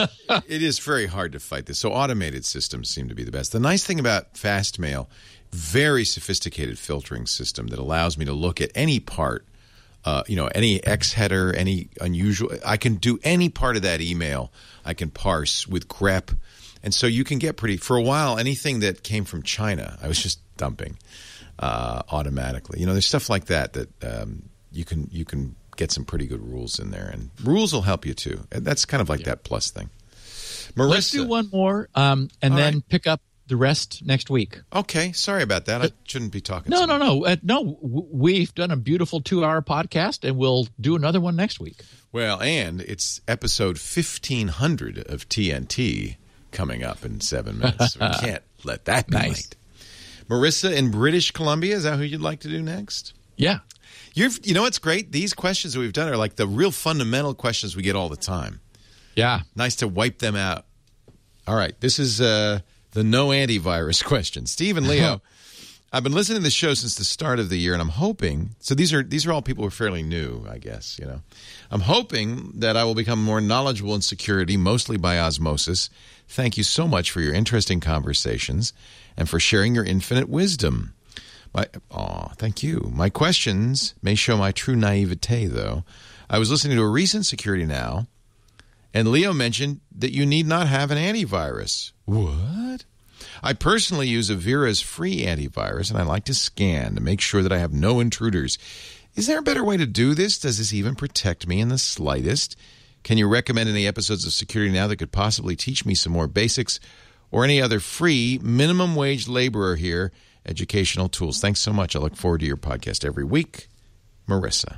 it is very hard to fight this. So automated systems seem to be the best. The nice thing about Fastmail, very sophisticated filtering system that allows me to look at any part. Uh, you know, any X header, any unusual, I can do any part of that email. I can parse with grep And so you can get pretty, for a while, anything that came from China, I was just dumping uh, automatically. You know, there's stuff like that that um, you can you can get some pretty good rules in there. And rules will help you too. And that's kind of like yeah. that plus thing. Marissa. Let's do one more um, and All then right. pick up the rest next week. Okay. Sorry about that. I shouldn't be talking. No, so no, much. no. Uh, no, w- we've done a beautiful two-hour podcast, and we'll do another one next week. Well, and it's episode fifteen hundred of T N T coming up in seven minutes. So we can't let that be Nice. late. Marissa in British Columbia, is that who you'd like to do next? Yeah. You're, you know what's great? These questions that we've done are like the real fundamental questions we get all the time. Yeah. Nice to wipe them out. All right. This is uh, the no antivirus question. Steve and Leo, I've been listening to the show since the start of the year, and I'm hoping – so these are these are all people who are fairly new, I guess. You know, I'm hoping that I will become more knowledgeable in security, mostly by osmosis. Thank you so much for your interesting conversations and for sharing your infinite wisdom. My, aw, thank you. My questions may show my true naivete, though. I was listening to a recent Security Now, and Leo mentioned that you need not have an antivirus. What? I personally use Avira's free antivirus, and I like to scan to make sure that I have no intruders. Is there a better way to do this? Does this even protect me in the slightest? Can you recommend any episodes of Security Now that could possibly teach me some more basics, or any other free minimum wage laborer here educational tools? Thanks so much. I look forward to your podcast every week. Marissa.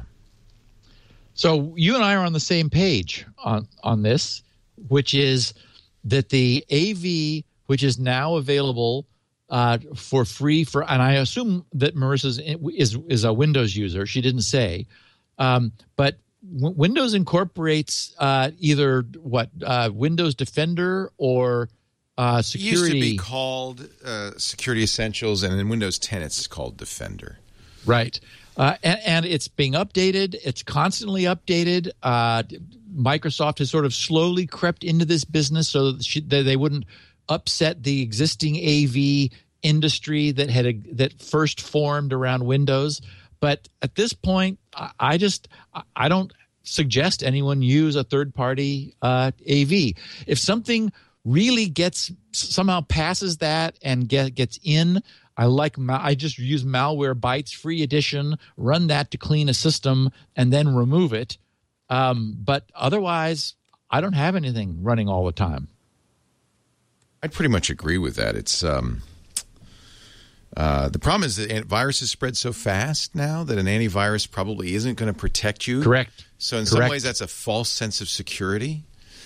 So you and I are on the same page on, on this, which is that the A V, which is now available uh, for free for, and I assume that Marissa is is a Windows user. She didn't say, um, but w- Windows incorporates uh, either what uh, Windows Defender or uh, security. It used to be called uh, Security Essentials, and in Windows ten, it's called Defender. Right. Uh, and, and it's being updated. It's constantly updated. Uh, Microsoft has sort of slowly crept into this business so that, she, that they wouldn't upset the existing A V industry that had a, that first formed around Windows. But at this point, I, I just I don't suggest anyone use a third-party uh, A V. If something really gets somehow passes that and get, gets in. I like I just use Malwarebytes free edition, run that to clean a system, and then remove it. Um, but otherwise, I don't have anything running all the time. I'd pretty much agree with that. It's um, uh, the problem is that viruses spread so fast now that an antivirus probably isn't going to protect you. Correct. So in Correct. some ways, that's a false sense of security.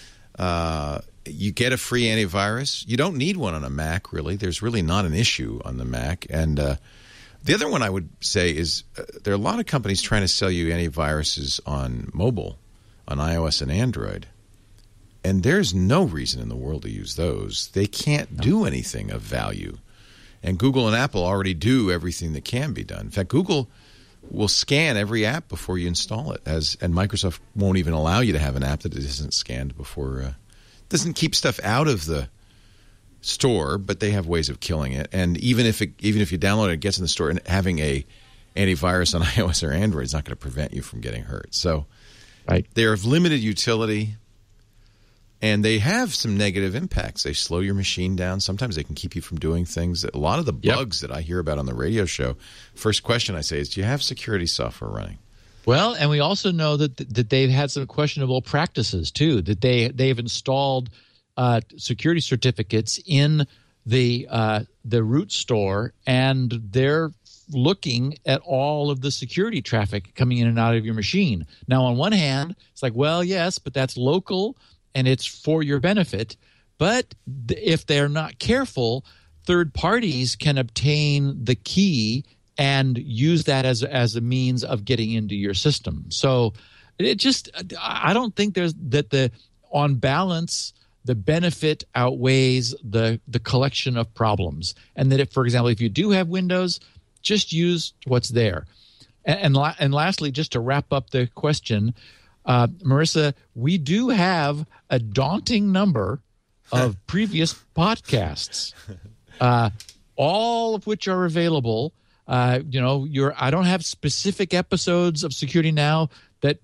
Uh, you get a free antivirus. You don't need one on a Mac, really. There's really not an issue on the Mac. And uh, the other one I would say is uh, there are a lot of companies trying to sell you antiviruses on mobile, on iOS and Android. And there's no reason in the world to use those. They can't do anything of value. And Google and Apple already do everything that can be done. In fact, Google will scan every app before you install it, as and Microsoft won't even allow you to have an app that isn't scanned before. Uh, doesn't keep stuff out of the store, but they have ways of killing it. And even if it, even if you download it, it gets in the store, and having a antivirus on iOS or Android is not going to prevent you from getting hurt. So right. They're of limited utility. And they have some negative impacts. They slow your machine down. Sometimes they can keep you from doing things. A lot of the bugs yep. that I hear about on the radio show, first question I say is, do you have security software running? Well, and we also know that that they've had some questionable practices, too, that they, they've installed uh, security certificates in the uh, the root store, and they're looking at all of the security traffic coming in and out of your machine. Now, on one hand, it's like, well, yes, but that's local, and it's for your benefit. But if they're not careful, third parties can obtain the key and use that as as a means of getting into your system. So it just, I don't think there's that the on balance the benefit outweighs the the collection of problems, and that if, for example, if you do have Windows, just use what's there. And and, la- and lastly, just to wrap up the question. Uh, Marissa, we do have a daunting number of previous podcasts, uh, all of which are available. Uh, you know, you're, I don't have specific episodes of Security Now that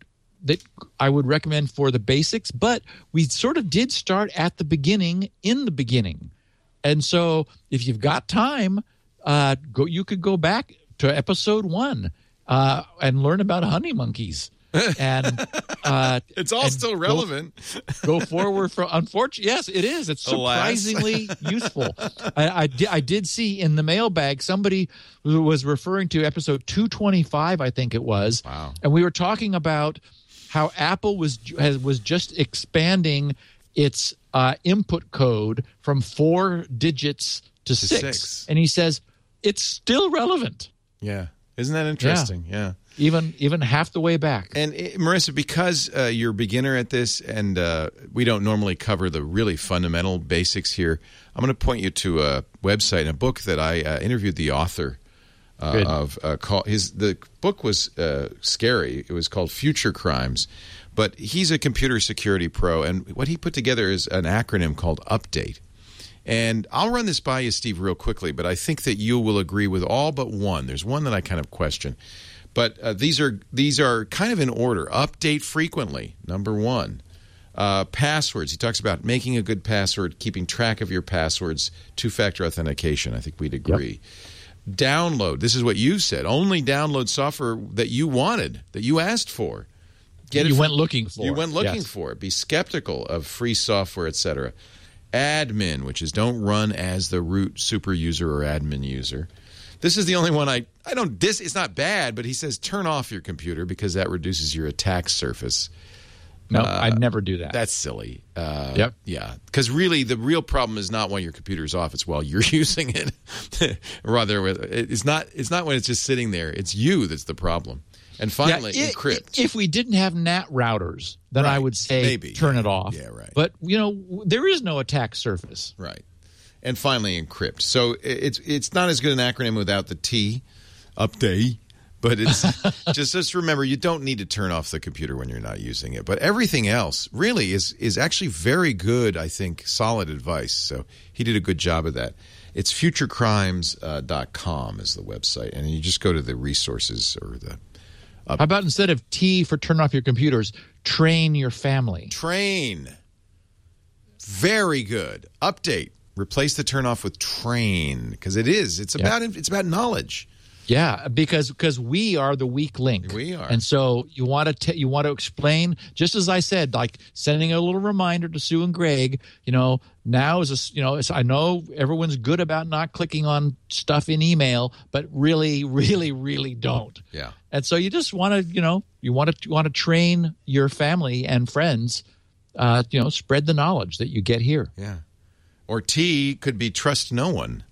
that I would recommend for the basics, but we sort of did start at the beginning in the beginning. And so if you've got time, uh, go you could go back to episode one uh, and learn about honey monkeys. And uh, it's all and still relevant. Go, go forward for unfortunately, yes, it is. It's surprisingly useful. I, I, di- I did see in the mailbag somebody who was referring to episode two twenty-five, I think it was. Wow. And we were talking about how Apple was has, was just expanding its uh, input code from four digits to, to six. six, and he says it's still relevant. Yeah, isn't that interesting? Yeah. yeah. Even even half the way back. And it, Marissa, because uh, you're a beginner at this and uh, we don't normally cover the really fundamental basics here, I'm going to point you to a website and a book that I uh, interviewed the author uh, of. Uh, call, his The book was uh, scary. It was called Future Crimes. But he's a computer security pro, and what he put together is an acronym called UPDATE. And I'll run this by you, Steve, real quickly, but I think that you will agree with all but one. There's one that I kind of question. But uh, these are these are kind of in order. Update frequently, number one. Uh, passwords. He talks about making a good password, keeping track of your passwords, two-factor authentication. I think we'd agree. Yep. Download. This is what you said. Only download software that you wanted, that you asked for. Get you it went from, looking for. You went looking yes. for it. Be skeptical of free software, et cetera. Admin, which is don't run as the root super user or admin user. This is the only one I, I don't dis. It's not bad, but he says turn off your computer because that reduces your attack surface. No, uh, I'd never do that. That's silly. Uh, yep. Yeah, because really the real problem is not when your computer's off; it's while you're using it. Rather, it's not. It's not when it's just sitting there. It's you that's the problem. And finally, yeah, it, encrypt. If we didn't have N A T routers, then right. I would say Maybe. turn yeah. it off. Yeah, right. But you know, there is no attack surface. Right. And finally, encrypt. So it's it's not as good an acronym without the T, update, but it's just just remember you don't need to turn off the computer when you're not using it. But everything else really is is actually very good. I think solid advice. So he did a good job of that. It's future crimes dot com is the website, and you just go to the resources or the. Up. How about instead of T for turn off your computers, train your family? Train. Very good. Update. Replace the turn off with train because it is. It's yeah. about it's about knowledge. Yeah, because because we are the weak link. We are, and so you want to t- you want to explain. Just as I said, like sending a little reminder to Sue and Greg. You know, now is a you know it's, I know everyone's good about not clicking on stuff in email, but really, really, really don't. Yeah. And so you just want to you know you want to want to train your family and friends. Uh, you know, spread the knowledge that you get here. Yeah. Or T could be trust no one.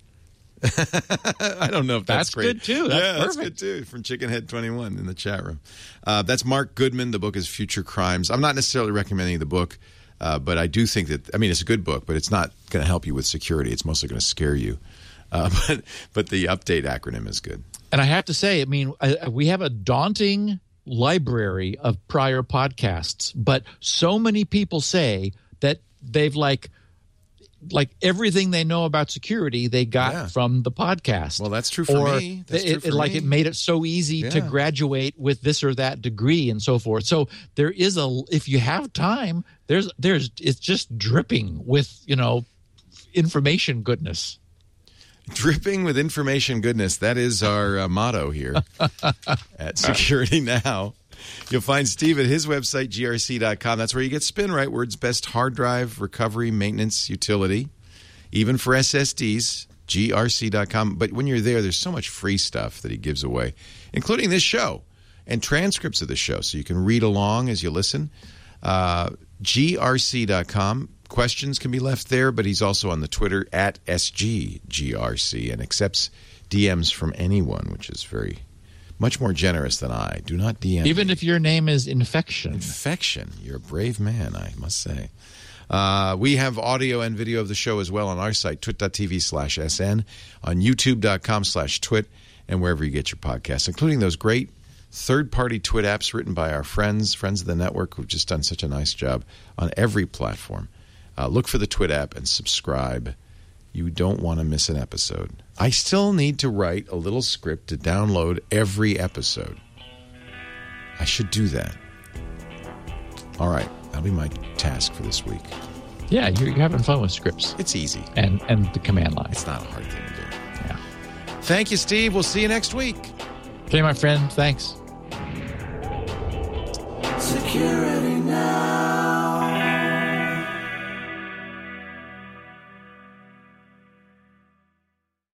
I don't know if that's, that's great. good too. That's yeah, perfect. That's good too. From Chickenhead twenty-one in the chat room. Uh, that's Mark Goodman. The book is Future Crimes. I'm not necessarily recommending the book, uh, but I do think that, I mean, it's a good book, but it's not going to help you with security. It's mostly going to scare you. Uh, but, but the update acronym is good. And I have to say, I mean, I, we have a daunting library of prior podcasts, but so many people say that they've like, like everything they know about security they got yeah. from the podcast. Well, that's true for or me. That's it, true for it, like me. it made it so easy yeah. to graduate with this or that degree and so forth. So there is a, if you have time, there's, there's, it's just dripping with, you know, information goodness. Dripping with information goodness. That is our uh, motto here at Security Now. You'll find Steve at his website, G R C dot com. That's where you get SpinRite, best hard drive recovery maintenance utility, even for S S Ds, G R C dot com. But when you're there, there's so much free stuff that he gives away, including this show and transcripts of the show, so you can read along as you listen. Uh, G R C dot com. Questions can be left there, but he's also on the Twitter at S G G R C and accepts D Ms from anyone, which is very much more generous than I. Do not D M Even me. if your name is Infection. Infection. You're a brave man, I must say. Uh, we have audio and video of the show as well on our site, twit.tv slash SN, on youtube.com slash twit, and wherever you get your podcasts, including those great third-party Twit apps written by our friends, friends of the network, who've just done such a nice job on every platform. Uh, look for the Twit app and subscribe. You don't want to miss an episode. I still need to write a little script to download every episode. I should do that. All right. That'll be my task for this week. Yeah, you're, you're having fun with scripts It's easy. and, and the command line. It's not a hard thing to do. Yeah. Thank you, Steve. We'll see you next week. Okay, my friend. Thanks. Security.